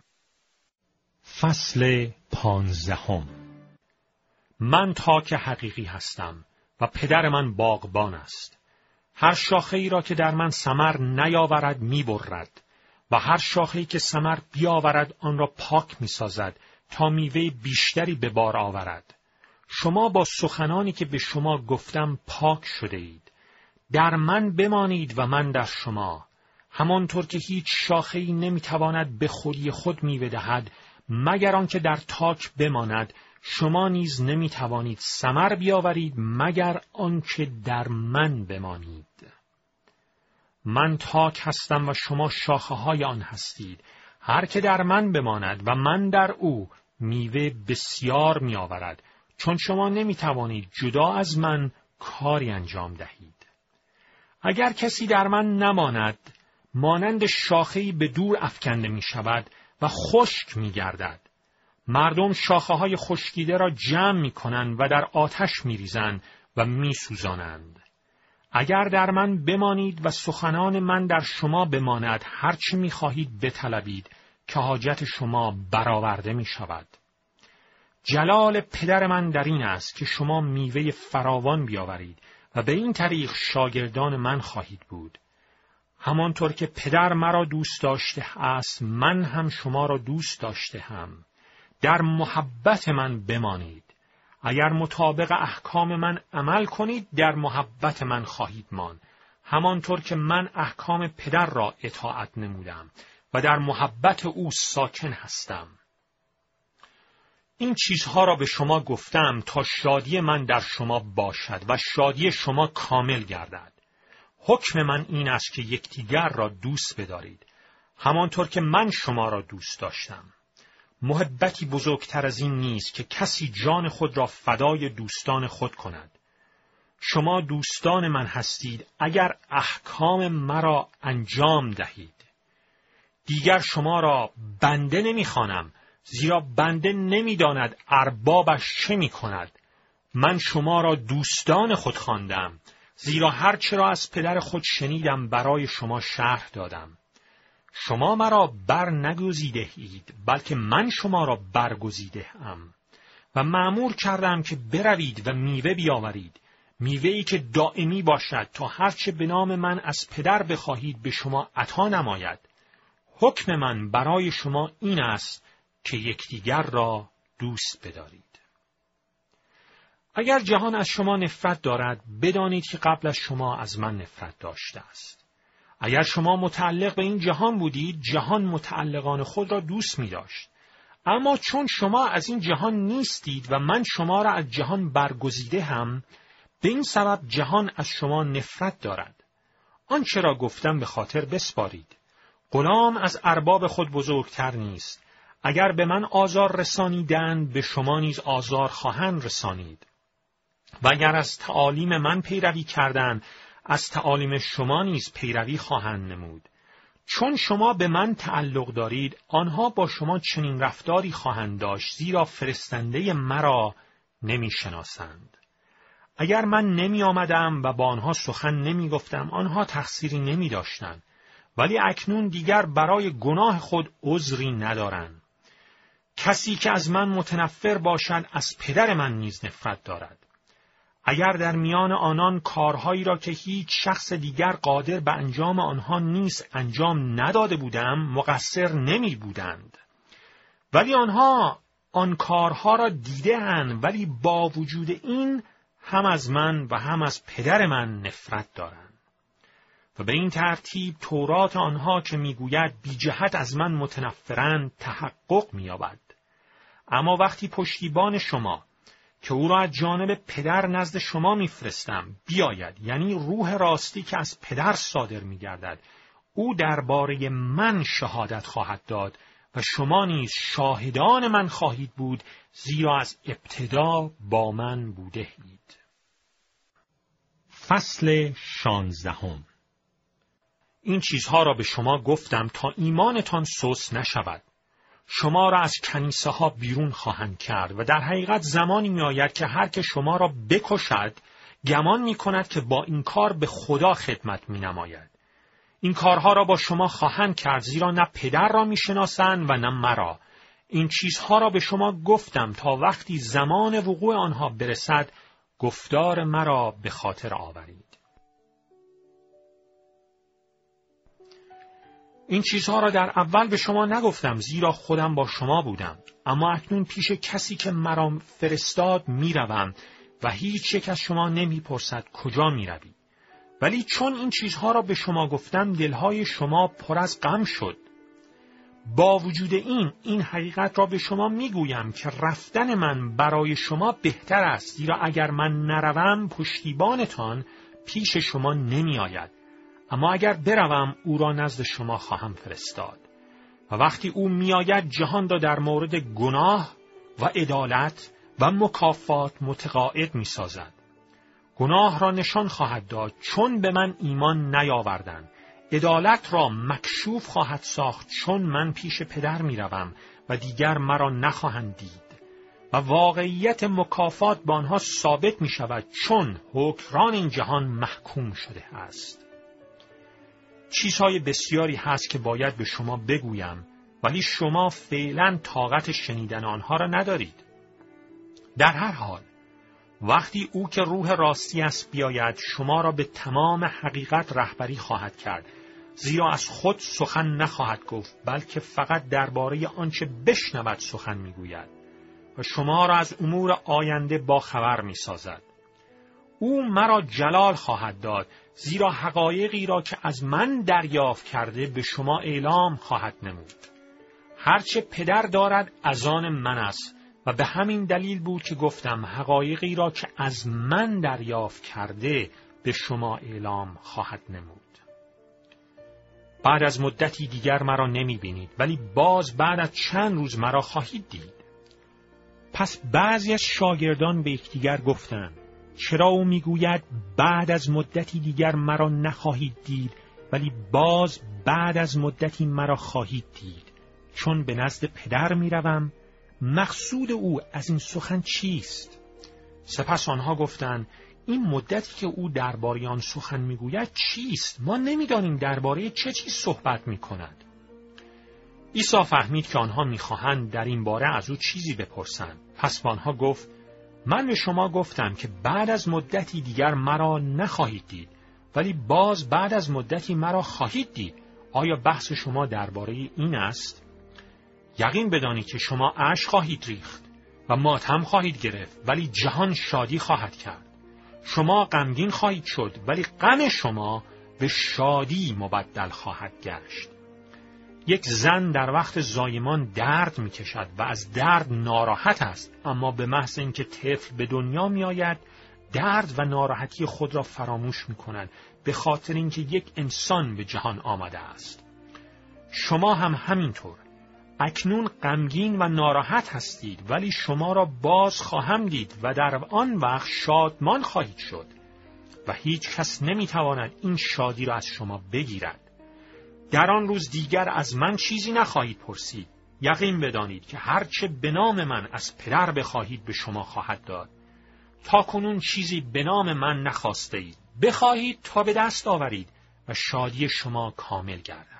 فصل 15. من تاک حقیقی هستم و پدر من باغبان است. هر شاخه ای را که در من ثمر نیاورد میبرد و هر شاخه ای که ثمر بیاورد آن را پاک میسازد تا میوه بیشتری به بار آورد. شما با سخنانی که به شما گفتم پاک شده اید. در من بمانید و من در شما. همانطور که هیچ شاخه ای نمیتواند به خودی خود میوه دهد مگر آنکه در تاک بماند، شما نیز نمیتوانید ثمر بیاورید مگر آنکه در من بمانید. من تاک هستم و شما شاخه های آن هستید. هر که در من بماند و من در او میوه بسیار میآورد، چون شما نمیتوانید جدا از من کاری انجام دهید. اگر کسی در من نماند، مانند شاخه‌ای به دور افکنده می شود و خشک می گردد. مردم شاخه های خشکیده را جمع می کنند و در آتش می ریزند و می سوزانند. اگر در من بمانید و سخنان من در شما بماند، هرچی می خواهید بطلبید که حاجت شما برآورده می شود. جلال پدر من در این است که شما میوه فراوان بیاورید و به این طریق شاگردان من خواهید بود. همانطور که پدر مرا دوست داشته است، من هم شما را دوست داشته هم. در محبت من بمانید. اگر مطابق احکام من عمل کنید در محبت من خواهید ماند، همانطور که من احکام پدر را اطاعت نمودم و در محبت او ساکن هستم. این چیزها را به شما گفتم تا شادی من در شما باشد و شادی شما کامل گردد. حکم من این است که یکدیگر را دوست بدارید، همانطور که من شما را دوست داشتم. محبتی بزرگتر از این نیست که کسی جان خود را فدای دوستان خود کند. شما دوستان من هستید اگر احکام مرا انجام دهید. دیگر شما را بنده نمی‌خوانم، زیرا بنده نمی‌داند اربابش چه می‌کند. من شما را دوستان خود خواندم، زیرا هر چه را از پدر خود شنیدم برای شما شرح دادم. شما مرا بر نگزیده اید، بلکه من شما را برگزیده ام و مأمور کردم که بروید و میوه بیاورید، میوه‌ای که دائمی باشد، تا هرچه به نام من از پدر بخواهید به شما عطا نماید. حکم من برای شما این است که یکدیگر را دوست بدارید. اگر جهان از شما نفرت دارد، بدانید که قبل از شما از من نفرت داشته است. اگر شما متعلق به این جهان بودید، جهان متعلقان خود را دوست می داشت. اما چون شما از این جهان نیستید و من شما را از جهان برگزیده هم، به این سبب جهان از شما نفرت دارد. آنچه را گفتم به خاطر بسپارید. غلام از ارباب خود بزرگتر نیست. اگر به من آزار رسانیدند، به شما نیز آزار خواهند رسانید. و اگر از تعالیم من پیروی کردند، از تعالیم شما نیز پیروی خواهند نمود. چون شما به من تعلق دارید، آنها با شما چنین رفتاری خواهند داشت، زیرا فرستنده مرا نمی شناسند. اگر من نمی آمدم و با آنها سخن نمی گفتم، آنها تقصیری نمی داشتند. ولی اکنون دیگر برای گناه خود عذری ندارند. کسی که از من متنفر باشد، از پدر من نیز نفرت دارد. اگر در میان آنان کارهایی را که هیچ شخص دیگر قادر به انجام آنها نیست انجام نداده بودم، مقصر نمی بودند. ولی آنها آن کارها را دیده‌اند، ولی با وجود این هم از من و هم از پدر من نفرت دارند. و به این ترتیب تورات آنها که میگوید بی جهت از من متنفرند تحقق می‌یابد. اما وقتی پشتیبان شما که او را از جانب پدر نزد شما میفرستم بیاید، یعنی روح راستی که از پدر صادر میگردد، او درباره من شهادت خواهد داد و شما نیز شاهدان من خواهید بود، زیرا از ابتدا با من بوده اید. فصل 16. این چیزها را به شما گفتم تا ایمانتان سست نشود. شما را از کنیسه ها بیرون خواهند کرد و در حقیقت زمانی می آید که هر که شما را بکشد گمان می کند که با این کار به خدا خدمت می نماید. این کارها را با شما خواهند کرد، زیرا نه پدر را می شناسند و نه مرا. این چیزها را به شما گفتم تا وقتی زمان وقوع آنها برسد گفتار مرا به خاطر آورید. این چیزها را در اول به شما نگفتم، زیرا خودم با شما بودم. اما اکنون پیش کسی که مرا فرستاد میروم و هیچ یک از شما نمیپرسد کجا میروی. ولی چون این چیزها را به شما گفتم، دلهای شما پر از غم شد. با وجود این حقیقت را به شما میگویم که رفتن من برای شما بهتر است، زیرا اگر من نروم پشتیبانتان پیش شما نمیآید. اما اگر بروم او را نزد شما خواهم فرستاد. و وقتی او میآید جهان را در مورد گناه و عدالت و مکافات متقاعد میسازد. گناه را نشان خواهد داد چون به من ایمان نیاوردند. عدالت را مکشوف خواهد ساخت چون من پیش پدر میروم و دیگر مرا نخواهند دید. و واقعیت مکافات با آنها ثابت می شود چون حکمران این جهان محکوم شده است. چیزهای بسیاری هست که باید به شما بگویم، ولی شما فعلا طاقت شنیدن آنها را ندارید. در هر حال وقتی او که روح راستی است بیاید، شما را به تمام حقیقت رهبری خواهد کرد، زیرا از خود سخن نخواهد گفت، بلکه فقط درباره آنچه بشنود سخن میگوید و شما را از امور آینده باخبر میسازد. او مرا جلال خواهد داد، زیرا حقایقی را که از من دریافت کرده به شما اعلام خواهد نمود. هرچه پدر دارد از آن من است و به همین دلیل بود که گفتم حقایقی را که از من دریافت کرده به شما اعلام خواهد نمود. بعد از مدتی دیگر مرا نمی بینید، ولی باز بعد از چند روز مرا خواهید دید. پس بعضی از شاگردان به یکدیگر گفتند: چرا او میگوید بعد از مدتی دیگر مرا نخواهید دید، ولی باز بعد از مدتی مرا خواهید دید؟ چون به نزد پدر میروم. مقصود او از این سخن چیست؟ سپس آنها گفتند: این مدتی که او درباره آن سخن میگوید چیست؟ ما نمیدانیم درباره چه چیز صحبت میکند. عیسی فهمید که آنها میخواهند در این باره از او چیزی بپرسند. پس به آنها گفت: من به شما گفتم که بعد از مدتی دیگر مرا نخواهید دید، ولی باز بعد از مدتی مرا خواهید دید. آیا بحث شما درباره این است؟ یقین بدانید که شما اشک خواهید ریخت و ماتم خواهید گرفت، ولی جهان شادی خواهد کرد. شما غمگین خواهید شد، ولی غم شما به شادی مبدل خواهد گشت. یک زن در وقت زایمان درد می‌کشد و از درد ناراحت است، اما به محض اینکه طفل به دنیا می‌آید درد و ناراحتی خود را فراموش می‌کند، به خاطر اینکه یک انسان به جهان آمده است. شما هم همینطور. اکنون غمگین و ناراحت هستید، ولی شما را باز خواهم دید و در آن وقت شادمان خواهید شد و هیچ کس نمی‌تواند این شادی را از شما بگیرد. در آن روز دیگر از من چیزی نخواهید پرسید. یقین بدانید که هرچه به نام من از پدر بخواهید به شما خواهد داد. تا کنون چیزی به نام من نخواسته اید. بخواهید تا به دست آورید و شادی شما کامل گردد.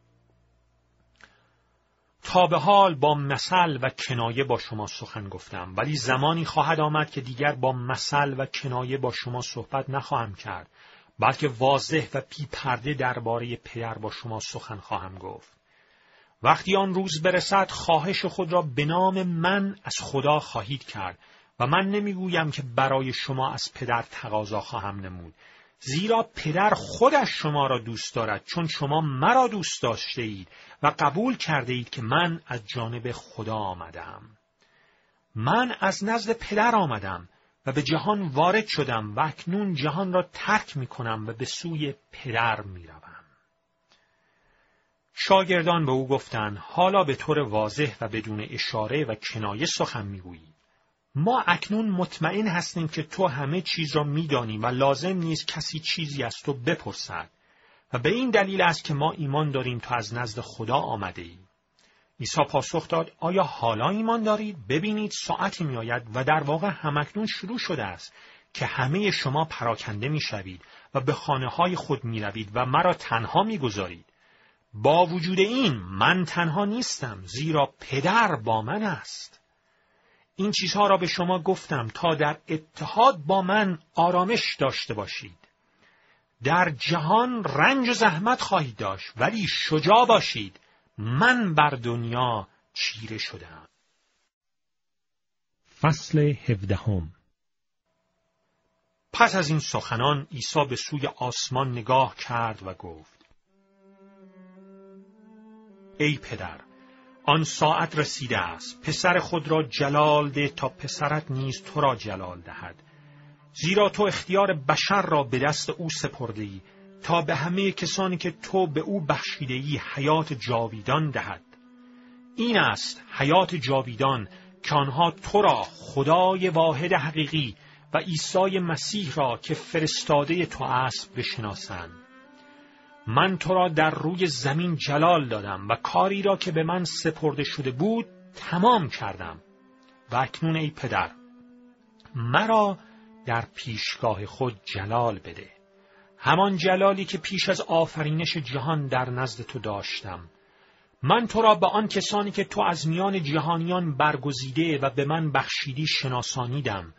تا به حال با مثل و کنایه با شما سخن گفتم، ولی زمانی خواهد آمد که دیگر با مثل و کنایه با شما صحبت نخواهم کرد، بلکه واضح و بی پرده درباره پدر با شما سخن خواهم گفت. وقتی آن روز برسد خواهش خود را به نام من از خدا خواهید کرد و من نمیگویم که برای شما از پدر تقاضا خواهم نمود، زیرا پدر خودش شما را دوست دارد، چون شما مرا دوست داشته اید و قبول کرده اید که من از جانب خدا آمدم. من از نزد پدر آمدم و به جهان وارد شدم و اکنون جهان را ترک می کنم و به سوی پدر می روم. شاگردان به او گفتند: حالا به طور واضح و بدون اشاره و کنایه سخن می گویی. ما اکنون مطمئن هستیم که تو همه چیز را می دانی و لازم نیست کسی چیزی از تو بپرسد و به این دلیل است که ما ایمان داریم تو از نزد خدا آمده ای. عیسی پاسخ داد: آیا حالا ایمان دارید؟ ببینید ساعتی می آید و در واقع همکنون شروع شده است که همه شما پراکنده می شوید و به خانه های خود می روید و مرا تنها می گذارید. با وجود این من تنها نیستم، زیرا پدر با من است. این چیزها را به شما گفتم تا در اتحاد با من آرامش داشته باشید. در جهان رنج و زحمت خواهید داشت، ولی شجاع باشید، من بر دنیا چیره شدم. فصل 17. پس از این سخنان عیسی به سوی آسمان نگاه کرد و گفت: ای پدر، آن ساعت رسیده است. پسر خود را جلال ده تا پسرت نیز تو را جلال دهد. زیرا تو اختیار بشر را به دست او سپرده‌ای تا به همه کسانی که تو به او بخشیده‌ای حیات جاویدان دهد. این است حیات جاویدان که آنها تو را خدای واحد حقیقی و عیسی مسیح را که فرستاده تو است بشناسند. من تو را در روی زمین جلال دادم و کاری را که به من سپرده شده بود تمام کردم. و اکنون ای پدر، مرا در پیشگاه خود جلال بده، همان جلالی که پیش از آفرینش جهان در نزد تو داشتم. من تو را به آن کسانی که تو از میان جهانیان برگزیده و به من بخشیدی شناسانیدم.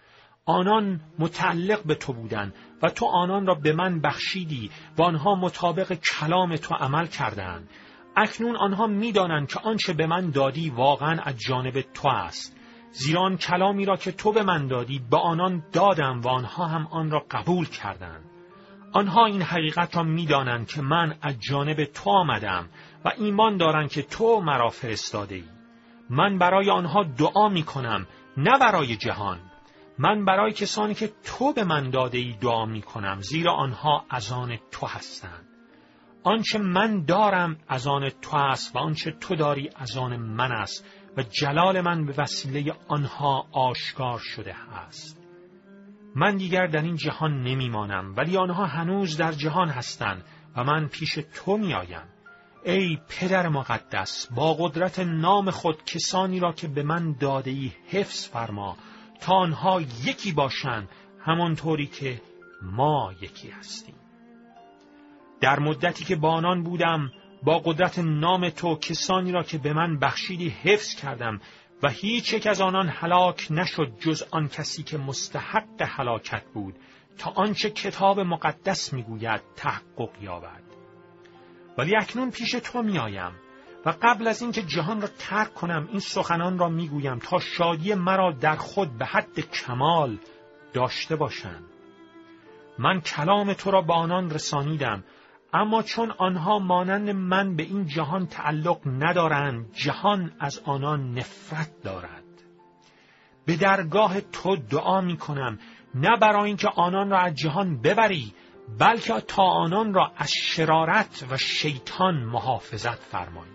آنان متعلق به تو بودند و تو آنان را به من بخشیدی و آنها مطابق کلام تو عمل کردند. اکنون آنها می‌دانند که آنچه به من دادی واقعاً از جانب تو است. زیرا آن کلامی را که تو به من دادی به آنان دادم و آنها هم آن را قبول کردند. آنها این حقیقت را می‌دانند که من از جانب تو آمدم و ایمان دارند که تو مرا فرستاده‌ای. من برای آنها دعا می‌کنم، نه برای جهان. من برای کسانی که تو به من داده‌ای دعا می‌کنم، زیرا آنها از آن تو هستند. آنچه من دارم از آن تو است و آنچه تو داری از آن من است و جلال من به وسیله آنها آشکار شده است. من دیگر در این جهان نمیمانم، ولی آنها هنوز در جهان هستند و من پیش تو میآیم. ای پدر مقدس، با قدرت نام خود کسانی را که به من داده‌ای حفظ فرما تا آنها یکی باشند همانطوری که ما یکی هستیم. در مدتی که با آنان بودم با قدرت نام تو کسانی را که به من بخشیدی حفظ کردم و هیچ یک از آنان هلاک نشد جز آن کسی که مستحق هلاکت بود تا آنچه کتاب مقدس میگوید تحقق یابد. ولی اکنون پیش تو میآیم و قبل از اینکه جهان را ترک کنم این سخنان را میگویم تا شادی مرا در خود به حد کمال داشته باشند. من کلام تو را به آنان رسانیدم، اما چون آنها مانند من به این جهان تعلق ندارند، جهان از آنان نفرت دارد. به درگاه تو دعا می کنم، نه برای اینکه آنان را از جهان ببری، بلکه تا آنان را از شرارت و شیطان محافظت فرمایی.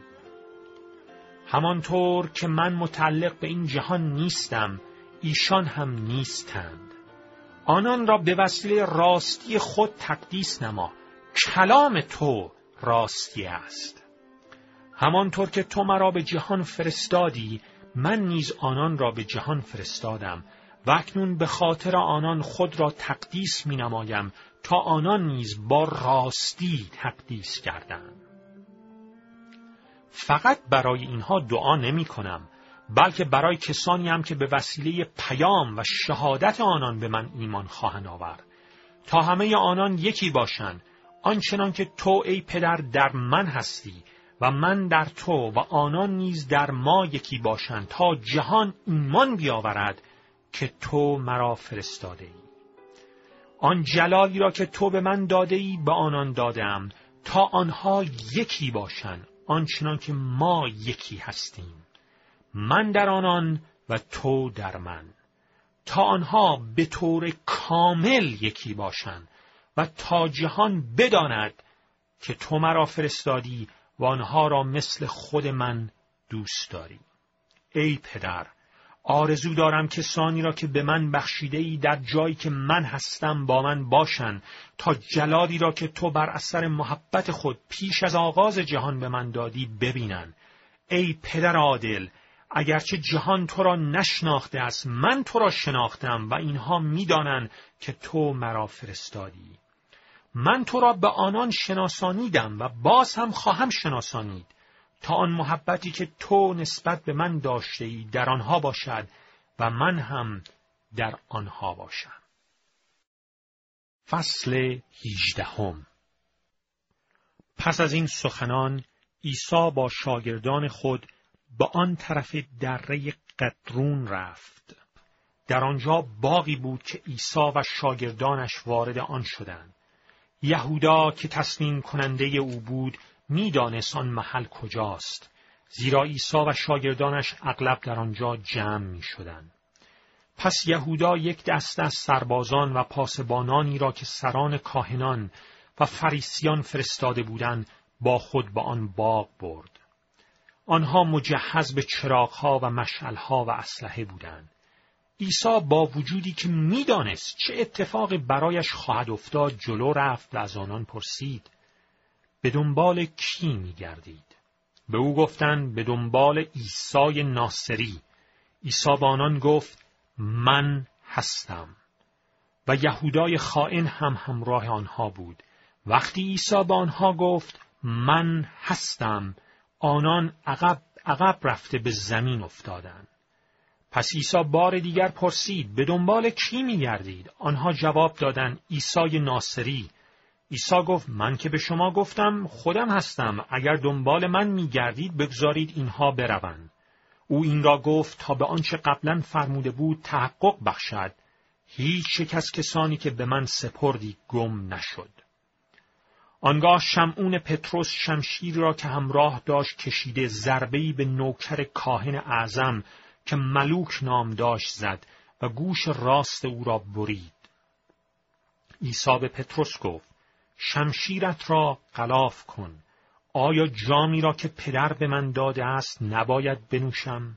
همانطور که من متعلق به این جهان نیستم، ایشان هم نیستند. آنان را به وسیله راستی خود تقدیس نما. کلام تو راستی است. همانطور که تو مرا به جهان فرستادی، من نیز آنان را به جهان فرستادم و اکنون به خاطر آنان خود را تقدیس می نمایم تا آنان نیز با راستی تقدیس گردند. فقط برای اینها دعا نمی کنم، بلکه برای کسانی هم که به وسیله پیام و شهادت آنان به من ایمان خواهند آورد، تا همه آنان یکی باشند، آنچنان که تو ای پدر در من هستی و من در تو و آنان نیز در ما یکی باشند، تا جهان ایمان بیاورد که تو مرا فرستاده ای. آن جلالی را که تو به من داده ای به آنان دادم تا آنها یکی باشند، آنچنان که ما یکی هستیم، من در آنان و تو در من، تا آنها به طور کامل یکی باشند و تا جهان بداند که تو مرا فرستادی و آنها را مثل خود من دوست داری. ای پدر، آرزو دارم کسانی را که به من بخشیده ای در جایی که من هستم با من باشند، تا جلالی را که تو بر اثر محبت خود پیش از آغاز جهان به من دادی ببینند. ای پدر عادل، اگرچه جهان تو را نشناخته است، من تو را شناختم و اینها می‌دانند که تو مرا فرستادی. من تو را به آنان شناسانیدم و باز هم خواهم شناسانید، تا آن محبتی که تو نسبت به من داشته‌ای در آنها باشد و من هم در آنها باشم. فصل 18. پس از این سخنان عیسی با شاگردان خود به آن طرف دره قدرون رفت. در آنجا باغی بود که عیسی و شاگردانش وارد آن شدند. یهودا که تسلیم کننده او بود می‌دانست آن محل کجاست، زیرا عیسی و شاگردانش اغلب در آنجا جمع می‌شدند. پس یهودا یک دسته از سربازان و پاسبانانی را که سران کاهنان و فریسیان فرستاده بودند با خود به آن باغ برد. آنها مجهز به چراغ‌ها و مشعل‌ها و اسلحه بودند. عیسی با وجودی که می‌دانست چه اتفاقی برایش خواهد افتاد جلو رفت و از آنان پرسید: به دنبال کی می‌گردید؟ به او گفتند به دنبال عیسی ناصری. عیسی با آنان گفت: من هستم. و یهودای خائن هم همراه آنها بود. وقتی عیسی با آنها گفت من هستم، آنان عقب رفته به زمین افتادند. پس عیسی بار دیگر پرسید: به دنبال کی می‌گردید؟ آنها جواب دادند: عیسی ناصری. عیسی گفت: من که به شما گفتم خودم هستم. اگر دنبال من می‌گردید بگذارید اینها بروند. او این را گفت تا به آنچه قبلا فرموده بود تحقق بخشد: هیچ یک از کسانی که به من سپردی گم نشد. آنگاه شمعون پتروس شمشیر را که همراه داشت کشیده ضربه‌ای به نوکر کاهن اعظم که ملوک نام داشت زد و گوش راست او را برید. عیسی به پتروس گفت: شمشیرت را غلاف کن. آیا جامی را که پدر به من داده است نباید بنوشم؟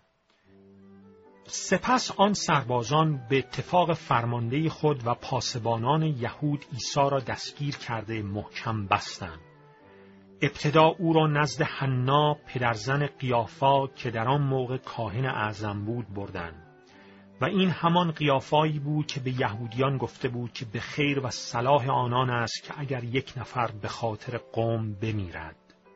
سپس آن سربازان به اتفاق فرمانده خود و پاسبانان یهود عیسی را دستگیر کرده محکم بستند. ابتدا او را نزد حنا پدرزن قیافا که در آن موقع کاهن اعظم بود بردند. و این همان قیافایی بود که به یهودیان گفته بود که به خیر و صلاح آنان است که اگر یک نفر به خاطر قوم بمیرد.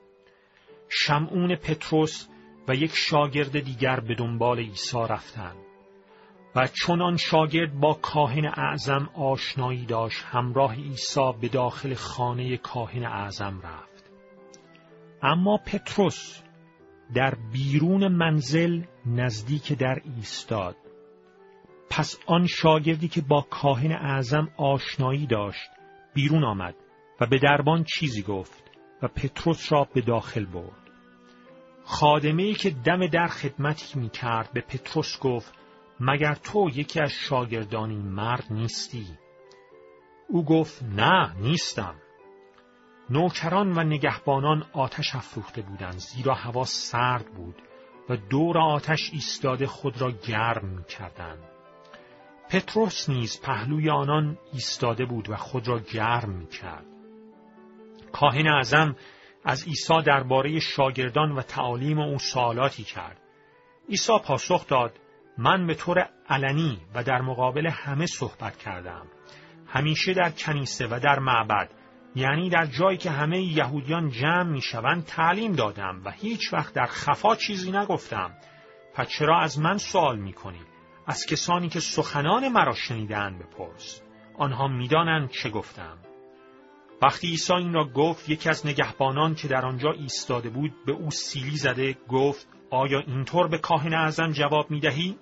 شمعون پتروس و یک شاگرد دیگر به دنبال عیسی رفتند و چون آن شاگرد با کاهن اعظم آشنایی داشت همراه عیسی به داخل خانه کاهن اعظم رفت. اما پتروس در بیرون منزل نزدیک در ایستاد. پس آن شاگردی که با کاهن اعظم آشنایی داشت بیرون آمد و به دربان چیزی گفت و پتروس را به داخل برد. خادمه‌ای که دم در خدمتی می‌کرد به پتروس گفت: مگر تو یکی از شاگردان این مرد نیستی؟ او گفت: نه، نیستم. نوکران و نگهبانان آتش افروخته بودند زیرا هوا سرد بود و دور آتش ایستاده خود را گرم می‌کردند. پتروس نیز پهلوی آنان ایستاده بود و خود را گرم می‌کرد. کاهن اعظم از عیسی درباره شاگردان و تعالیم او سوالاتی کرد. عیسی پاسخ داد: من به طور علنی و در مقابل همه صحبت کردم. همیشه در کنیسه و در معبد، یعنی در جایی که همه یهودیان جمع میشوند تعلیم دادم و هیچ وقت در خفا چیزی نگفتم. پس چرا از من سوال میکنی؟ از کسانی که سخنان مرا شنیدند بپرس. آنها میدانند چه گفتم. وقتی عیسی این را گفت یکی از نگهبانان که در آنجا ایستاده بود به او سیلی زده گفت: آیا اینطور به کاهن اعظم جواب میدهی؟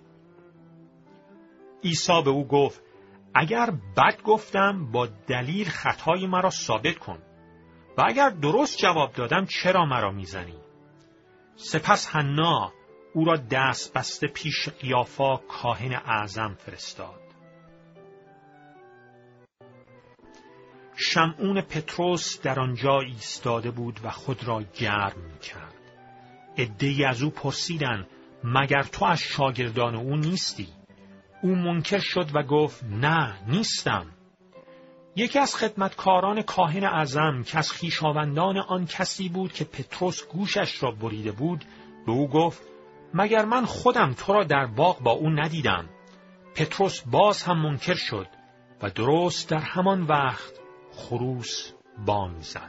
عیسی به او گفت: اگر بد گفتم با دلیل خطای مرا ثابت کن و اگر درست جواب دادم چرا مرا میزنی؟ سپس حنا او را دست بسته پیش قیافا کاهن اعظم فرستاد. شمعون پتروس در آنجا ایستاده بود و خود را گرم می‌کرد. عده‌ای از او پرسیدند: مگر تو از شاگردان او نیستی؟ او منکر شد و گفت: نه، نیستم. یکی از خدمتکاران کاهن اعظم که از خویشاوندان آن کسی بود که پتروس گوشش را بریده بود به او گفت: مگر من خودم تو را در باغ با او ندیدم؟ پتروس باز هم منکر شد و درست در همان وقت خروس بانگ زد.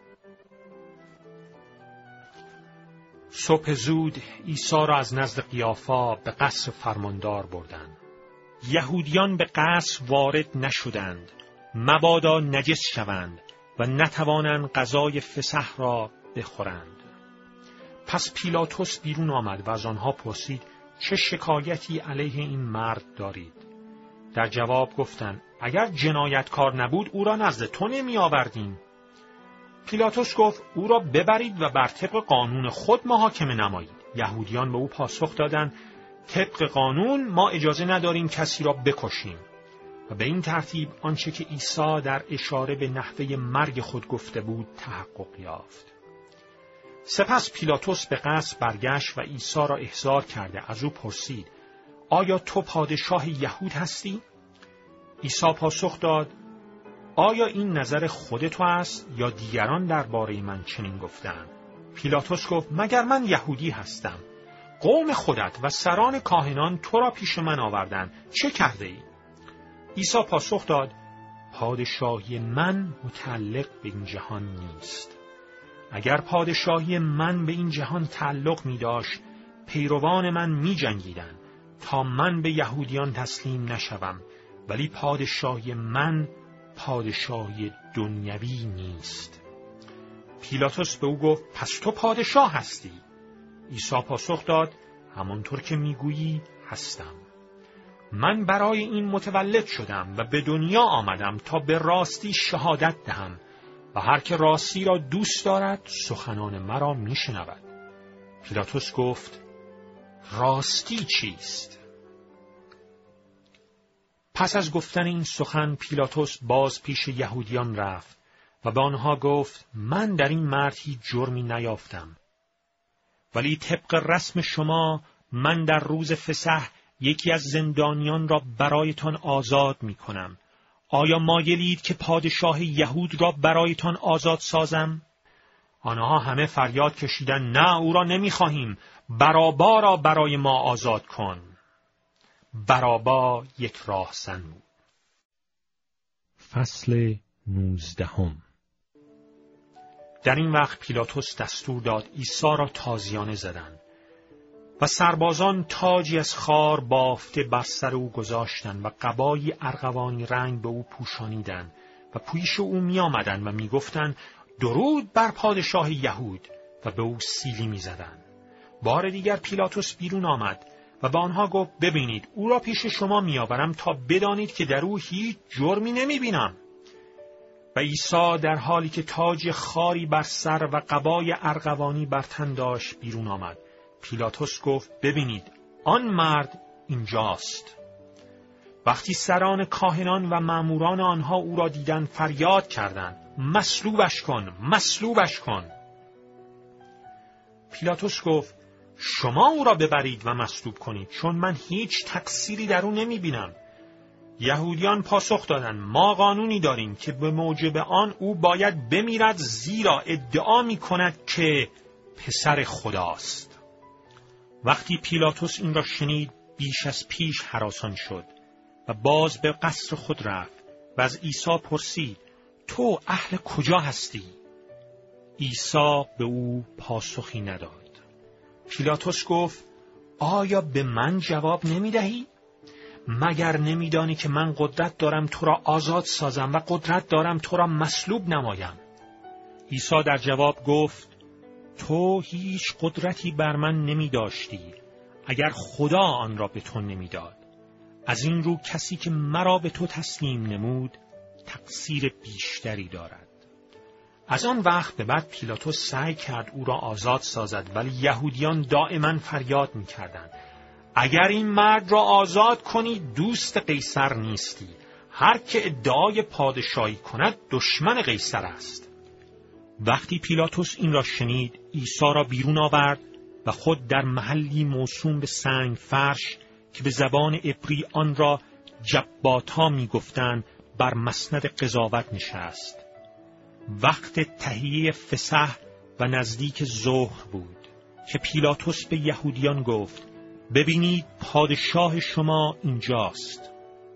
صبح زود عیسی را از نزد قیافا به قصر فرماندار بردند. یهودیان به قصر وارد نشدند مبادا نجس شوند و نتوانند غذای فسح را بخورند. پس پیلاطس بیرون آمد و از آنها پرسید: چه شکایتی علیه این مرد دارید؟ در جواب گفتند: اگر جنایتکار نبود او را نزد تو نمی آوردیم. پیلاطس گفت: او را ببرید و بر طبق قانون خود محاکمه نمایید. یهودیان به او پاسخ دادند: طبق قانون ما اجازه نداریم کسی را بکشیم. و به این ترتیب آنچه که عیسی در اشاره به نحوه مرگ خود گفته بود تحقق یافت. سپس پیلاطس به قصر برگشت و عیسی را احضار کرده از او پرسید: آیا تو پادشاه یهود هستی؟ عیسی پاسخ داد: آیا این نظر خود تو است یا دیگران درباره من چنین گفتند؟ پیلاطس گفت: مگر من یهودی هستم؟ قوم خودت و سران کاهنان تو را پیش من آوردند، چه کرده ای؟ عیسی پاسخ داد: پادشاهی من متعلق به این جهان نیست. اگر پادشاهی من به این جهان تعلق می داشت، پیروان من می جنگیدند تا من به یهودیان تسلیم نشوم، ولی پادشاهی من پادشاهی دنیوی نیست. پیلاطس به او گفت پس تو پادشاه هستی؟ عیسی پاسخ داد همانطور که میگویی هستم. من برای این متولد شدم و به دنیا آمدم تا به راستی شهادت دهم و هر که راستی را دوست دارد سخنان مرا میشنود. پیلاطس گفت راستی چیست؟ پس از گفتن این سخن پیلاطس باز پیش یهودیان رفت و به آنها گفت من در این مرد هیچ جرمی نیافتم، ولی طبق رسم شما من در روز فسح یکی از زندانیان را برایتان آزاد می کنم. آیا مایلید که پادشاه یهود را برایتان آزاد سازم؟ آنها همه فریاد کشیدند نه، او را نمی خواهیم، بارابا را برای ما آزاد کن. بارابا یک راهزن بود. فصل 19. در این وقت پیلاطس دستور داد عیسی را تازیانه زدند و سربازان تاجی از خار بافته بر سر او گذاشتند و قبایی ارغوانی رنگ به او پوشانیدند و پیش او می آمدند و می گفتند درود بر پادشاه یهود و به او سیلی می زدند. بار دیگر پیلاطس بیرون آمد و به آنها گفت ببینید او را پیش شما می آورم تا بدانید که در او هیچ جرمی نمی بینم. و عیسی در حالی که تاج خاری بر سر و قبای ارغوانی بر تن داشت بیرون آمد. پیلاطس گفت ببینید آن مرد اینجاست. وقتی سران کاهنان و ماموران آنها او را دیدند فریاد کردند مصلوبش کن، مصلوبش کن. پیلاطس گفت شما او را ببرید و مصلوب کنید، چون من هیچ تقصیری در او نمی بینم. یهودیان پاسخ دادند ما قانونی داریم که به موجب آن او باید بمیرد، زیرا ادعا می کند که پسر خداست. وقتی پیلاطس این را شنید بیش از پیش هراسان شد و باز به قصر خود رفت و از عیسی پرسید تو اهل کجا هستی؟ عیسی به او پاسخی نداد. پیلاطس گفت آیا به من جواب نمی دهی؟ مگر نمی دانی که من قدرت دارم تو را آزاد سازم و قدرت دارم تو را مصلوب نمایم؟ عیسی در جواب گفت تو هیچ قدرتی بر من نمی داشتی اگر خدا آن را به تو نمی داد. از این رو کسی که مرا به تو تسلیم نمود تقصیر بیشتری دارد. از آن وقت به بعد پیلاطس سعی کرد او را آزاد سازد، ولی یهودیان دائما فریاد می کردند اگر این مرد را آزاد کنی دوست قیصر نیستی. هر که ادعای پادشاهی کند دشمن قیصر است. وقتی پیلاطس این را شنید عیسی را بیرون آورد و خود در محلی موسوم به سنگ فرش که به زبان عبری آن را جباتا می گفتند بر مسند قضاوت نشست. وقت تهیه فسح و نزدیک ظهر بود که پیلاطس به یهودیان گفت ببینید پادشاه شما اینجاست.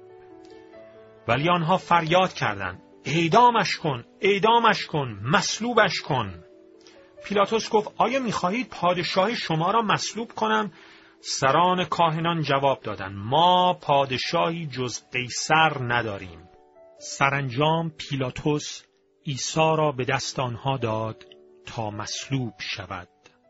ولی آنها فریاد کردند اعدامش کن، اعدامش کن، مصلوبش کن. پیلاطس گفت آیا می‌خواهید پادشاه شما را مصلوب کنم؟ سران کاهنان جواب دادند ما پادشاهی جز قیصر نداریم. سرانجام پیلاطس عیسی را به دست آنها داد تا مصلوب شود.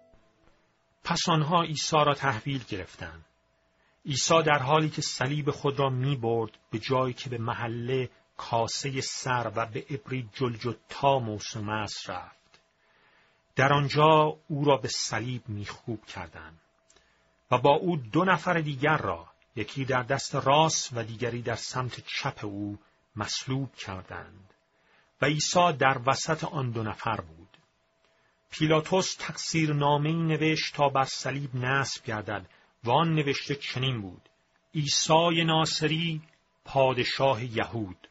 پس آنها عیسی را تحویل گرفتند. عیسی در حالی که صلیب خود را می‌برد به جایی که به محله کاسه سر و به عبری جلجتا موسوم است رفت. در آنجا او را به صلیب میخکوب کردند و با او 2 نفر دیگر را، یکی در دست راست و دیگری در سمت چپ او مصلوب کردند و عیسی در وسط آن 2 نفر بود. پیلاطس تقصیرنامه‌ای نوشت تا بر صلیب نصب گردد و آن نوشته چنین بود عیسی ناصری پادشاه یهود.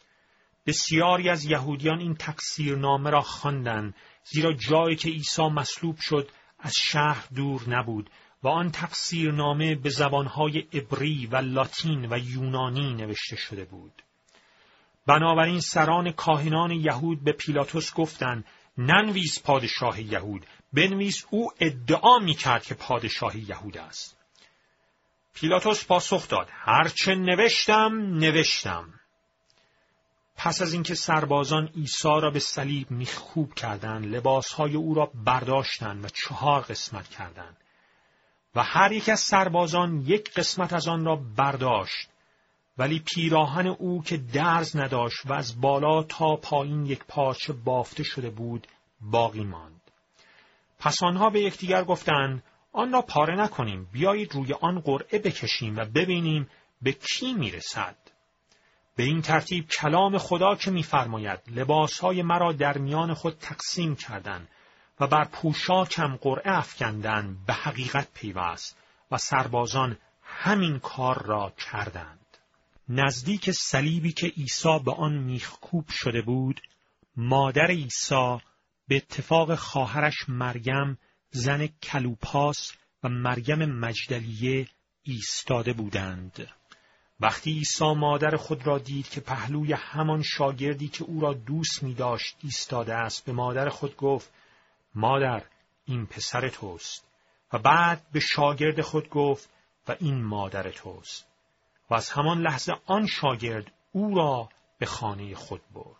بسیاری از یهودیان این تقصیرنامه را خواندند، زیرا جایی که عیسی مصلوب شد از شهر دور نبود و آن تقصیرنامه به زبانهای عبری و لاتین و یونانی نوشته شده بود. بنابراین سران کاهنان یهود به پیلاطس گفتند ننویس پادشاه یهود، بنویس او ادعا می‌کرد که پادشاه یهود است. پیلاطس پاسخ داد: هرچه نوشتم. پس از اینکه سربازان عیسی را به صلیب میخکوب کردند، لباسهای او را برداشتند و 4 قسمت کردند و هر یک از سربازان 1 قسمت از آن را برداشت، ولی پیراهن او که درز نداشت و از بالا تا پایین 1 پارچه بافته شده بود باقی ماند. پس آنها به یکدیگر گفتند: آن را پاره نکنیم، بیایید روی آن قرعه بکشیم و ببینیم به کی میرسد. به این ترتیب کلام خدا که می‌فرماید لباسهای مرا در میان خود تقسیم کردند و بر پوشاکم قرعه افکندند به حقیقت پیوست و سربازان همین کار را کردند. نزدیک صلیبی که عیسی به آن میخکوب شده بود، مادر عیسی به اتفاق خواهرش مریم زن کلوپاس و مریم مجدلیه ایستاده بودند. وقتی عیسی مادر خود را دید که پهلوی همان شاگردی که او را دوست می داشت ایستاده است، به مادر خود گفت: مادر، این پسر توست. و بعد به شاگرد خود گفت: و این مادر توست. و از همان لحظه آن شاگرد او را به خانه خود برد.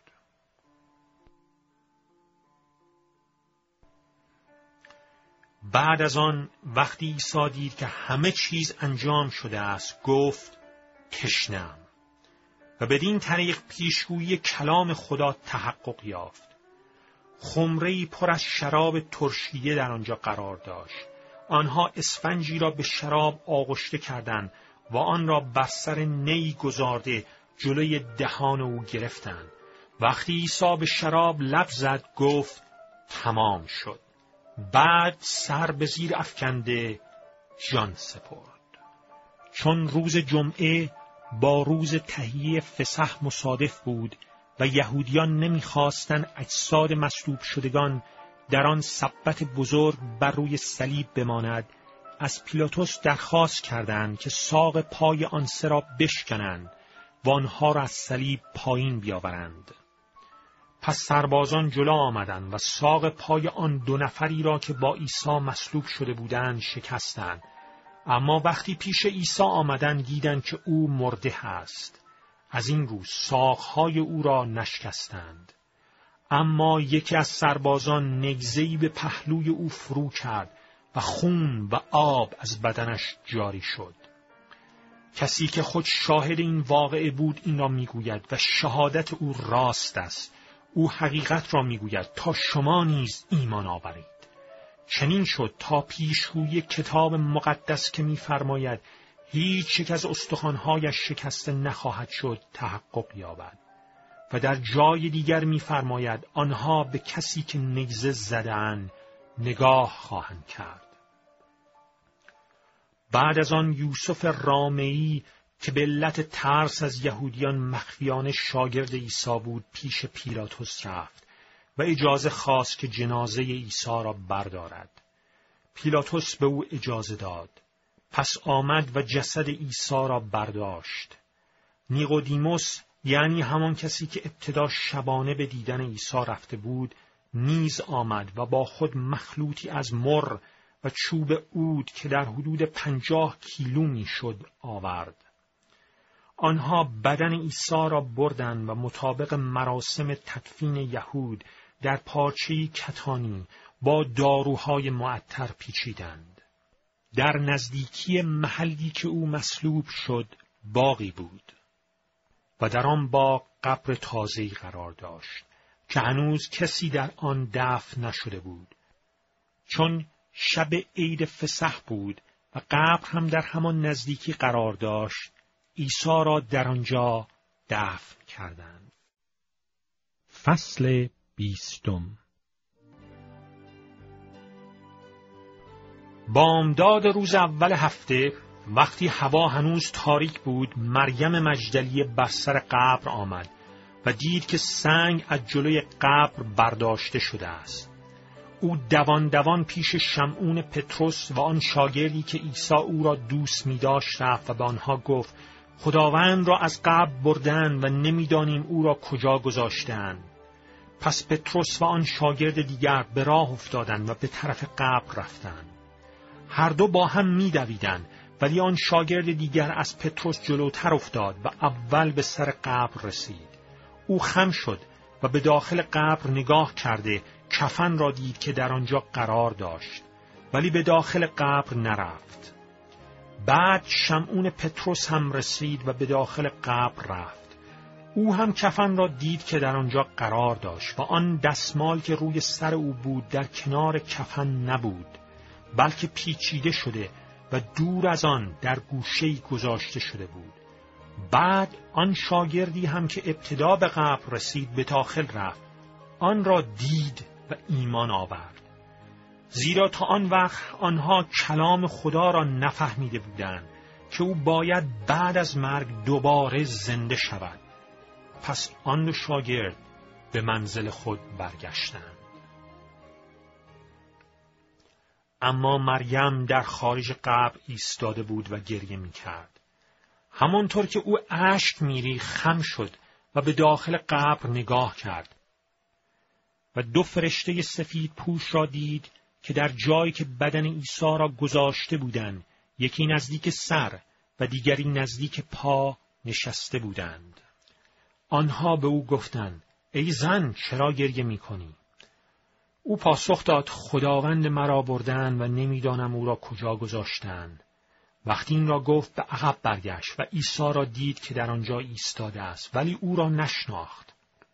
بعد از آن وقتی عیسی دید که همه چیز انجام شده است، گفت: تشنه‌ام. و بدین طریق پیشگویی کلام خدا تحقق یافت. خمره‌ای پر از شراب ترشیده در آنجا قرار داشت. آنها اسفنجی را به شراب آغشته کردند و آن را بر سر نی گذارده جلوی دهان او گرفتند. وقتی عیسی به شراب لب زد، گفت: تمام شد. بعد سر به زیر افکنده جان سپرد. چون روز جمعه با روز تهیه فسح مصادف بود و یهودیان نمی‌خواستند اجساد مصلوب شدگان در آن سبت بزرگ بر روی صلیب بماند، از پیلاطس درخواست کردند که ساق پای آن 3 را بشکنند و آنها را از صلیب پایین بیاورند. پس سربازان جلو آمدند و ساق پای آن 2 نفری را که با عیسی مصلوب شده بودند شکستند. اما وقتی پیش عیسی آمدند دیدند که او مرده است. از این رو ساقهای او را نشکستند. اما یکی از سربازان نگزه‌ای به پهلوی او فرو کرد و خون و آب از بدنش جاری شد. کسی که خود شاهد این واقعه بود این را میگوید و شهادت او راست است. او حقیقت را میگوید تا شما نیز ایمان آورید. چنین شد تا پیشگویی کتاب مقدس که می‌فرماید هیچ یک از استخوان‌هایش شکسته نخواهد شد تحقق یابد. و در جای دیگر می‌فرماید آنها به کسی که نگزه زدند نگاه خواهند کرد. بعد از آن یوسف رامئی که به علت ترس از یهودیان مخفیانه شاگرد عیسی بود پیش پیلاطس رفت و اجازه خواست که جنازه عیسی را بردارد. پیلاطس به او اجازه داد. پس آمد و جسد عیسی را برداشت. نیقودیموس، یعنی همان کسی که ابتدا شبانه به دیدن عیسی رفته بود، نیز آمد و با خود مخلوطی از مر و چوب عود که در حدود 50 کیلو میشد آورد. آنها بدن عیسی را بردند و مطابق مراسم تدفین یهود در پارچه‌ای کتانی با داروهای معطر پیچیدند. در نزدیکی محلی که او مصلوب شد باغی بود و در آن باغ قبر تازه‌ای قرار داشت که هنوز کسی در آن دفن نشده بود. چون شب عید فسح بود و قبر هم در همان نزدیکی قرار داشت، عیسی را در آنجا دفن کردند. فصل 20. بامداد روز اول هفته، وقتی هوا هنوز تاریک بود، مریم مجدلیه بر سر قبر آمد و دید که سنگ از جلوی قبر برداشته شده است. او دوان دوان پیش شمعون پتروس و آن شاگردی که عیسی او را دوست می داشت رفت و به آنها گفت: خداوند را از قبر بردند و نمیدانیم او را کجا گذاشتند. پس پتروس و آن شاگرد دیگر به راه افتادند و به طرف قبر رفتند. هر دو با هم می‌دویدند ولی آن شاگرد دیگر از پتروس جلوتر افتاد و اول به سر قبر رسید. او خم شد و به داخل قبر نگاه کرده کفن را دید که در آنجا قرار داشت، ولی به داخل قبر نرفت. بعد شمعون پتروس هم رسید و به داخل قبر رفت. او هم کفن را دید که در آنجا قرار داشت و آن دستمال که روی سر او بود در کنار کفن نبود، بلکه پیچیده شده و دور از آن در گوشه‌ای گذاشته شده بود. بعد آن شاگردی هم که ابتدا به قبر رسید به داخل رفت، آن را دید و ایمان آورد، زیرا تا آن وقت آنها کلام خدا را نفهمیده بودند که او باید بعد از مرگ دوباره زنده شود. پس آن دو شاگرد به منزل خود برگشتند. اما مریم در خارج قبر ایستاده بود و گریه می‌کرد. همانطور که او اشک می‌ریخت خم شد و به داخل قبر نگاه کرد و دو فرشته سفید پوش را دید که در جایی که بدن عیسی را گذاشته بودند، یکی نزدیک سر و دیگری نزدیک پا نشسته بودند. آنها به او گفتند: ای زن، چرا گریه می‌کنی؟ او پاسخ داد: خداوند مرا بردند و نمی‌دانم او را کجا گذاشتند. وقتی این را گفت به عقب برگشت و عیسی را دید که در آنجا ایستاده است، ولی او را نشناخت.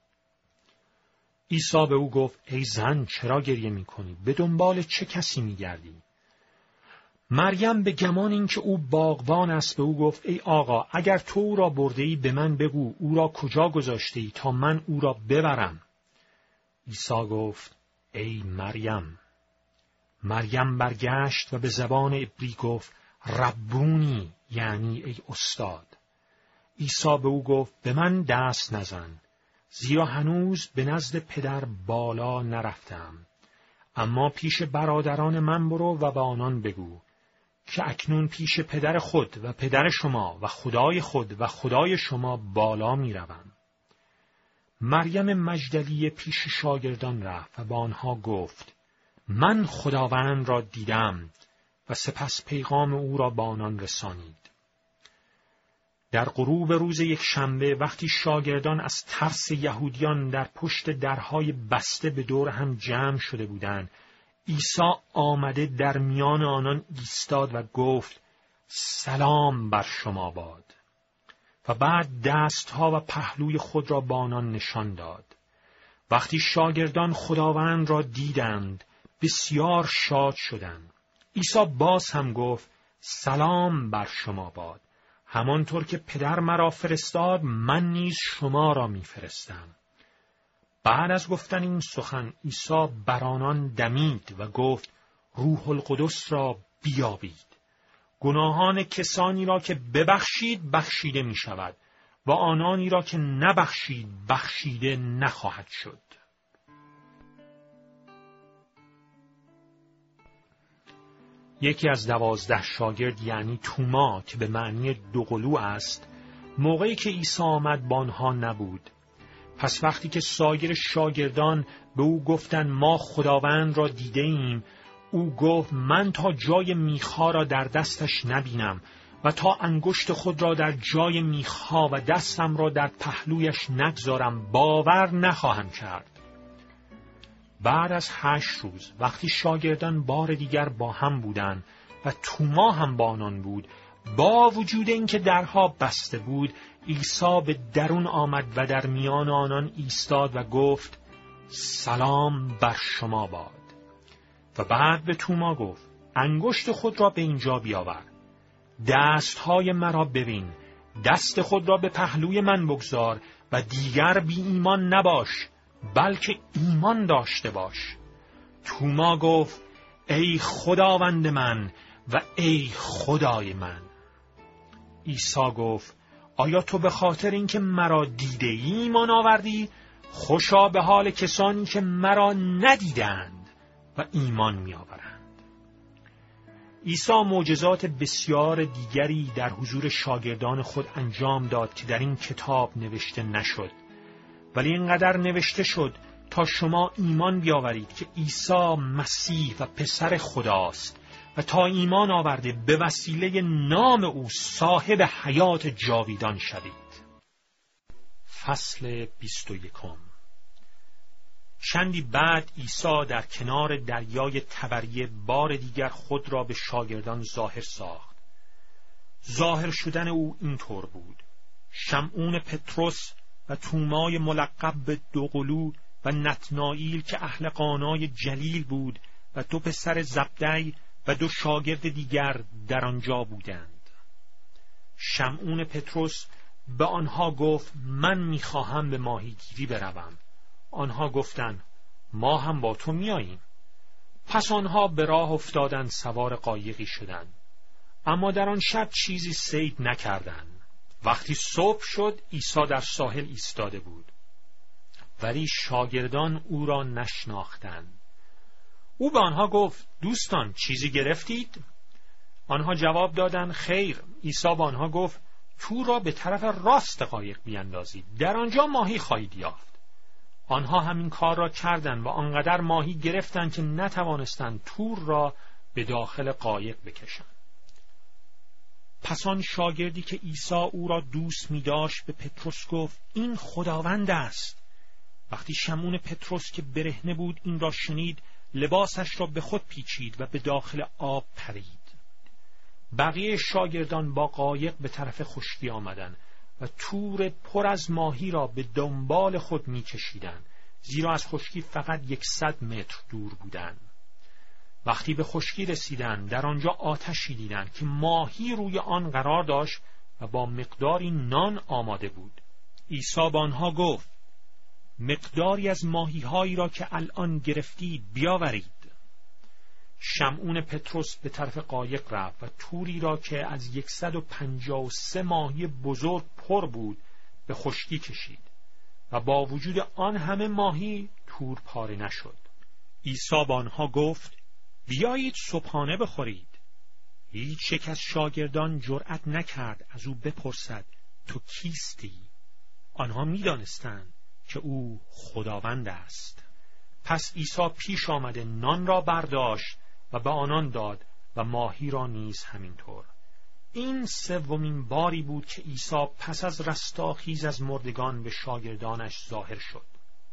عیسی به او گفت: ای زن، چرا گریه می‌کنی؟ به دنبال چه کسی می‌گردی؟ مریم به گمان اینکه او باغبان است به او گفت: ای آقا، اگر تو او را برده‌ای به من بگو او را کجا گذاشته‌ای تا من او را ببرم. عیسی گفت: ای مریم. مریم برگشت و به زبان عبری گفت: ربونی، یعنی ای استاد. عیسی به او گفت: به من دست نزن، زیرا هنوز به نزد پدر بالا نرفتم. اما پیش برادران من برو و به آنان بگو که اکنون پیش پدر خود و پدر شما و خدای خود و خدای شما بالا می روم. مریم مجدلیه پیش شاگردان رفت و با آنها گفت: من خداوند را دیدم، و سپس پیغام او را با آنان رسانید. در غروب روز یکشنبه وقتی شاگردان از ترس یهودیان در پشت درهای بسته به دور هم جمع شده بودند، عیسی آمده در میان آنان ایستاد و گفت: سلام بر شما باد. و بعد دستها و پهلوی خود را با آنان نشان داد. وقتی شاگردان خداوند را دیدند بسیار شاد شدند. عیسی باز هم گفت: سلام بر شما باد. همانطور که پدر مرا فرستاد من نیز شما را می‌فرستم. بعد از گفتن این سخن عیسی بر آنان دمید و گفت: روح القدس را بیابید. گناهان کسانی را که ببخشید بخشیده می شود و آنانی را که نبخشید بخشیده نخواهد شد. یکی از 12 شاگرد، یعنی توما که به معنی دوقلو است، موقعی که عیسی آمد با آنها نبود. پس وقتی که سایر شاگردان به او گفتند ما خداوند را دیده ایم، او گفت: من تا جای میخا را در دستش نبینم و تا انگشت خود را در جای میخا و دستم را در پهلویش نگذارم باور نخواهم کرد. بعد از 8 روز وقتی شاگردان بار دیگر با هم بودند و توما هم با آنان بود، با وجود اینکه درها بسته بود، عیسی به درون آمد و در میان آنان ایستاد و گفت: سلام بر شما باد. و بعد به توما گفت: انگشت خود را به اینجا بیاور، دستهای مرا ببین، دست خود را به پهلوی من بگذار و دیگر بی ایمان نباش، بلکه ایمان داشته باش. توما گفت: ای خداوند من و ای خدای من. عیسی گفت: آیا تو به خاطر اینکه مرا دیده ای ایمان آوردی؟ خوشا به حال کسانی که مرا ندیدند و ایمان می آورند. عیسی معجزات بسیار دیگری در حضور شاگردان خود انجام داد که در این کتاب نوشته نشد، ولی اینقدر نوشته شد تا شما ایمان بیاورید که عیسی مسیح و پسر خداست و تا ایمان آورده به وسیله نام او صاحب حیات جاویدان شوید. فصل 21. چندی بعد عیسی در کنار دریای تبریه بار دیگر خود را به شاگردان ظاهر ساخت. ظاهر شدن او اینطور بود: شمعون پطرس و تومای ملقب به دوقلو و نتنائیل که اهل قانای جلیل بود و 2 پسر زبدی و 2 شاگرد دیگر در آنجا بودند. شمعون پطرس به آنها گفت: من می‌خواهم به ماهیگیری بروم. آنها گفتند: ما هم با تو میاییم. پس آنها به راه افتادند، سوار قایقی شدند، اما در آن شب چیزی صید نکردند. وقتی صبح شد عیسی در ساحل ایستاده بود، ولی شاگردان او را نشناختند. او به آنها گفت: دوستان، چیزی گرفتید؟ آنها جواب دادند: خیر. عیسی به آنها گفت: تور را به طرف راست قایق بیاندازید، در آنجا ماهی خواهید یافت. آنها همین کار را کردند و آنقدر ماهی گرفتند که نتوانستند تور را به داخل قایق بکشند. پس آن شاگردی که عیسی او را دوست می داشت به پطرس گفت: این خداوند است. وقتی شمعون پطرس که برهنه بود این را شنید، لباسش را به خود پیچید و به داخل آب پرید. بقیه شاگردان با قایق به طرف خشکی آمدند و تور پر از ماهی را به دنبال خود می کشیدند، زیرا از خشکی فقط 100 متر دور بودند. وقتی به خشکی رسیدند، در آنجا آتشی دیدند که ماهی روی آن قرار داشت و با مقداری نان آماده بود. عیسی به آنها گفت: مقداری از ماهی‌هایی را که الان گرفتید بیاورید. شمعون پطرس به طرف قایق رفت و توری را که از 153 ماهی بزرگ پر بود به خشکی کشید و با وجود آن همه ماهی تور پاره نشد. عیسی به آنها گفت: بیایید صبحانه بخورید. هیچ یک از شاگردان جرأت نکرد از او بپرسد: تو کیستی؟ آنها می‌دانستند که او خداوند است. پس عیسی پیش آمده نان را برداشت و به آنان داد و ماهی را نیز همینطور. این 3مین باری بود که عیسی پس از رستاخیز از مردگان به شاگردانش ظاهر شد.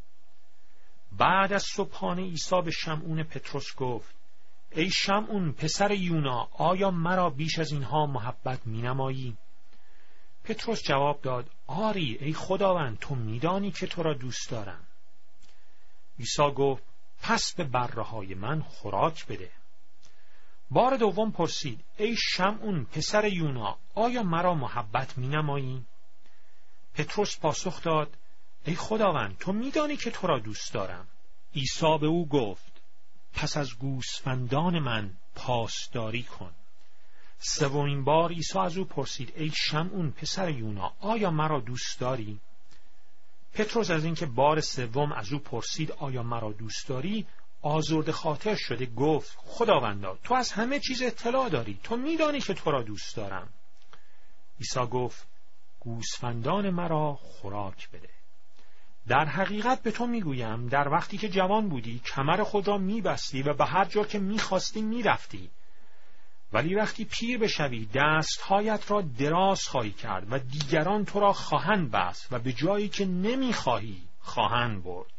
بعد از صبحانه عیسی به شمعون پطرس گفت: ای شمعون پسر یونا، آیا مرا بیش از اینها محبت می‌نمایی؟ پطرس جواب داد: آری ای خداوند، تو می‌دانی که تو را دوست دارم. عیسی گفت: پس به بره‌های من خوراک بده. بار دوم پرسید: ای شمعون پسر یونا، آیا مرا محبت می‌نمایی؟ پطرس پاسخ داد: ای خداوند، تو می‌دانی که تو را دوست دارم. عیسی به او گفت: پس از گوسفندان من پاسداری کن. 3مین بار عیسی از او پرسید: ای شمعون پسر یونا، آیا مرا دوست داری؟ پطرس از اینکه بار 3 از او پرسید آیا مرا دوست داری آزرده خاطر شده گفت: خداوندا، تو از همه چیز اطلاع داری، تو میدانی که تو را دوست دارم. عیسی گفت: گوسفندان مرا خوراک بده. در حقیقت به تو میگویم در وقتی که جوان بودی کمر خود را میبستی و به هر جا که میخواستی میرفتی، ولی وقتی پیر بشوی دستهایت را دراز خواهی کرد و دیگران تو را خواهند بست و به جایی که نمیخواهی خواهند برد.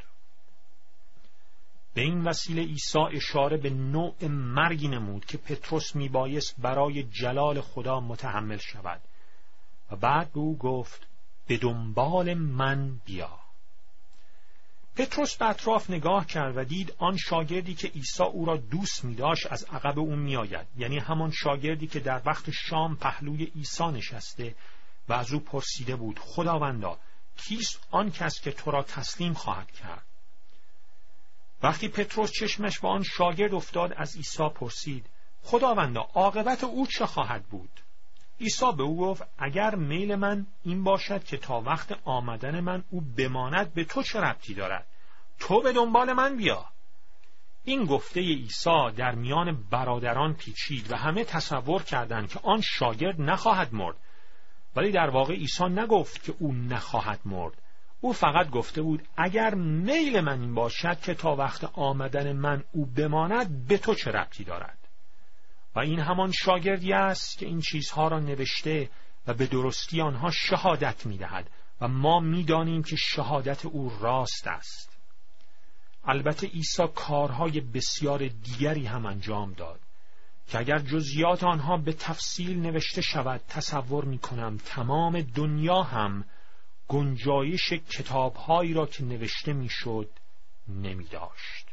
به این وسیله عیسی اشاره به نوع مرگی نمود که پطرس میبایست برای جلال خدا متحمل شود و بعد به او گفت: به دنبال من بیا. پطرس به اطراف نگاه کرد و دید آن شاگردی که عیسی او را دوست می‌داشت از عقب او می‌آید، یعنی همان شاگردی که در وقت شام پهلوی عیسی نشسته و از او پرسیده بود: خداوندا، کیست آن کس که تو را تسلیم خواهد کرد؟ وقتی پطرس چشمش به آن شاگرد افتاد از عیسی پرسید: خداوندا، عاقبت او چه خواهد بود؟ عیسی به او گفت: اگر میل من این باشد که تا وقت آمدن من او بماند، به تو چه ربطی دارد؟ تو به دنبال من بیا. این گفته عیسی در میان برادران پیچید و همه تصور کردند که آن شاگرد نخواهد مرد، ولی در واقع عیسی نگفت که او نخواهد مرد. او فقط گفته بود: اگر میل من این باشد که تا وقت آمدن من او بماند، به تو چه ربطی دارد؟ و این همان شاگردی است که این چیزها را نوشته و به درستی آنها شهادت می‌دهد و ما می‌دانیم که شهادت او راست است. البته عیسی کارهای بسیار دیگری هم انجام داد که اگر جزئیات آنها به تفصیل نوشته شود تصور می‌کنم تمام دنیا هم گنجایش کتاب‌هایی را که نوشته می‌شد نمی‌داشت.